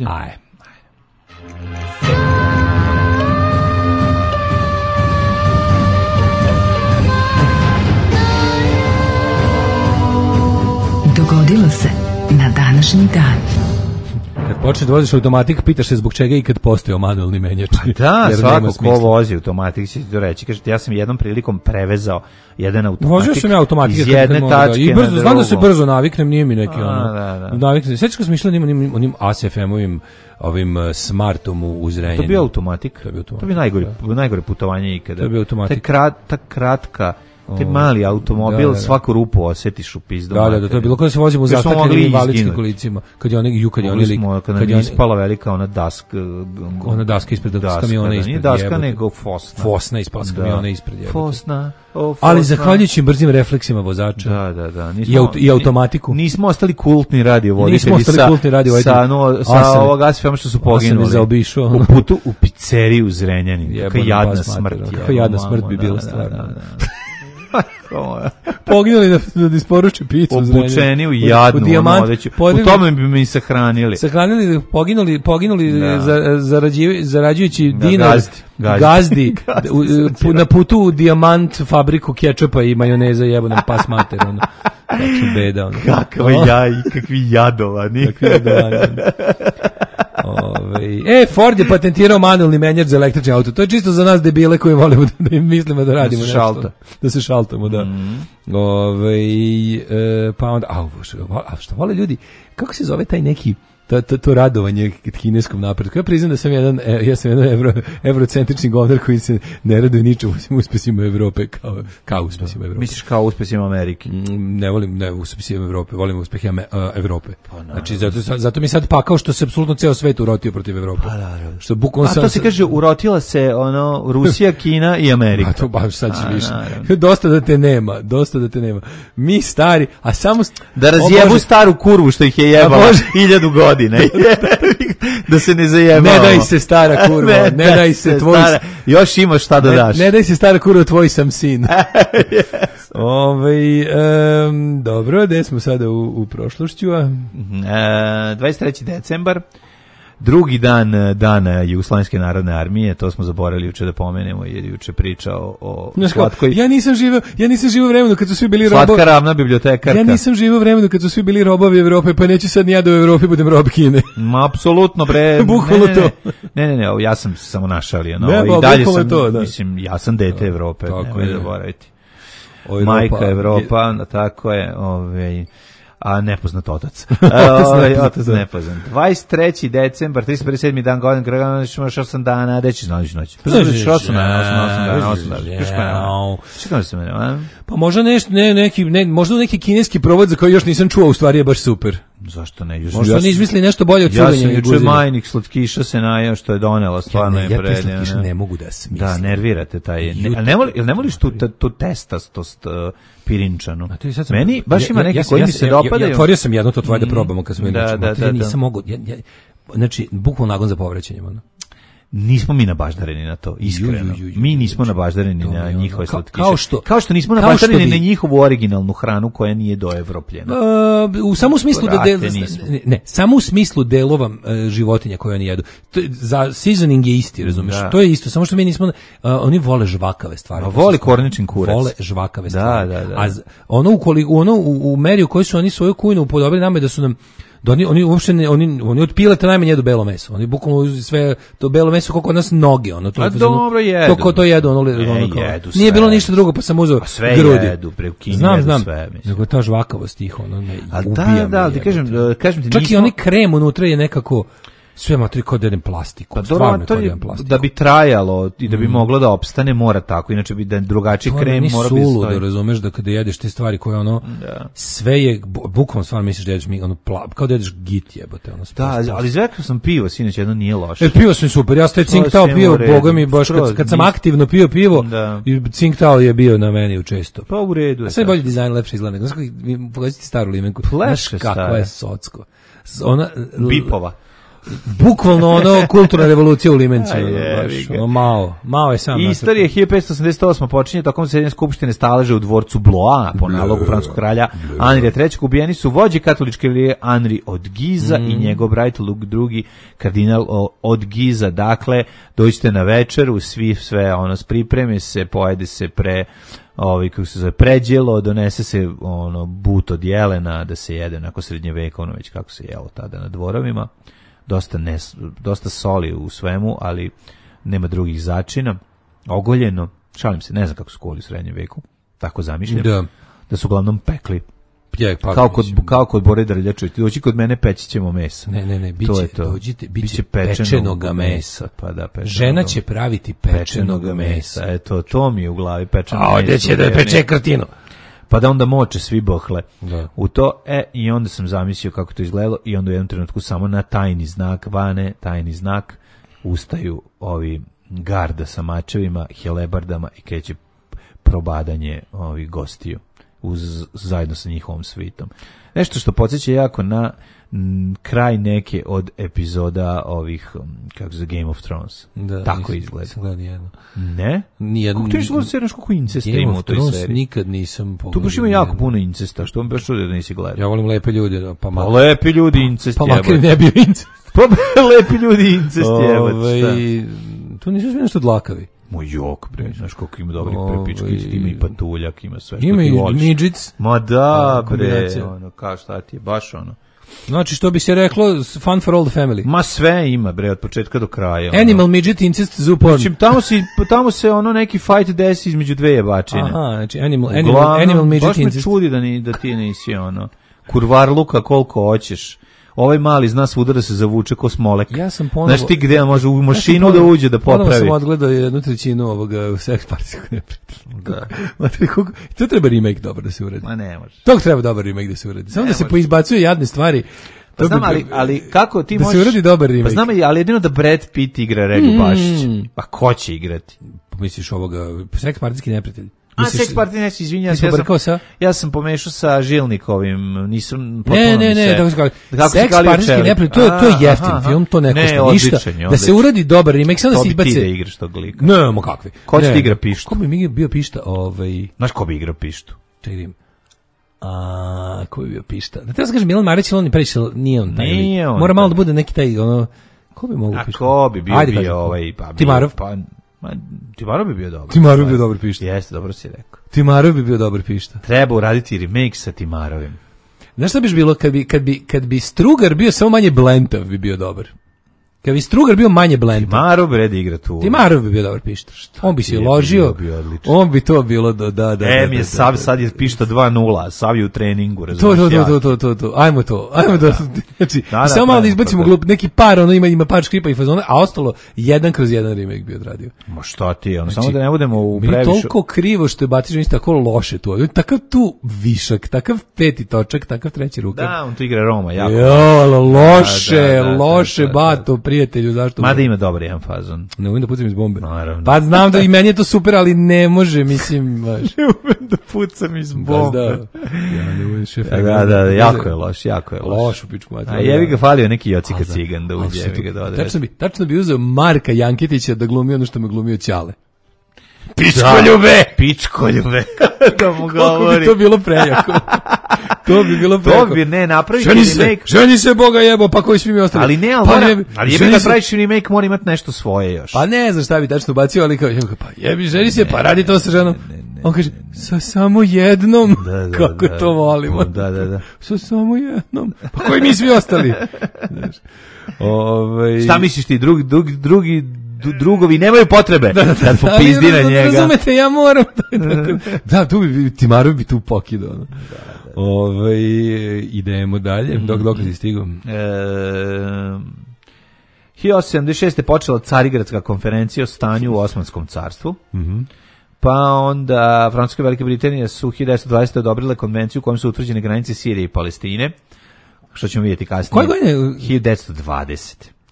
Dogodilo se na današnji dan. Kad počne da voziš automatik, pitaš se zbog čega i kad postoji manualni menjač. Da, svako ko vozi automatik će ti reći. Kažete, ja sam jednom prilikom prevezao jedan automatik. Vozio sam ja automatik iz jedne tačke i brzo, znam da se brzo naviknem, nije mi neki naviknem. Sećaš kad smo išli onim ASFM-ovim ovim smartom u Zrenjaninu. To je bio automatik. To je najgore putovanje ikada. To je bio automatik. Ta kratka Taj mali automobil, svaku rupu osjetiš u pizdu. Da, to je bilo kada se vozimo u zastaklenim invalidskim kolicima. Kad je kad je ispala velika ona daska. Ona daska ispred kamiona ispred. Nije daska, nego fosna. Fosna ispala s kamiona ispred. Fosna. Ali zahvaljujući brzim refleksima vozača. Da. I automatiku. Nismo ostali kultni radiovoditelji sa ovog asfilma što su poginuli. U putu u pizzeriju u Zrenjaninu. Kakva jadna smrt. Kakva jadna smrt bi bila stvarno. Poginuli da isporuče picu. Obučeni u jadnu odeću. U tome bi mi sahranili. Poginuli zarađujući dinar gazdi na putu u Dijamant fabriku kečapa i majoneza jebanom pas mater. Znači beda. Kakvi jadovani. Ford je patentirao manuelni menjač za električni auto. To je čisto za nas debile koji volimo da im mislimo da radimo nešto. Da se šaltamo, da. Pa onda, što vole ljudi, kako se zove taj neki to radovanje kineskom napretku. Ja priznam da sam jedan evrocentrični govnar koji se ne raduje ničemu osim uspesima Evrope kao uspesima Evrope. Misliš kao uspesima Amerike? Ne volim uspesima Evrope, volim uspehe Evrope. Znači, zato mi sad pakao što se apsolutno ceo svet urotio protiv Evrope. Što bukvalno to se kaže, urotila se Rusija, Kina i Amerika. A to baš sad će više. Dosta da te nema. Mi stari, a samo... Da razjebu staru kurvu što ih je jebala 1000 godina. Da se ne zajebamo. Ne daj se stara kurva, ne daj se tvoj... Još imaš šta da daš. Ne daj se stara kurva, tvoj sam sin. Dobro, gde smo sada u prošlošću? 23. decembar. Drugi dan Jugoslovenske narodne armije, to smo zaboravili juče da pomenemo, jer juče pričao o slatkoj... Ja nisam živio vremenu kad su svi bili robovi... Slatka ravna bibliotekarka. Ja nisam živio vremenu kad su svi bili robovi Evrope, pa neću sad ni ja da u Evropi budem rob Kine. Ma, apsolutno, bre. Bukvalno to. Ne, ja sam se samo našalio. I dalje sam, to, da. Mislim, ja sam dete Evrope, nemoj zaboraviti. Majka Evropa, tako je, a nepoznat otac. Otac nepoznat. 23. decembar, 357. dan godine, Grganović imaš 8 dana, gde ćeš noć? Znaš, 8 dana. Čekam se mene, pa možda možda neki kineski provod za koji još nisam čuo, u stvari je baš super. Zašto ne? Možda oni izmisli nešto bolje od curenja. Ja sam juče majnik slatkiša se najao što je donela, stvarno je predivno. Ja slatkiša ne mogu da smislim. Da, nervirate taj. Ne voliš tu testastost pirinčanu? Meni baš ima neki koji mi se dopadaju. Ja otvorio sam jedno to tvoje da probamo kad smo ja nisam mogu. Znači, bukvalno nagon za povraćanjem. Nismo mi nabaždareni na to, iskreno. Mi nismo nabaždareni na njihove slatkiše. Kao što nismo nabaždareni na njihovu originalnu hranu koja nije doevropljena. Samo u smislu samo u smislu delova životinja koje oni jedu. Za seasoning je isti, razumiješ? To je isto, samo što mi nismo... Oni vole žvakave stvari. Vole korničin kurac. Vole žvakave stvari. Da. A u meri u kojoj su oni svoju kujnu upodobili nama da su nam oni uopšte oni od pileta najmanje jedu belo meso. Oni bukvalno sve to belo meso koliko od nas noge, to dobro jedu. To to jedu, jedu nije bilo ništa drugo, pa sam uzeo grudi. Jedu, znam, sve, mislim. Nego ta žvakavost tih ubija. Da, ti kažem ti, čak i oni krem unutra je nekako sve matri kod jedan plastiku. Pa dobro, da bi trajalo i da bi moglo da opstane, mora tako, inače bi da drugačiji krem mora biti stoji. Da razumeš da kada jedeš te stvari koje sve je, bukvalno stvarno misliš da jedeš kao da jedeš git jebote. Da, ali zvekao sam pivo, sinoć jedno nije loše. Pivo sam super, ja ste cinktao pivo, boga mi, baš kad sam aktivno pio pivo, i cinktao je bio na meni često. Pa u redu je. Sve bolje dizajn, lepše izgleda. Pogledajte staru limenku, znaš kakva je socko. Bipova. Bukvalno kulturna revolucija u Limencu. Mao je sam. Istorija 1588 počinje tokom srednje skupštine staleža u dvorcu Blois po nalogu francuskog kralja Anrija III. Ubijeni su vođe katoličke religije Anri od Giza i njegov brat Luk II. Kardinal od Giza. Dakle, dođite na večeru, sve pripremi se, pojede se kako se zove, pređelo, donese se but od jelena da se jede nakon srednjeveka, već kako se jelo tada na dvorovima. Dosta soli u svemu, ali nema drugih začina. Ogoljeno, šalim se, ne znam kako su koli u srednjem veku, tako zamišljam, da su uglavnom pekli Kao kod Bore Drljačević, doći kod mene peći ćemo mesa. Ne, biće pečenoga mesa. Pa da, žena će praviti pečenoga mesa. Eto, to mi je u glavi pečeno mesa. A ovdje će da peče krtinu. Pa da onda moče svi bohle u to, i onda sam zamislio kako to izgledalo i onda u jednom trenutku samo na tajni znak ustaju ovi garda sa mačevima, helebardama i kreće probadanje ovih gostiju zajedno sa njihovom svitom. Nešto što podsjeća jako na kraj neke od epizoda ovih, kako se Game of Thrones. Da, tako izgleda. Ne? Nijedno. Kako ti još gledati kako incesta ima u toj seriji? Game of Thrones nikad nisam pogledao. Tu baš ima jako puno incesta, što mi baš čudio da nisi gledao. Ja volim lepe ljude. Pa lepi ljudi incest jebate. Pa makar ne bio incest. Pa lepi ljudi incest jebate. Tu nisu sve nešto dlakavi. Moj jok, bre, znaš koliko ima dobrih prepičkić, ima i patuljak, ima sve što ti voliš. Ima i midžic. Ma da, bre, kao šta ti je, baš Znači, što bi se reklo, fun for all the family. Ma sve ima, bre, od početka do kraja. Animal, midget, incest, zoo porn. Znači, tamo se neki fight desi između dve jebačine. Aha, znači, animal, midget, incest. Baš me čudi da ti nisi kurvarluka koliko hoćeš. Ovaj mali zna svuda da se zavuče ko smolek. Ja sam ponovo... Znaš ti gde može u mašinu da uđe da popravi. Ponovo sam odgledao 1/3 ovoga Sex partijskog neprijatelja. Da. To treba remake dobro da se uredi. Ma ne može. To treba dobar remake da se uredi. Samo da se poizbacuje jadne stvari. Pa znam, ali kako ti možeš... Da se uredi dobar remake. Pa znam, ali jedino da Brad Pitt igra Regu Bašić. Pa ko će igrati? Misliš ovoga Sex partijski neprijatelj? Sex Party neći, izvinjam se. Ja sam pomešao sa Žilnikovim, nisam ne, Sex Party neprijatelj, to je jeftin film, to ne košta ništa. Da se uradi dobar remake, samo da se izbace. To bi ti da igraš tog lika. Ne, ma kakvi. Ko će ti igra Pištu? Ko bi mi bio Pišta? Znaš ko bi igrao Pištu? Čekaj, ko bi bio Pišta? Da treba kažem, Milan Marić, on nije on taj. Mora malo da bude neki taj, ko bi mogu Pišta? A ko bi bio Timarov? Timarov bi bio dobar. Timarov bi bio dobar Pišta. Jeste, dobro si rekao. Timarov bi bio dobar Pišta. Treba uraditi remake sa Timarovim. Znaš šta biš bilo kad bi Strugar bio samo manje blentav bi bio dobar. Kad bi Strugar bio manje blentav. Timarov bi redi igra tu. Timarov bi bio dobar Pišta. On bi se ložio. On bi to bilo da. Mi je sad je Pišta 2:0, Sav je u treningu, razumiješ. To. Ajmo to. Znači, samo malo da izbacimo glup, neki par, ima par škripa i fazona, a ostalo 1/1 remake bi odradio. Ma šta ti, samo da ne budemo u previše. Mi toliko krivo što je Batić tako loše tu. Takav tu višak, takav peti točak, takav treći rukav. Da, on tu igra Roma, jako. Loše, Bato, prijatelju, zašto? Mada ima dobar jedan fazon. Ne umem da pucam iz bombe. Naravno. Pa znam da i meni je to super, ali ne može, mislim, baš. Ne umem da pucam iz bombe. Ja ne umem šef. Da, jako je loš. Loš u pičku mater. A jebi ga falio neki Jocika Cigan da uđe, jebi ga da ode. Tačno bi uzeo Marka Janketića da glumi ono što me glumio Ćale. Pičkoljube. Da mu govori. Kako bi to bilo prejako. To bi ne napraviti remake. Ženi se Boga jebo, pa koji svi mi ostali. Ali ne, ali jebi da praviš remake, mora imati nešto svoje još. Pa ne znam šta bi tačno bacio, ali kao, pa jebi, ženi se, pa radi to sa ženom. On kaže, sa samo jednom. Kako to volimo. Da. Sa samo jednom. Pa koji mi svi ostali. Šta misliš ti, drugovi nemaju potrebe da popizdi na njega. Razumete, ja moram. Da, tu bi Timarov bi tu pokidao. Idemo dalje. Dok si stigao? 1876. je počela Carigradska konferencija o stanju u Osmanskom carstvu. Pa onda Francuska i Velika Britanija su 1920. odobrile konvenciju u kojom su utvrđene granice Sirije i Palestine. Što ćemo vidjeti kasnije. Koje godine? 1920.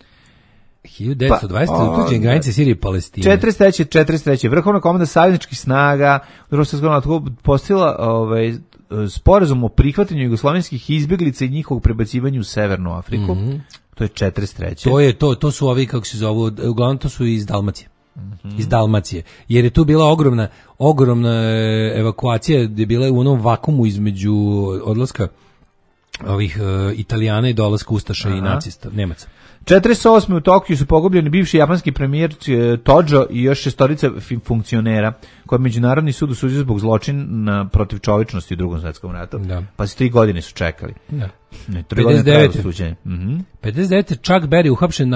1920. utvrđene granice Sirije i Palestine. 43. Vrhovna komanda savezničkih snaga postavila sporazum o prihvatanju jugoslovenskih izbjeglica i njihovog prebacivanju u Severnu Afriku. To je 43. To su ovi, kako se zovu, uglavnom to su iz Dalmacije. Iz Dalmacije. Jer je tu bila ogromna evakuacija, gdje je bila u onom vakumu između odlaska ovih Italijana i dolaska Ustaša i nacista, Nemaca. 48. u Tokiju su pogubljeni bivši japanski premijer Tojo i još 6 funkcionera koje međunarodni sud osudio zbog zločina protiv čovječnosti u Drugom svjetskom ratu. Pa se 3 godine su čekali. Da. 3 godine trajalo suđenje. 59. Chuck Berry uhapšen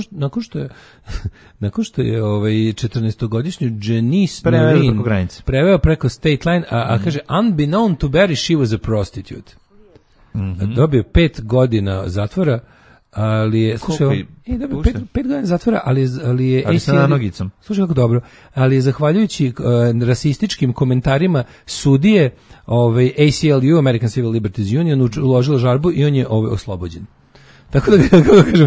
nakon što je 14-godišnju Janice Noreen preveo preko state line, a kaže unbeknown to Berry she was a prostitute. dobio 5 godina zatvora, ali je, slušaj, dobio 5 godina zatvora, ali je ACLU, slušaj kako dobro, ali je zahvaljujući rasističkim komentarima sudije, ACLU, American Civil Liberties Union, uložila žalbu i on je oslobođen. Tako da, kako kažem,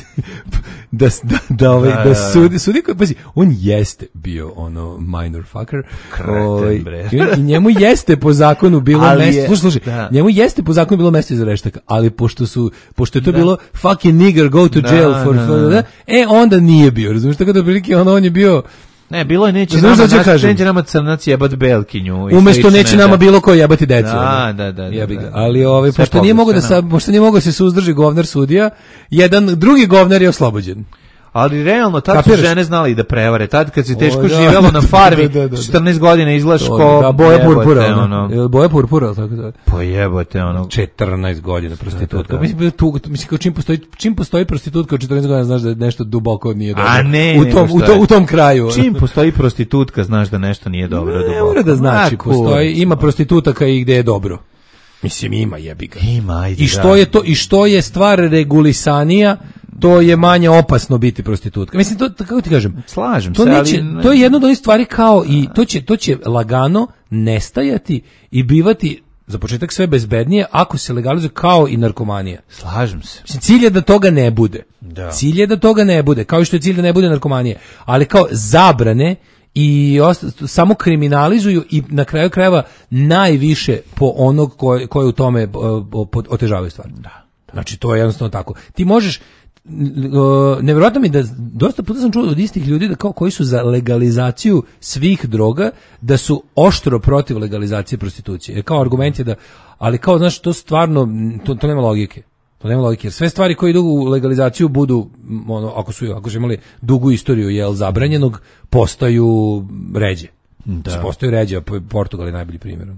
da sudi koji, pazi, on jeste bio minor fucker. Kreten, bre. I njemu jeste po zakonu bilo mesto, slušaj, njemu jeste po zakonu bilo mesto iza reštaka, ali pošto je to bilo fucking nigger go to jail onda nije bio, razumiješ, tako da prilike on je bio. Ne, bilo je neće nama crnac jebat belkinju. Umesto neće nama bilo ko jebati decu. Da. Ali pošto nije mogao da se suzdrži govnar sudija, jedan drugi govnar je oslobođen. Ali realno, tad su žene znali da prevare. Tad kad si teško živjelo na farmi, 14 godina izgledaš ko boja purpura. Boja purpura, tako da. Pa jebote, 14 godina prostitutka. Mislim, čim postoji prostitutka od 14 godina, znaš da nešto duboko nije dobro. A ne, u tom kraju. Čim postoji prostitutka, znaš da nešto nije dobro. Ne mora da znači, ima prostitutaka i gde je dobro. Mislim, ima jebiga. Ima, I što je stvar regulisanija, to je manje opasno biti prostitutka. Mislim, to, kako ti kažem? Slažem se, ali... To je jedno od onih stvari kao i to će lagano nestajati i bivati za početak sve bezbednije ako se legalizuje kao i narkomanija. Slažem se. Mislim, cilj je da toga ne bude. Da. Cilj je da toga ne bude, kao što je cilj da ne bude narkomanije. Ali kao zabrane i samo kriminalizuju i na kraju krajeva najviše po onog koji u tome otežavaju stvar. Da. Znači, to je jednostavno tako. Ti možeš, nevjerojatno mi da dosta puta sam čuo od istih ljudi da kao koji su za legalizaciju svih droga, da su oštro protiv legalizacije prostitucije. Jer kao argument je da, ali kao, znaš, to stvarno, to nema logike. To nema logike, jer sve stvari koje idu u legalizaciju budu, ako su imali dugu istoriju zabranjenog, postaju ređe. Da. Postaju ređe, Portugal je najbolji primjer.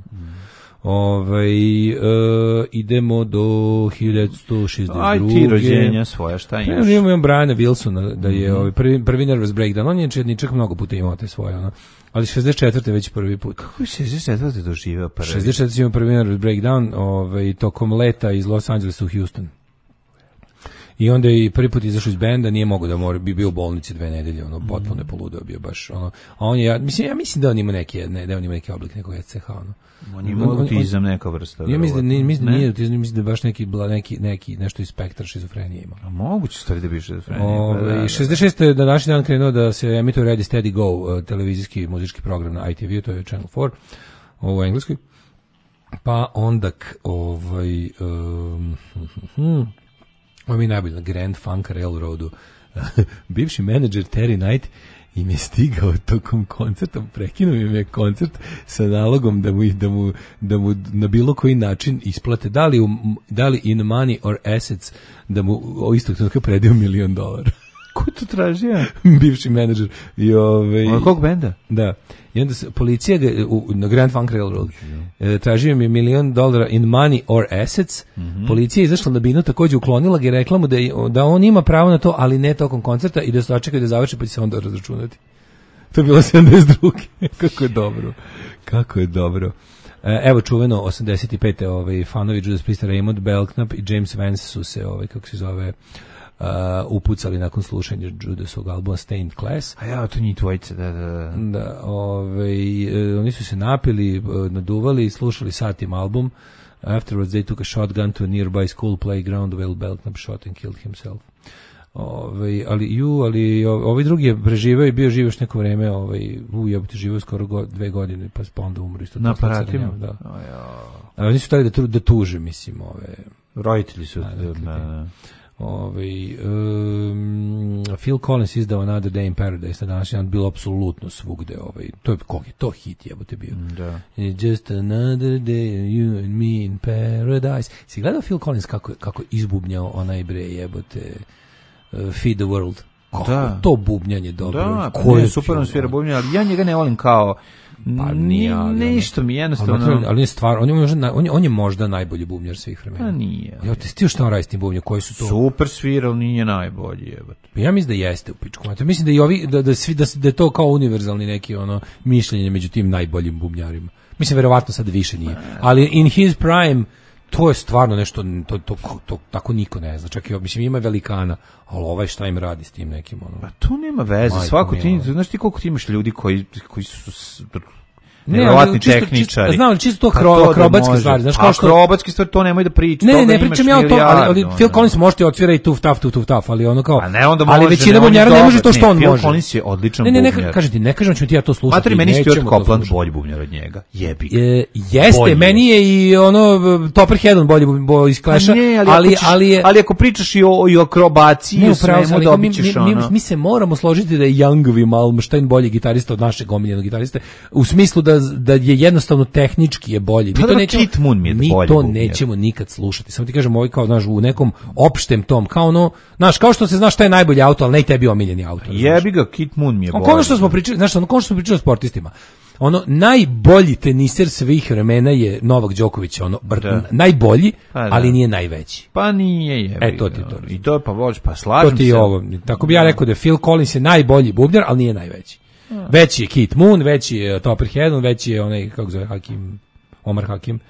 Idemo do 1962. Aj ti rođenja svoja, šta imaš? Imam Briana Wilsona, da je prvi nervous breakdown. On je četničak mnogo puta imao te svoje, ali 64. već prvi put. Kako je 64. doživeo prvi? 64. imao prvi nervous breakdown tokom leta iz Los Angelesa u Houston. I onda je prvi put izašao iz benda, nije mogao da bi bio u bolnici 2 nedelje, potpuno je poludeo bio baš, a on je, ja mislim da on ima neki oblik nekog ECH, On ima autizam neka vrsta. Ja mislim da nije autizam, mislim da je baš neki nešto iz spektra šizofrenije ima. A moguće stvari da bi šizofrenije. 66. je današnji dan krenuo da se emituje Ready Steady Go, televizijski muzički program na ITV, to je Channel 4, u engleskoj. Pa onda mi najbolji na Grand Funk Railroadu. Bivši menadžer Terry Knight im je stigao tokom koncerta, prekinuo im je koncert sa nalogom da mu na bilo koji način isplate, da li in money or assets, da mu istog trenutka predaju $1 milion. Ko to tražio? Bivši menadžer. Kog benda? Da. I onda policija ga, na Grand Funk Railroad, tražio mi $1 milion in money or assets. Policija je izašla na binu, također uklonila ga i rekla mu da on ima pravo na to, ali ne tokom koncerta i da se očekaju da završi pa će se onda razračunati. To je bilo 72. Kako je dobro. Evo čuveno 85. Fanovi Judas Priest, Raymond Belknap i James Vance su se, kako se zove, upucali nakon slušanja Judasovog albuma Stained Class. A ja, to njih dvojice, da. Oni su se napili, naduvali i slušali satim album. Afterwards they took a shotgun to a nearby school playground while Belknap shot and killed himself. Ali ovi drugi je preživeo i bio živ još neko vreme, jebote, živeo skoro 2 godine, pa onda umro isto. Na aparatima? Da. Oni su htjeli da tuže, mislim, roditelji su. Phil Collins izdao Another Day in Paradise, na današnji dan bilo apsolutno svugde, to hit jebote bio. Da. Just another day, you and me in paradise. Si gledao Phil Collins kako izbubnjao onaj bre jebote Feed the World? Kako to bubnjanje dobro. Da, super on svira bubnjanje, ali ja njega ne volim kao nešto mi jednostavno. Ali je stvar, on je možda najbolji bubnjar svih vremena. A nije. Ja te stio šta on radi s tim bubnjom, koji su to? Super svira, ali nije najbolji, jebote. Ja mislim da jeste u pičku. Mislim da i ovi da je to kao univerzalni neki mišljenje među tim najboljim bubnjarima. Mislim verovatno sad više nije. Ali in his prime to je stvarno nešto, to tako niko ne zna. Čak i, mislim, ima velikana, ali ovaj šta im radi s tim nekim, ono. Pa to nema veze, svako ti, znaš ti koliko ti imaš ljudi koji su nevjerovatni tehničari. Znam, čisto to akrobatske stvari, znaš, kao što akrobatske stvari, to nemoj da priča. Ne pričam ja o tom, ali Phil Collins može ti odsvira i tuf taf, ali ono kao, ne, onda ali većina bubnjara ne može to što on može. Phil Collins je odličan bubnjar. Ne kažem ću ti ja to slušati. Matri, meni je Stuart Copeland bolji bubnjar od njega. Jebi ga. Jeste, meni je i ono Topper Head bolji iz Clash-a, ali ako pričaš i o akrobaciji, svemu dobićeš ono. Mi se moramo složiti da je Youngvi Malmsteen bolji gitarista od našeg omiljenog gitariste, u smislu da je jednostavno tehnički je bolji. Mi to nećemo nikad slušati. Samo ti kažem, ovaj kao, znaš, u nekom opštem tom, kao ono, znaš, kao što se znaš šta je najbolji auto, ali ne i tebi omiljeni auto. Jebi ga, Kit Moon mi je bolji. Ono što smo pričali, znaš, ono što smo pričali o sportistima. Ono, najbolji teniser svih vremena je Novak Đoković, ono, najbolji, ali nije najveći. Pa nije, jebi. To ti to. I to pa voliš, pa slažem se. To ti je ovo. Tako bi ja rekao da Phil Collins je najbolji bubnjar, ali nije najveći. Veći je Kit Moon, veći je Topper Head, veći je onaj, kako zove, Omar Hakim.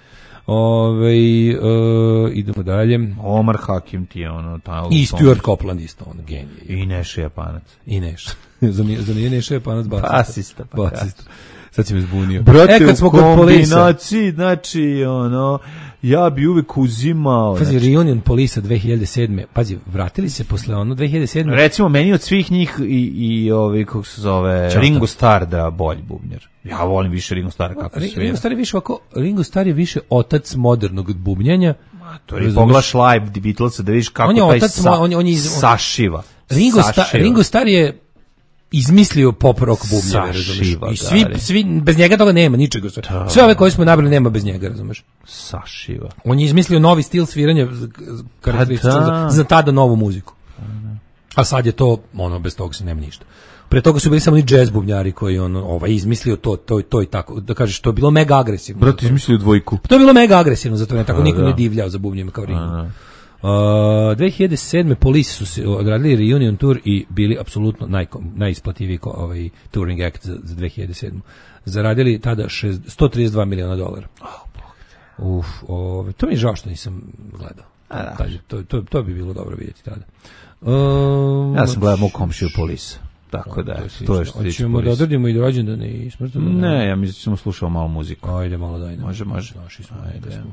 Idemo dalje. Omar Hakim ti je ono... I Stuart Copeland isto, ono, genije. I Neša Japanac. I Neša. Za nije Neša Japanac basista. Sad si me zbunio. Brate, kad smo kod kombinaciji, znači, ono, ja bi uvek uzimao... Pazi, Reunion Polisa 2007. Pazi, vratili se posle ono 2007. Recimo, meni od svih njih i kako se zove, Ringo Starr da bolji bubnjar. Ja volim više Ringo Starra kako svira. Ringo Starr je više otac modernog bubnjanja. To je poglaš live Beatlesa da vidiš kako taj sašiva. Ringo Starr je izmislio pop rock bubnjeve, razumeš? I svi, bez njega toga nema, ničega. Sve ove koje smo nabrali nema bez njega, razumeš? Sašiva. On je izmislio novi stil sviranja, karakterističan za tada novu muziku. A sad je to, ono, bez toga se nema ništa. Pre toga su bili samo ni jazz bubnjari koji on izmislio to i tako. Da kažeš, to je bilo mega agresivno. Brat, izmislio dvojku. To je bilo mega agresivno, zato ne tako niko ne divljao za bubnjima kao Ringo. 2007. Police su se odradili reunion tour i bili apsolutno najisplativiji touring act za 2007. Zaradili tada $132 miliona. To mi je žao što nisam gledao. To bi bilo dobro vidjeti tada. Ja sam gledao mog komšiju Police. Tako da, to je što tiče Ćemo da odradimo i rođendane i smrtane. Ne, ja mislim da ćemo slušao malo muziku. Ajde, malo daj nam. Može. Naši smo, ajde smo.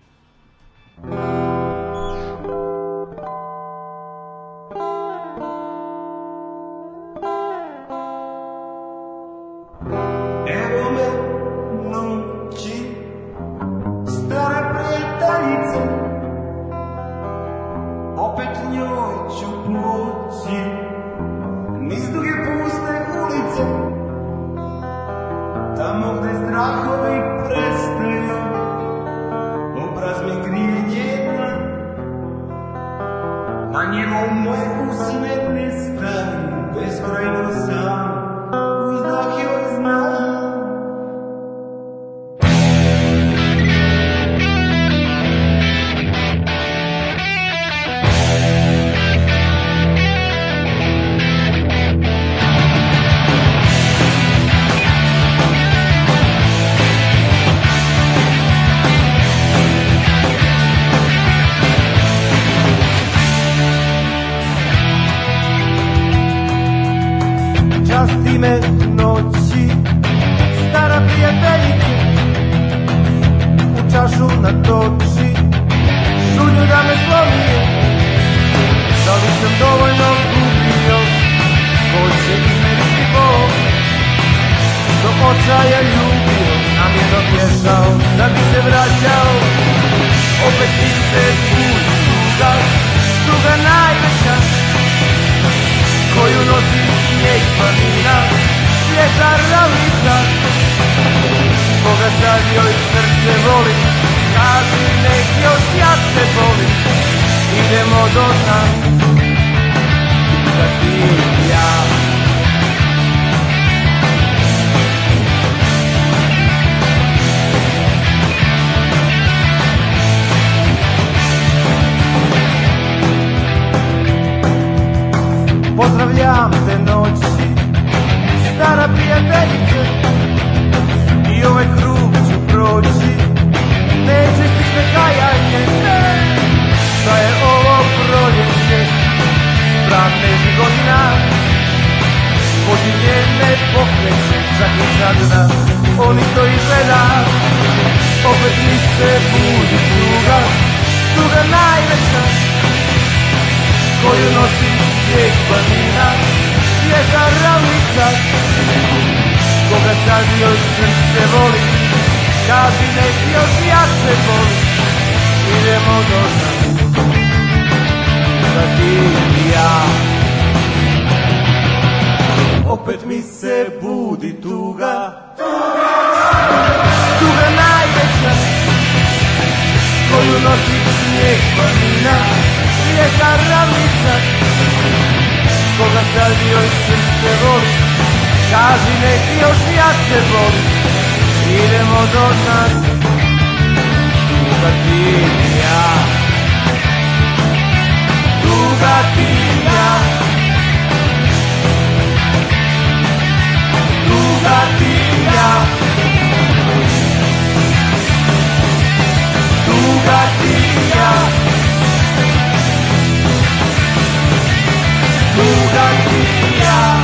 Evo me noći, stara prijateljica, opet njoj ću poći, niz duge puste ulice, tamo gde strahovi prestaju, obraz mi grije njena, na njemu moje usmene staju, beskrajno sam, uzdah joj znam. Časti me noći, stara prijateljice, u čašu natoči, šunju da me slomije. Da li sam dovoljno kupio, ko će izmeriti Bog, do očaja ljubio, namjerno pješao, da bi se vraćao, opet mi se tuga, tuga najveća, koju nosi snijeg planina, svijeta ravnica, koga sad joj srce voli, kaži nek još jače boli, idemo do dna, da ti i ja. Pozdravljam te noći, stara prijateljice, i ovaj krug ću proći, nećeš ti se kajanje, ne bi godina, pođenje ne pokreće, čak i sadna, oni to izgleda, opet mi se budi tuga, tuga najveća, koju nosi svijek planina, jedna ravnica, koga sad još srce voli, kaži nek još jače boli, idemo do dna, da ti i ja. Opet mi se budi tuga, tuga najveća, koju nosi snijeg planina, jedna ravnica, koga sad još srce voli, kaži nek još jače boli, idemo do dna, tuga ti i ja, tuga ti i ja, tuga ti i ja, tuga ti i ja, tuga ti i ja.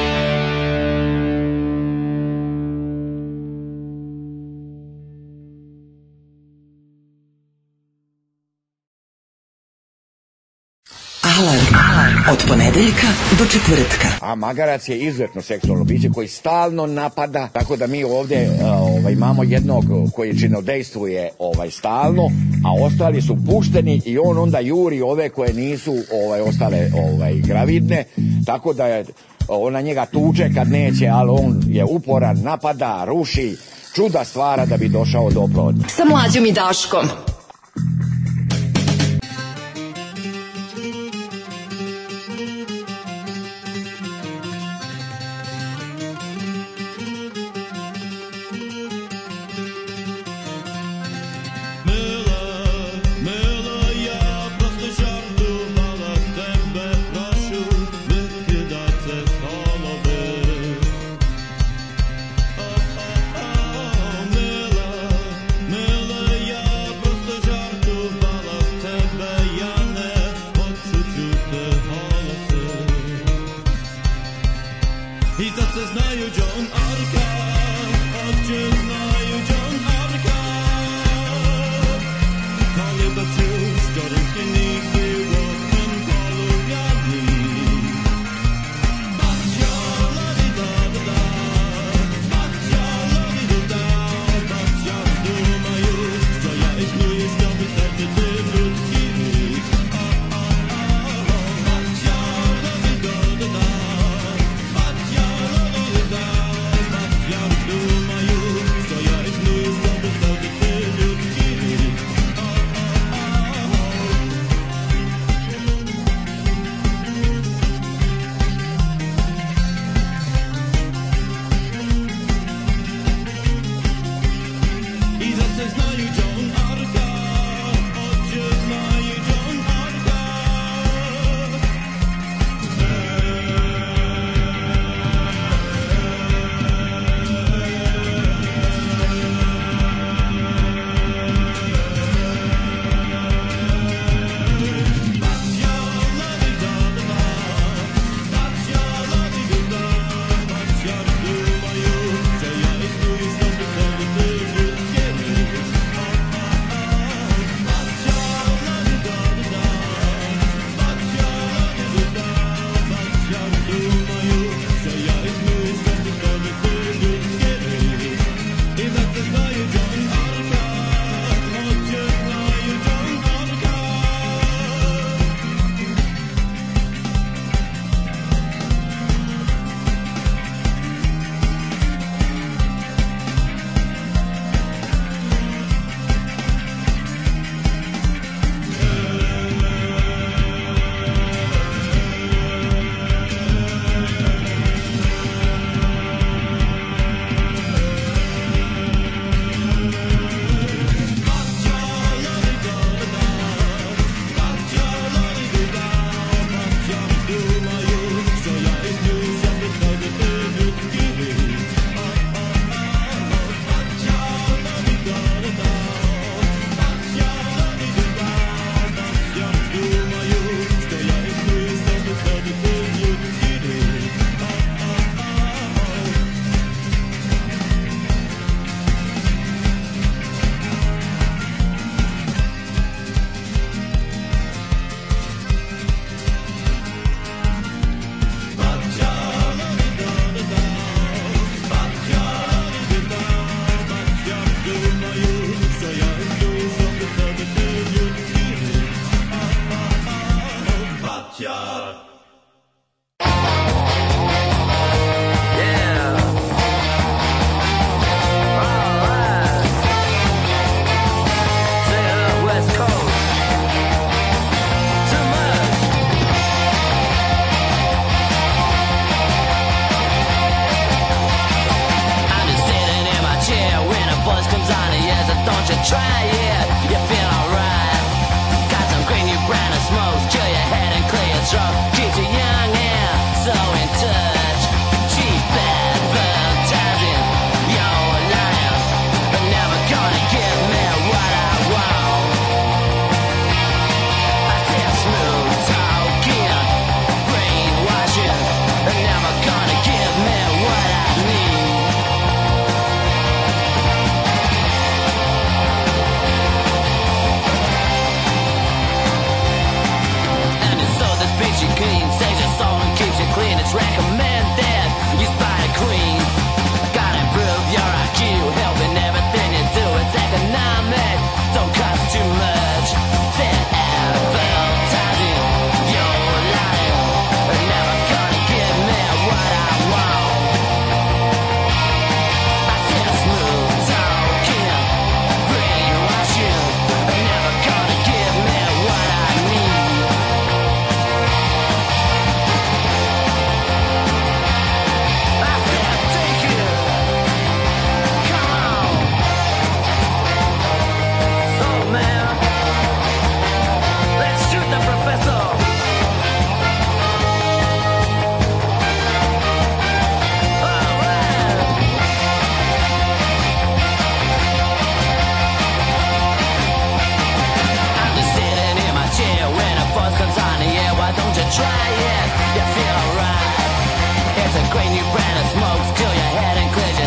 Alarm od ponedeljka do četvrtka. A magarac je izuzetno seksualno biće koji stalno napada, tako da mi ovdje imamo jednog koji činodejstvuje stalno, a ostali su pušteni i on onda juri ove koje nisu ostale gravidne, tako da je ona njega tuče kad neće, ali on je uporan, napada, ruši, čuda stvara da bi došao do oplodnje. Sa Mlađom i Daškom. You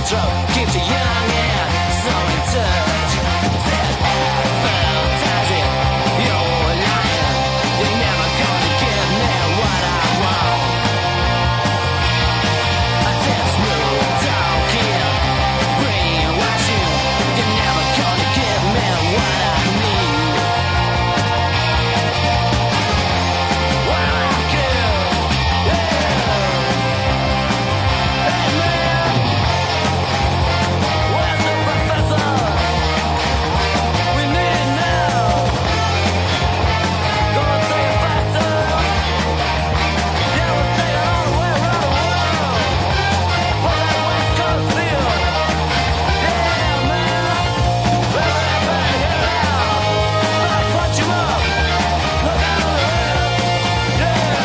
metro keeps you young and so in touch. Said advertising, you're lying. You're never gonna give me what I want. I said smooth talking, brainwashing. You're never gonna give me what I need. What I give, yeah. Hey man, where's the professor? We need now. Gonna take it faster. Yeah, we'll take it all the way around the world. For that West Coast feel. Yeah, man. Well, everybody head out. I'll punch him up. Look out on the rim. Yeah.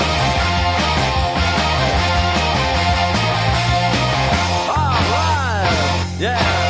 All right. Yeah. Yeah.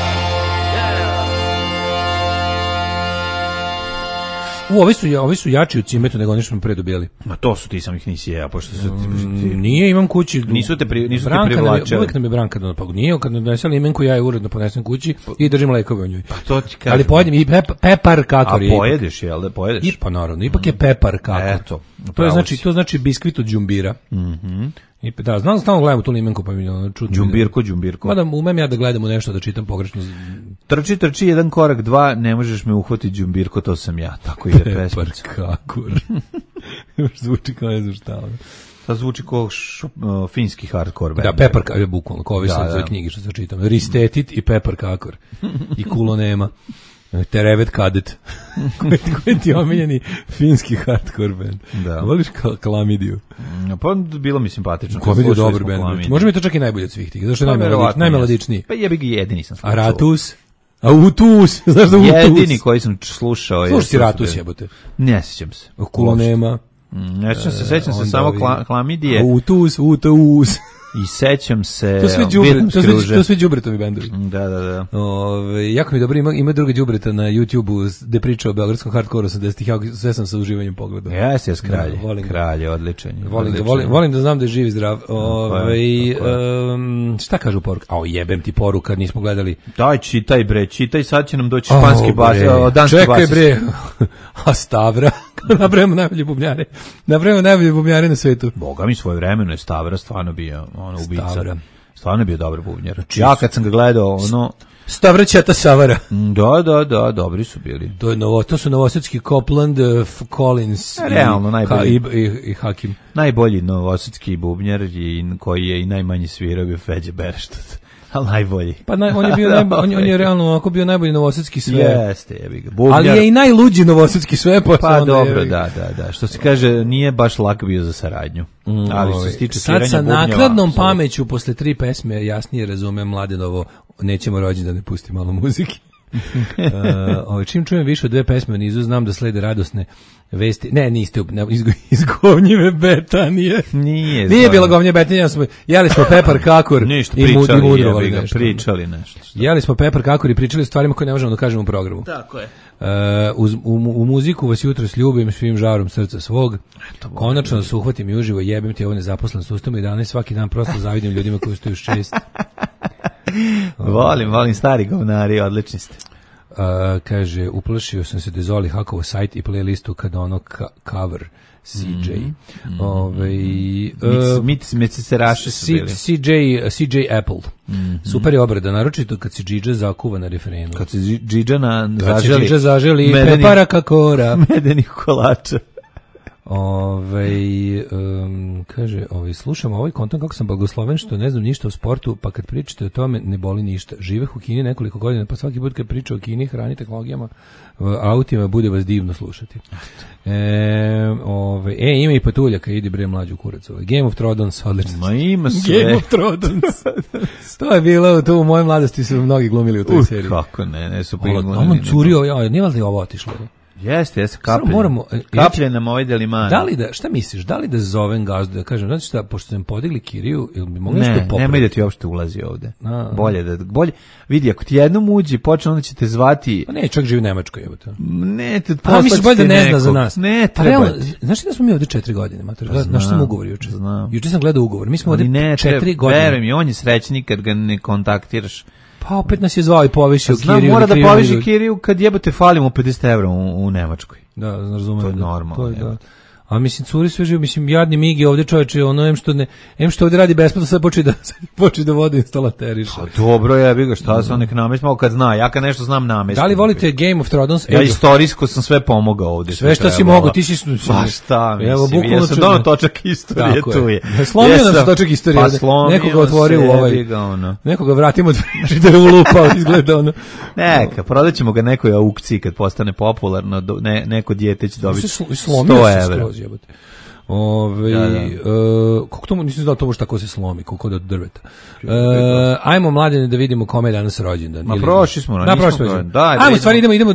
Ovi su jači u cimetu nego oni što smo pre dobijali. Ma to su ti sam ih nisi jeo, pošto su Nije, imam kući. Nisu te Branka privlačili. uvek nam je Branka pa nije, kad donesem limenku ja je uredno ponesem kući i držim lekove u njoj. Pa to ti kažem. Ali pojedem i pepar kakor. A pojedeš, jel da pojedeš? I pa naravno, ipak je pepar kakor. Eto, To znači biskvit od đumbira. I da, znam, stalno gledam u tu limenku pa mi čudno. Đumbirko. Mada umem ja da gledam u nešto, da čitam pogrešno. Trči, jedan korak, dva, ne možeš me uhvatiti đumbirko, to sam ja. Tako ide pesmica. Pepar kakor. Zvuči kao ne znam šta. To zvuči kao finski hardcore band. Da, pepar kakor je bukvalno, kao ovi sad knjigi što se čitam. Ristetit i pepar kakor. I kulo nema. Terevet kadet. Koji ti omiljeni finski hardcore band. Da. Voliš Klamidiju? Pa bilo mi simpatično. Klamidiju je dobar band. Može mi to čak i najbolje od svih tih. Zašto je najmelodičniji? Pa jebi ga jedini sam slušao. A Ratus? Autus? Znaš da Autus? Jedini koji sam slušao. Slušao si Ratus jebote? Ne sjećam se. Kulo nema. Ne sećam se samo Klamidije. Autus. I sećam se to sve đubretovi bendovi. Da. Jako mi dobro, ima druga đubreta na YouTubeu gde priča o beogradskom hardkoru 80-ih, ja sve sam sa uživanjem pogledao. Jes, kralje, odličan. Volim da znam da je živ i zdrav. Šta kažu poruka? Jebem ti poruka, nismo gledali. Daj, čitaj, sad će nam doći španski bas, danski bas. Čekaj bre, a Stavra, napravimo najbolje bubnjare na svetu. Boga mi, svoje vremeno je Stavra stvarno bio ubica. Stvarno je bio dobar bubnjar. Ja kad sam ga gledao, Stavraćata Savara. Da, dobri su bili. To su novosadski Copland, Collins i Hakim. Najbolji novosadski bubnjar koji je i najmanje svirao bio Feđa Bereštot. Ali najbolji. Pa on je realno onako bio najbolji novosadski sve. Jeste, jebi ga. Ali je i najluđi novosadski sve. Pa dobro, da. Što se kaže, nije baš lak bio za saradnju. Ali što se tiče sviranja sad bubnjeva... Sad sa nakladnom pameću posle 3 pesme jasnije razumem Mladenovo nećemo rođendan da ne pusti malo muzike. Čim čujem više od 2 pesme u nizu, znam da slede radosne vesti. Ne, niste iz Govnjive Betanije. Nije bilo Govnje Betanije, jeli smo pepar kakor i mudrovali nešto. Pričali nešto. Jeli smo pepar kakor i pričali o stvarima koje ne možemo da kažemo u programu. Tako je. U muziku vas jutros ljubim svim žarom srca svog. Konačno se uhvatim i uživo, jebem ti ovo nezaposlenost ustama i danas svaki dan prosto zavidim ljudima koji ustaju 6. Volim stari govnari, odlični ste. Kaže, uplašio sam se da Zoli hakovo sajt i playlistu kada ono cover CJ. CJ Apple. Super je obrada, naročito kad si džidža zakuva na referenu. Kad si džidža zaželi pepara kakora. Medenih kolača. Kaže, slušam ovaj kontent kako sam blagosloven što ne znam ništa o sportu, pa kad pričate o tome ne boli ništa. Živeh u Kini nekoliko godina, pa svaki put kad priča o Kini, hrani, tehnologijama, autima, bude vas divno slušati. Ima i patuljaka, idi bre mlađu kurac. Game of Thrones, odlično. Ma ima sve. Game of Thrones. To je bilo, to u mojoj mladosti su mnogi glumili u toj seriji. Kako ne su ono curio, nije valjda i ovo otišlo. Jeste, kaplje. Kaplje nam ovaj Delimani. Šta misliš, da li da zovem gazdu, da kažem, znači šta, pošto sam podigli kiriju, ili bi mogli nešto popraviti? Nemoj da ti uopšte ulazi ovde. Bolje. Vidi, ako ti jednom uđi, počne, onda će te zvati... Pa ne, čak živi u Nemačkoj, evo to. Ne, te poslaći misliš bolje da ne zna za nas? Ne, treba ti. Znaš da smo mi ovde 4 godine, mater? Znaš sam ugovor juče? Juče sam gledao ugovor. Mi smo ovde 4 godine. Verujem, i on je srećnik kad ga ne kontaktiraš. Pa opet nas je zvao i povišio kiriju. Znam, mora da poviši kiriju kad jebote falimo 50 evra u Nemačkoj. Da, razumem. To je normalno. A mislim, curi sve živo, mislim, jadni Migi ovde čoveče, em što ovde radi besplatno, sad počne da vodi instalateriše. Pa dobro je, bi ga, šta sam nek namest, malo kad zna, ja kad nešto znam namest. Da li volite Game of Thrones? Ja istorijsko sam sve pomogao ovde. Sve što si mogao, ti si... Pa šta, mislim, ja sam dono točak istorije tu je. Slomio nam se točak istorije, nekoga otvorio u ovaj, nekoga vratimo od frižidera ulupao, izgleda ono. Neka, prodaćemo ga nekoj aukciji kad postane popularno, neko dijete će dobiti 100 evra. Kako to nisam znao to može tako se slomi, kako od drveta. Ajmo mladene da vidimo kome je danas rođendan. Ma prošli smo, ajmo stvari idemo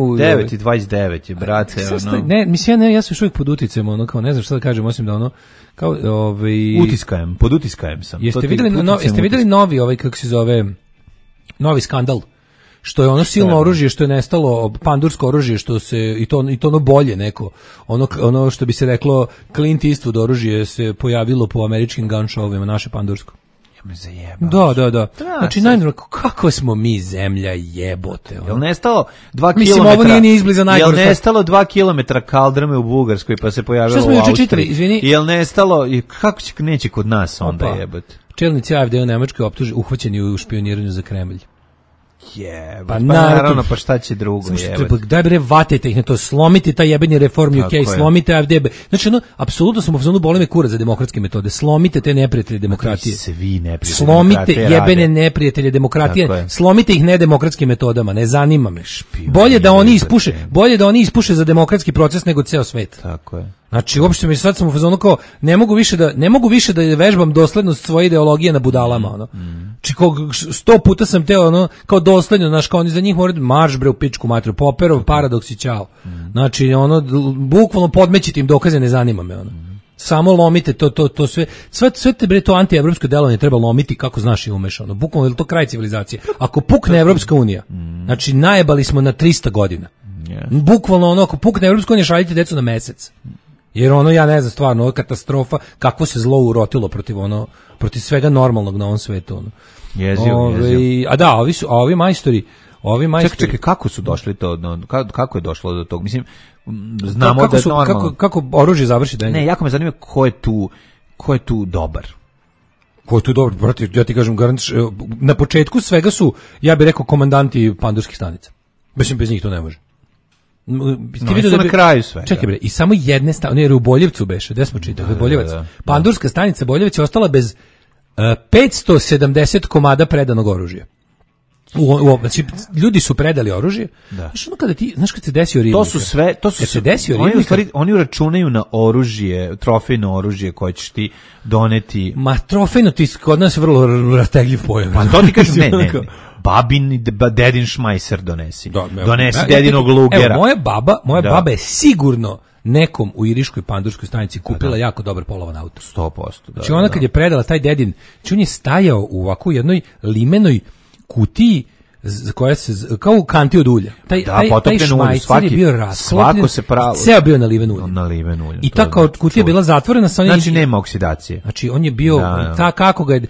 9:29 je brate. Ne, mislim ja sam još uvijek pod uticajem, ono kao ne znam šta da kažem, osim da ono kao pod utiskajem sam. Jeste videli novi kako se zove novi skandal? Što je ono silno oružje što je nestalo, pandursko oružje što se i to ono bolje neko. Ono što bi se reklo Clint Eastwood oružje se pojavilo po američkim gun showovima, naše pandursko. Ja me zajebao. Da. Znači najnormalno kako smo mi zemlja jebote. Jel nestalo 2 km? Mislim ovo nije ni izbliza najgore. Jel nestalo 2 km kaldrme u Bugarskoj pa se pojavilo u Austriji? Čitali, izvini. Jel nestalo i kako će neće kod nas onda jebote? Čelnici AfD u Nemačkoj uhvaćeni u špijoniranju za Kremlj. Pa naravno, pa šta će drugo daj bre, vatite ih na to, slomite taj jebeni Reform UK, slomite AfD. Znači ono, apsolutno smo u fazonu boli me kurac za demokratske metode, slomite te neprijatelje demokratije. Svi neprijatelji slomite jebene neprijatelje demokratije, slomite ih nedemokratskim metodama, ne zanima me. Bolje da oni ispuše za demokratski proces nego ceo svet. Tako je. Znači, uopšte mi sad sam u fazonu kao, ne mogu više da vežbam doslednost svoje ideologije na budalama, ono. Znači, 100 puta sam teo, ono, kao dosledno, znaš, kao oni za njih moraju marš bre u pičku matru, Popperov, paradoks i ćao. Znači, ono, bukvalno podmećite im dokaze, ne zanima me, ono. Samo lomite to sve te bre to antievropsko delovanje treba lomiti kako znaš i umeš, ono. Bukvalno je to kraj civilizacije. Ako pukne Evropska unija, znači najebali smo na 300 godina. Bukvalno ono, ako pukne Evropska unija, šaljite decu na mesec. Jer ono, ja ne znam, stvarno, ovo je katastrofa, kako se zlo urotilo protiv svega normalnog na ovom svetu, ono. Jezivo. A da, ovi majstori. Čekaj, kako su došli kako je došlo do tog? Mislim, znamo da je normalno. Kako oružje završi da je? Ne, jako me zanima ko je tu dobar. Ko je tu dobar, brate, ja ti kažem, na početku svega su, ja bih rekao, komandanti pandurskih stanica. Mislim, bez njih to ne može. Na kraju sve. Čekaj bre, i samo jedne stanice, u Boljevcu beše, gde smo čitali, Boljevac. Pandurska stanica Boljevec je ostala bez 570 komada predanog oružja. Znači, ljudi su predali oružje. Znaš, ono kada ti, kad se desio Ridlika. Oni uračunaju na oružje, trofejno oružje koje ćeš ti doneti. Ma trofejno ti kod nas je vrlo rastegljiv pojam. Pa to ti kažem, ne. Babin i dedin šmajser donesi. Donesi dedinog lugera. Evo, moja baba je sigurno nekom u iriškoj pandurskoj stanici kupila jako dobar polovan auto. 100%. Znači ona kad je predala taj dedin, znači on je stajao u ovako jednoj limenoj kutiji koja se kao u kanti od ulja. Taj šmajcer je bio rasklopljen, ceo bio naliven uljem. I ta kao kutija je bila zatvorena. Znači nema oksidacije. Znači on je bio, kako ga je,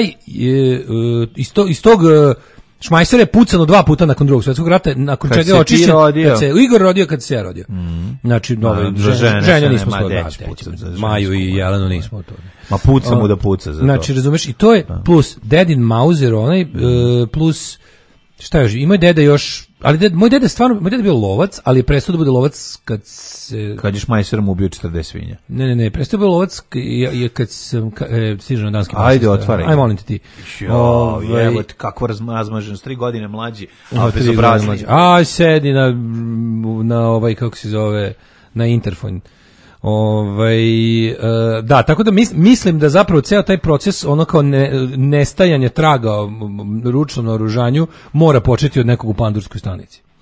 iz tog šmajser je pucano 2 puta nakon Drugog svjetskog rata, nakon čega je očišćen kad se Igor rodio, kad se ja rodio. Znači, ženja nismo to radili. Maju i Jelenu nismo to. Ma puca mu da puca za to. Znači, razumeš, i to je plus dedin Mauser, plus šta još, ima deda još, ali moj deda je bio lovac, ali je prestao da bude lovac kad je šmajserom ubio 40 svinja. Ne, prestao je bio lovac kad sam stižem na danski masist. Ajde, otvaraj. Aj, molim te ti. Evo ti kako razmažen, s 3 godine mlađi, a bezobrazni. Aj, sedi na kako se zove, na interfon. Da, tako da mislim da zapravo ceo taj proces ono kao nestajanje traga ručno na oružanju mora početi od nekog u pandurskoj stanici.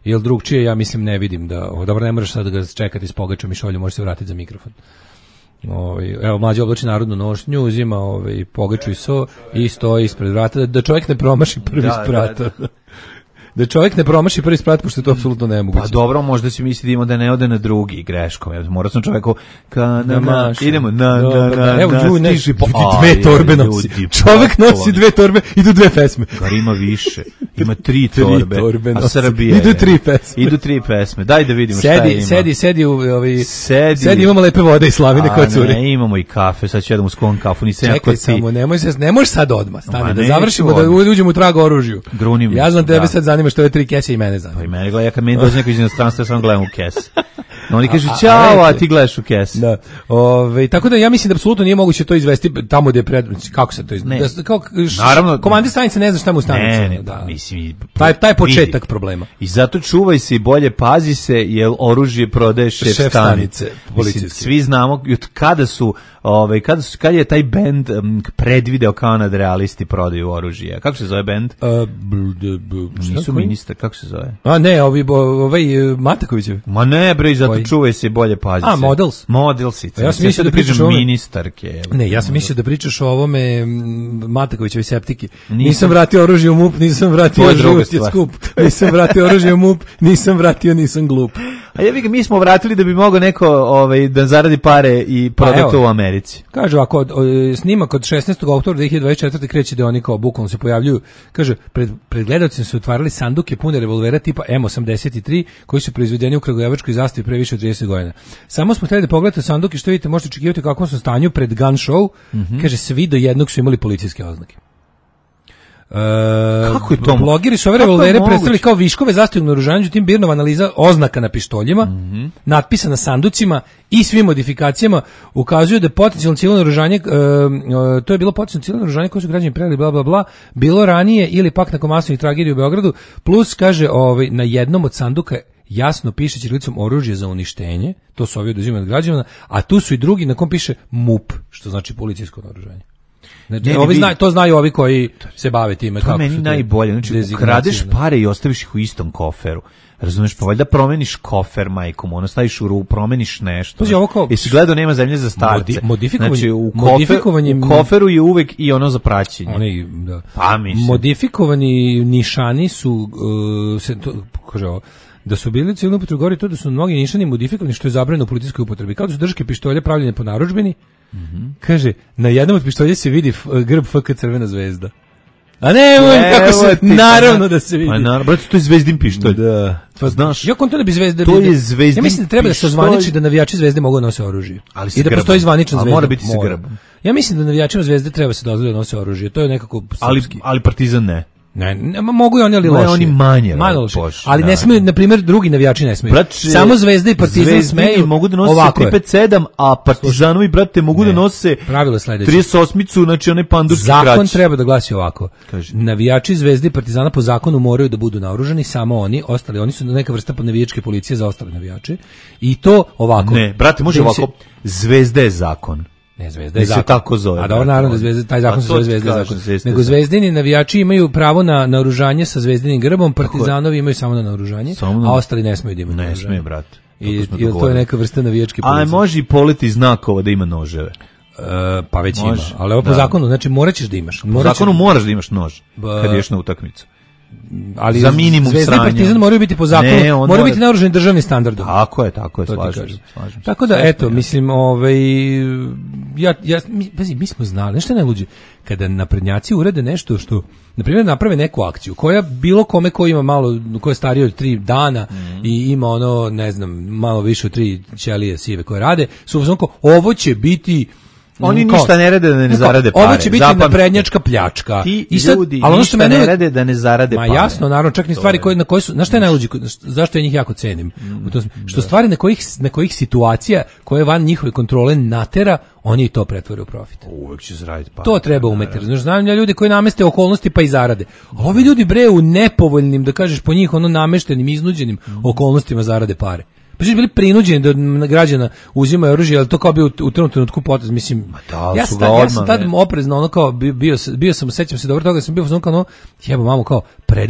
Ili drugčije, ja mislim, ne vidim da... Dobro, ne možeš sad da ga čekati s pogačom i šoljom, možeš se vratiti za mikrofon. Evo, Mlađa oblači narodnu nošnju, uzima pogaču i so i stoji ispred vrata, da čovjek ne promaši prvi sprat. Da čovjek ne promaši prvi sprat, pošto je to apsolutno nemoguće. Pa dobro, možda si mislimo da ne ode na drugi greškom. Morao sam čovjeku idemo stiži po dve torbe nosi. Čovjek nosi dve torbe, idu dve pesme. Gar ima više. Ima tri torbe. A Srbija idu tri pesme. Daj da vidimo šta ima. Sedi, imamo lepe vode i slavine koje cure. Ne, imamo i kafe, sad ću jedemo s kom kafu, nisam jako ti. Čekaj samo, ne možeš sad odmah. Stani, da završimo, da uđemo u trag oružju. Ja znam tebe sad zanima što je 3 kese i mene zanima. Pa i mene gleda, kad meni dođe neko iz inostranstva, ja samo gledam u kese. Oni kažu ćao, a ti gledaš u kese. Da. Tako da ja mislim da apsolutno nije moguće to izvesti tamo gdje je kako se to izvesti. Naravno, komandant stanice ne zna šta mu stanice. Ne, mislim, taj početak problema. I zato čuvaj se i bolje pazi se, jer oružje prodaje šef stanice. Mislim, svi znamo kada su kad je taj bend predvideo kao nadrealisti prodaju oružje. Kako se zove bend? Nisu ministar, kako se zove? A ne, Matakovićev. Ma ne, bre, zato čuvaj se i bolje pazi se. Models. Modelsice. Ja sam mislio da pričaš o ministarke. Ne, ja sam mislio da pričaš o ovome Matakovićevi septiki. Nisam vratio oružje u MUP, nisam vratio život je skup. Nisam vratio oružje u MUP, nisam glup. A ja mi smo vratili da bi mogao neko da zaradi pare i prodati u Americi. Kaže ovako, snimak od 16. oktobra 2024. kreće da oni kao bukvalno se pojavljuju. Kaže, pred gledalcima su otvarali sanduke pune revolvera tipa M83 koji su proizvedeni u kragujevačkoj zastavi pre više od 30 godina. Samo smo htjeli da pogledate sanduke, što vidite, možete očekivati u kakvom su stanju pred gun show. Kaže, svi do jednog su imali policijske oznake. Kako je to? Blogeri su ove revolvere predstavili kao viškove zastojnog naoružanja, tim Birnova analiza oznaka na pištoljima, natpisa na sanducima i svim modifikacijama ukazuju da je potencijalno civilno naoružanje, to je bilo potencijalno civilno naoružanje koje su građani predali, bla bla bla, bilo ranije ili pak nakon masovnih tragedija u Beogradu, plus kaže na jednom od sanduka jasno piše ćirilicom oružje za uništenje, to su ovi oduzimani od građana, a tu su i drugi na kom piše MUP, što znači policijsko naoružanje. To znaju ovi koji se bave time. To je meni najbolje. Znači, kradeš pare i ostaviš ih u istom koferu. Razumeš, pa valjda promeniš kofer, majkom, ono staviš u ruku, promeniš nešto. Jesi gledao nema zemlje za starce. Znači, u koferu je uvek i ono za praćenje. Pa mislim. Modifikovani nišani su, da su bili civilno upotrebi, govori to da su mnogi nišani modifikovani, što je zabranjeno u policijskoj upotrebi. Kao da su držke pištolje pravljene po narudžbini. Kaže, na jednom od pištolja se vidi grb FK Crvena zvezda. A ne, kako se, naravno da se vidi. Pa naravno, brate, to je Zvezdin pištolj. Da. Pa znaš, ja kontam da bi Zvezda... To je Zvezdin ja mislim da treba da se ozvaniči da navijači Zvezde mogu da nose oružje. I da postoji zvaničan Zvezda. Mora biti sa grbom. Ja mislim da navijačima Zvezde treba se dozvoliti da nose oružje. To je nekako srpski. Ali Partizan ne. Ne, mogu i oni, ali loši. Oni manje loši. Ali ne smiju, na primjer, drugi navijači ne smiju. Samo Zvezda i Partizan smeju. Mogu da nose 357, a Partizanovi, brate, mogu da nose 38-icu, znači onaj pandurski krać. Zakon treba da glasi ovako. Navijači Zvezde i Partizana po zakonu moraju da budu naoružani, samo oni, ostali, oni su neka vrsta navijačke policije za ostale navijače. I to ovako. Ne, brate, može ovako. Zvezda je zakon. Ne, Zvezda je zakon. Tako zove. A dobro, naravno, taj zakon se zove Zvezda zakon. Nego Zvezdini navijači imaju pravo na naoružanje sa Zvezdinim grbom, Partizanovi imaju samo na naoružanje, a ostali ne smiju da imaju naoružanje. Ne smije, brate. I to je neka vrsta navijačke policije. A može i poleti znakova da ima noževe. Pa već ima, ali ovo po zakonu, znači morat ćeš da imaš. Po zakonu moraš da imaš nož kad ješ na utakmicu. Ali za minimum Zvezda i Partizan moraju biti po zakonu, moraju biti naoružani državnim standardom. Tako je, slažem se. Tako da, eto, mislim, mi smo znali, nešto je najluđe, kada naprednjaci urede nešto što, na primjer, naprave neku akciju, koja bilo kome ko ima malo, ko je stariji od 3 dana i ima ono, ne znam, malo više od 3 ćelije sive koje rade, su ovo će biti... Oni ništa ne rade da ne zarade pare. Ovo će biti naprednjačka pljačka. Ti ljudi ništa ne rade da ne zarade pare. Ma jasno, naravno, čak ni stvari na koje su... Znaš šta je najluđe? Zašto ja njih jako cenim? Što stvari na kojih situacija koje van njihove kontrole natera, oni i to pretvore u profit. Uvek će zaraditi pare. To treba umeti. Znam ja ljudi koji nameste okolnosti pa i zarade. A ovi ljudi bre u nepovoljnim, da kažeš po njih, ono nameštenim, iznuđenim okolnostima zarade pare. Pa su bili prinuđeni da građana uzimaju oružje, ali to kao bio u trenutku potez, mislim. Ja sam tad oprezno, ono kao, bio sam, sećam se dobro toga, sam bio kao, jebo mamo, kao, predati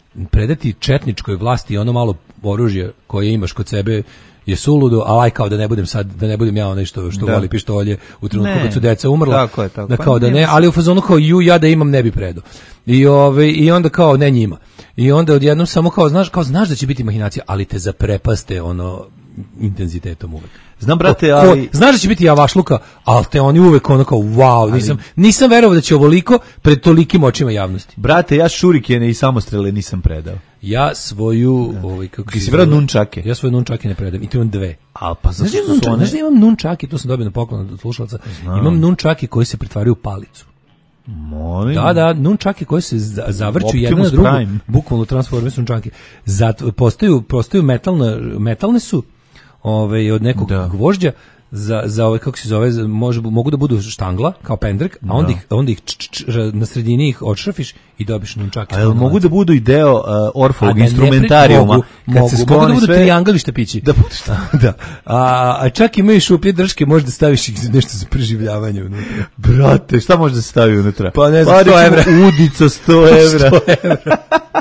predati četničkoj vlasti ono malo oružje koje imaš kod sebe je suludo, a kao da ne budem ja onaj što voli pištolje u trenutku kad su deca umrla. Tako. Da kao da ne, ali u fazonu kao ja da imam ne bi predao. I onda kao ne njima. I onda odjednom samo kao znaš da će biti mahinacija, ali te zaprepaste ono intenzitetom uvek. Znam, brate, ali... Znaš da će biti javašluka, ali te oni uvek ono kao, wow, nisam verovao da će ovoliko pred tolikim očima javnosti. Brate, ja šurikene i samostrele nisam predao. Ja svoju... Ti si vrlo nunčake. Ja svoje nunčake ne predam, i to imam 2. A pa znaš da imam nunčake, to sam dobio na poklon od slušalca, imam nunčake koji se pretvaraju u palicu. Molim. Da, nunčake koje se zavrću jedna na drugu, bukvalno transforme su nunčake. Postaju metalne su, od nekog gvožđa, za ove, kako se zove, mogu da budu štangla, kao pendrek, a onda ih na sredini ih odšrafiš i dobiš nunčake. A mogu da budu i deo orfovog instrumentarijuma? Mogu da budu triangli štapići. Da. A čak imaju šuplje drške, možeš da staviš nešto za preživljavanje unutra. Brate, šta može da se stavi unutra? Pa ne znam, 100 evra. Udica 100 evra. 100 evra.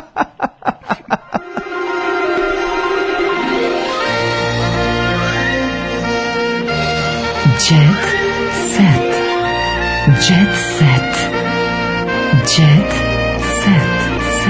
Jet set. Jet set. Jet set.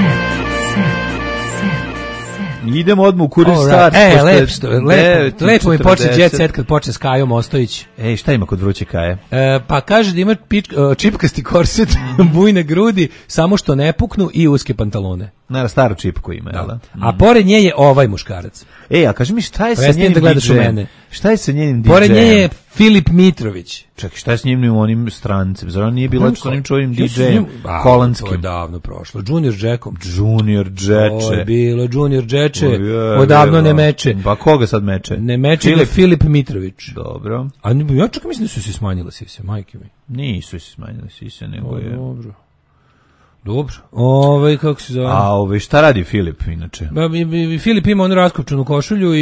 Idemo odmah u Kurir Start. Lepo mi počne Jet set kad počne s Kajom Ostojić. Šta ima kod vruće Kaje? Pa kaže da ima čipkasti korset, bujne grudi, samo što ne puknu i uske pantalone. Naravno, staru čipku ima, jel da? A pored nje je ovaj muškarac. A kaži mi šta je sa njenim DJ-em? Šta je sa njenim DJ-em? Pored nje je Filip Mitrović. Čekaj, šta je s njim u onim strancem? Zar on nije bilo s onim čovim DJ-em holandskim? To je davno prošlo. Junior Jackom. Junior Džeče. To je bilo Junior Džeče. Odavno ne meče. Pa koga sad meče? Ne meče Filip Mitrović. Dobro. A ja čak mislim da su se smanjile sise, majke mi. Nisu se smanjile sise, nego je... Dobro. Kako se zove? A šta radi Filip inače? Filip ima onu raskopčanu košulju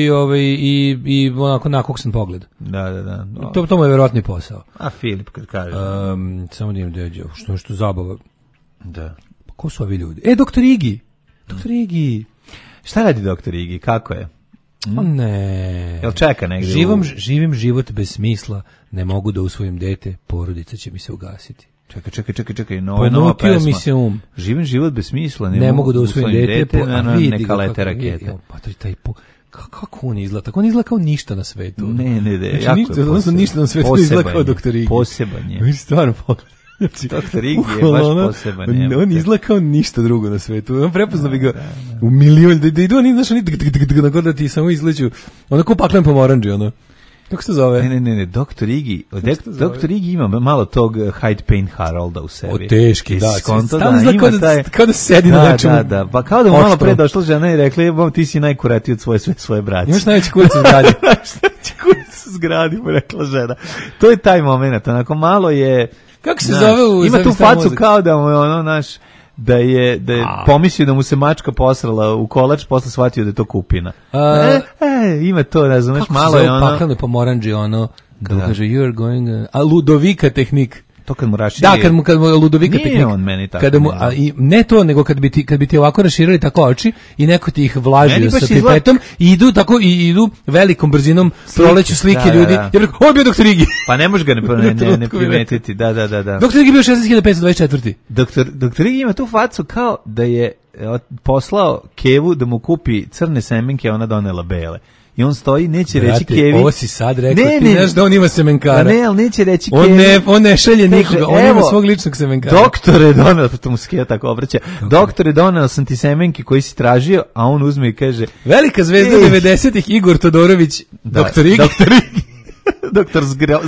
i onako nakoksan pogled. Da. To mu je verovatni posao. A Filip kad kaže? Samo da im dođe, što zabava. Da. Ko su ovi ljudi? Doktor Igi. Doktor Igi. Šta radi doktor Igi? Kako je? Ne. Jel čeka negdje? Živim život bez smisla, ne mogu da usvojim dete, porodica će mi se ugasiti. Čekaj, nova pesma. Mi se Živim život bez smisla, ne mogu da usvojim dete, neka lete rakete. Kako on izgleda? Tako on izgleda kao ništa na svetu. Ne, znači, jako je poseban. Ništa na svetu izgleda kao doktor Igi. Poseban je. Mi stvarno pogledaj. Doktor Igi je baš poseban. On izgleda kao ništa drugo na svetu. On prepozna bi ga u milion, da idu oni, znaš, oni da ti samo izleću. Ono ko paklen pomoranđi, ono. Kako se zove? Ne, Doktor Igi. Doktor Igi ima malo tog Hyde Payne Harolda u sebi. Teški, da. Stalno izgleda kao da sedi na nečemu. Da. Pa kao da mu malo pre došla žena i rekla, ti si najkuratiji od svoje braće. Imaš najveći kurac u zgradi. Najveći kurac u zgradi, mu rekla žena. To je taj moment, onako malo je... Kako se zove? Ima tu facu kao da mu je ono, naš... Da je pomislio da mu se mačka posrala u kolač, posle shvatio da je to kupina. Ima to, razumeš, malo je ono... Kako se zove paklane pomoranđi, ono, kada kaže, you're going... A Ludovika tehnik. To kad mu raširi... Da, kad mu Ludovika tehnik. Nije on meni tako. Ne to, nego kad bi ti ovako raširili tako oči i neko ti ih vlažio sa pipetom i idu tako, i idu velikom brzinom, proleću slike ljudi. Ja bih rekao, ovo je bio doktor Igi. Pa ne može ga ne primetiti, da. Doktor Igi bio 16.524. Doktor Igi ima tu facu kao da je poslao Kevu da mu kupi crne semenke, ona donela bele. I on stoji, neće reći Kevi. Ovo si sad rekao, ti znaš da on ima semenkara. Ne, ali neće reći Kevi. On ne šalje nikoga, on ima svog ličnog semenkara. Doktore doneo, to mu skija tako obraća, doktore doneo sam ti semenke koji si tražio, a on uzme i kaže... Velika zvezda 90-ih, Igor Todorović, doktor Igi. Doktor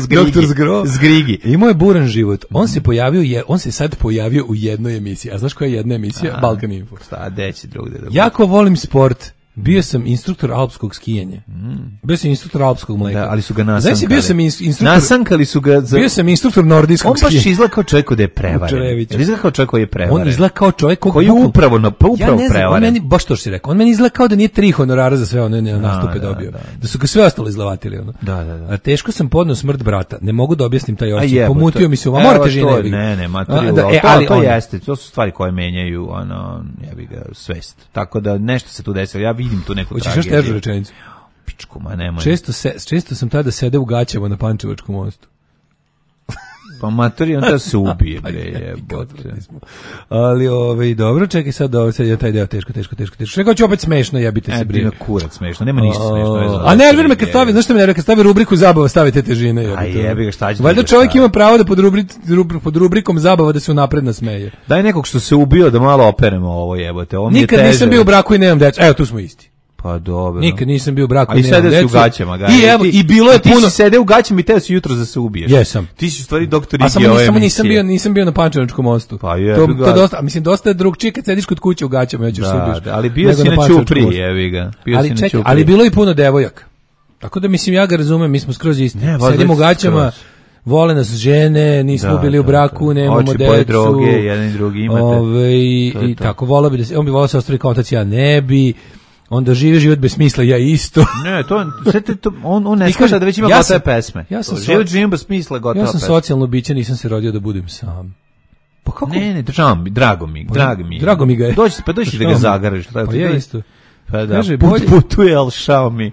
Zgrigi. Imao je buran život. On se sad pojavio u jednoj emisiji. A znaš koja je jedna emisija? Balkan Info. Šta, deći drugde. Jako volim sport. Bio sam instruktor alpskog skijanja. Bio sam instruktor alpskog mleka. Da, ali su ga nasankali. Znači, bio sam instruktor... Nasankali su ga... Bio sam instruktor nordijskog skijanja. On baš izgleda kao čovjek da je prevaren. Izgleda kao čovjek koji je prevaren. On izgleda kao čovjek koji je upravo prevaren. On meni, baš to što si rekao, on meni izgleda kao da nije 3 honorara za sve one nastupe dobio. Da su ga sve ostalo izlavatili. Ono. Da. Teško sam podneo smrt brata. Ne mogu da objasnim taj osjećaj. Pomutio mi se uma. Morate žene. Ne, materiju. To jeste. To su stvari koje menjaju jebi ga svest. Tako da nešto se tu desilo. Ja vidim tu neku tragediju. Hoćeš još težu rečenicu? Pičku, ma nemoj. Često sam tada sede u gaćama na Pančevačkom mostu. Pa materi, on da se ubije, bre, jebote. Ali, dobro, čekaj sad je taj deo teško. Čekaj, ću opet smešno, jebite se, bre. Kurac smešno, nema ništa smešno. A nervira me kad stavi, znaš što me nervira, kad stavi rubriku zabava, stavi te težine. A jebi ga, šta će. Valjda čovjek ima pravo da pod rubrikom zabava da se unapred nasmeje. Daj nekog što se ubio da malo operemo ovo, jebote. Nikad nisam bio u braku i nemam deca. Evo, tu smo isti. Pa dobro. Nikad nisam bio u braku i nemam decu. A i sede si u gaćama. I bilo je puno. Ti si sede u gaćama i teo si jutro da se ubiješ. Jesam. Ti si u stvari doktor Igija ove emisije. Nisam bio na Pančevačkom mostu. Pa je. To dosta, mislim, dosta je drugčije kad sediš kod kuće u gaćama, nećeš se ubiješ. Da, ali bio si na Ćupri, jevi ga. Ali bilo je puno devojaka. Tako da, mislim, ja ga razumem, mi smo skroz isti. Sedimo u gaćama, vole nas žene, nismo bili u braku, nemamo decu. Oči poje droge, jedan i drugi imate. I tako, volao bi da se, on bi volao se ostvari kao otac, ja ne bi. Onda živi život bez smisla, ja isto. Ne, on ne skaže da već ima gotove pesme. Život bez smisla, gotova pesma. Ja sam socijalno biće, nisam se rodio da budem sam. Pa kako? Ne, drago mi je. Drago mi ga je. Dođi da ga zagrliš. Pa je isto. Pa da, putuje, ali šao mi.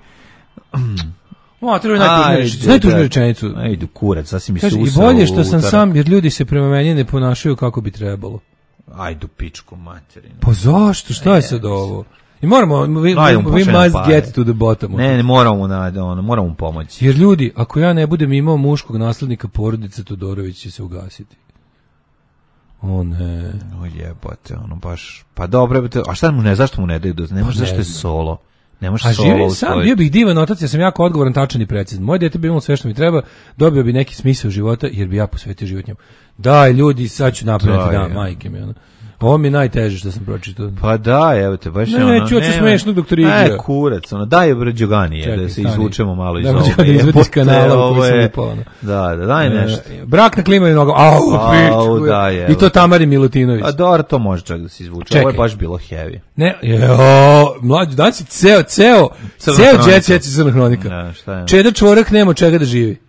Najtužniju rečenicu. Ajde, kurac, sasvim mi se usao. I bolje što sam sam, jer ljudi se prema meni ne ponašaju kako bi trebalo. Ajde, pičku materinu. Pa zašto? Šta je sad ovo? I moramo, we must get to the bottom. Ne, moramo pomoći. Jer ljudi, ako ja ne budem imao muškog naslednika porodice, Todorović će se ugasiti. O ne. O jebote, baš, pa dobro, a šta mu ne, zašto mu ne daju, ne može zašto je solo. Ne može solo. A živim sam, bio bih divan otac, ja sam jako odgovoran, tačan i precizan. Moje dete bi imalo sve što mi treba, dobio bi neki smisao života, jer bi ja posvetio život njemu. Daj, ljudi, sad ću napraviti, majke mi, ovo mi je najteže što sam pročitao. Pa da, evo te, baš ne, čuo se smešno, doktor Igija. Kurac, daj Đoganije, da se izvučemo malo iz ovoga. Da, Đoganije izvedi iz kanala u koji sam upao. Da, daj nešto. Brak na klimaju nogom, i to Tamari Milutinović. A dobro, to može čak da se izvuče, ovo je baš bilo heavy. Ne, mlađu, dan si ceo Jet Set i Crna hronika. Čeda čvorak nema čega da živi.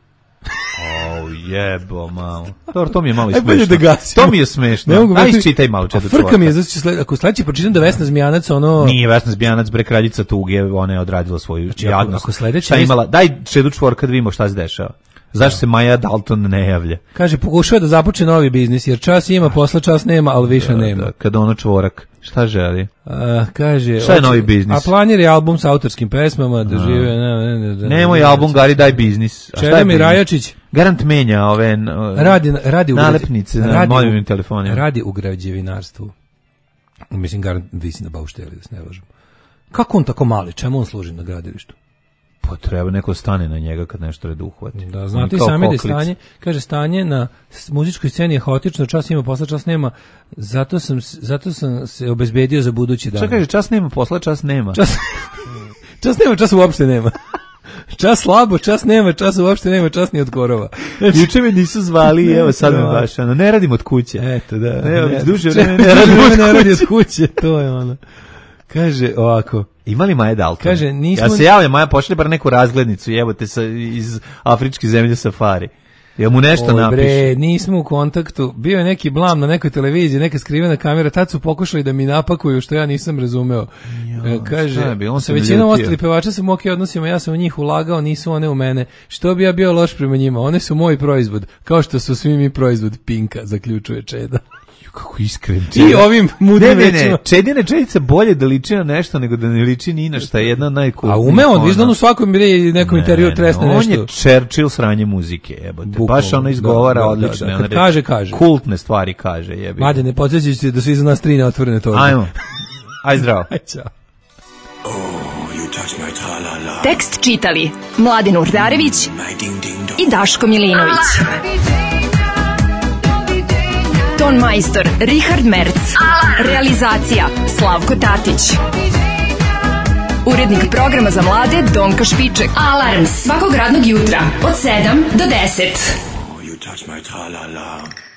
Jebo, malo. Dobro, to mi je malo smešno. To mi je smešno. Aj, čitaj malo Čedu čvorka. Frka mi je, ako sledeći pročitam da Vesna Zmijanac, Nije Vesna Zmijanac, bre, kraljica tuge, ona je odradila svoju jadnost. Ako sledeći... Šta imala? Daj Čedu čvorka da vidimo šta se dešava. Zašto se Maja Dalton ne javlja? Kaže, pokušava da započne novi biznis, jer čas ima, posla čas nema, ali više nema. Da, kada ono čvorak, šta želi? Kaže, šta je novi biznis? A planira je album sa autorskim pesmama, da žive... Nemoj album, Gari, daj biznis. Čeda mi Rajačić. Garant menja ove nalepnice na mobilnim telefonima. Radi u građevinarstvu. Mislim, garant visi na baušteli, da se ne lažem. Kako on tako mali? Čemu on služi na gradilištu? Pa treba neko stane na njega kad nešto redu uhvati. Da, znate i sami da je stanje, kaže, stanje na muzičkoj sceni je haotično, čas ima, posla čas nema, zato sam se obezbedio za budući dan. Šta kaže, čas nema, posla čas nema? Čas nema, čas uopšte nema. Čas slabo, čas nema, čas uopšte nema, čas ni od korova. Juče me nisu zvali, evo sad me baš, ne radim od kuće. Eto, da. Duže vreme ne radim od kuće, to je ono. Kaže ovako. Ima li Maja Dalton? Kaže, nismo... Ja se javljam, Maja, pošli bar neku razglednicu, jebote, iz afričke zemlje safari. Jel mu nešto napiše? Bre, nismo u kontaktu. Bio je neki blam na nekoj televiziji, neka skrivena kamera, tad su pokušali da mi napakuju, što ja nisam razumeo. Kaže, sa većinom ostalih pevača sam u ok odnosima, ja sam u njih ulagao, nisu one u mene. Što bi ja bio loš prema njima? One su moj proizvod, kao što su svi mi proizvod Pinka, zaključuje Čeda. Kako iskren. I ovim mudrim rečima. Čedine Čedice bolje da liči na nešto nego da ne liči ni na šta, je jedna od najkultnijih. A ume on, viš da on u svakom nekom intervju tresne nešto. On je Churchill sranje muzike, jebote. Baš ono izgovara odlične. Kad kaže. Kultne stvari kaže, jebote. Mlade, ne podsjećajući da su iza nas 3 neotvorene torbe. Ajmo. Aj zdravo. Aj čao. Tekst čitali Mladin Urdarević i Daško Milinović. Ton majstor Richard Merc. Realizacija Slavko Tatić. Urednik programa za mlade Donka Špiček. Alarms svakog radnog jutra od 7 do 10. You touch my tra-la-la.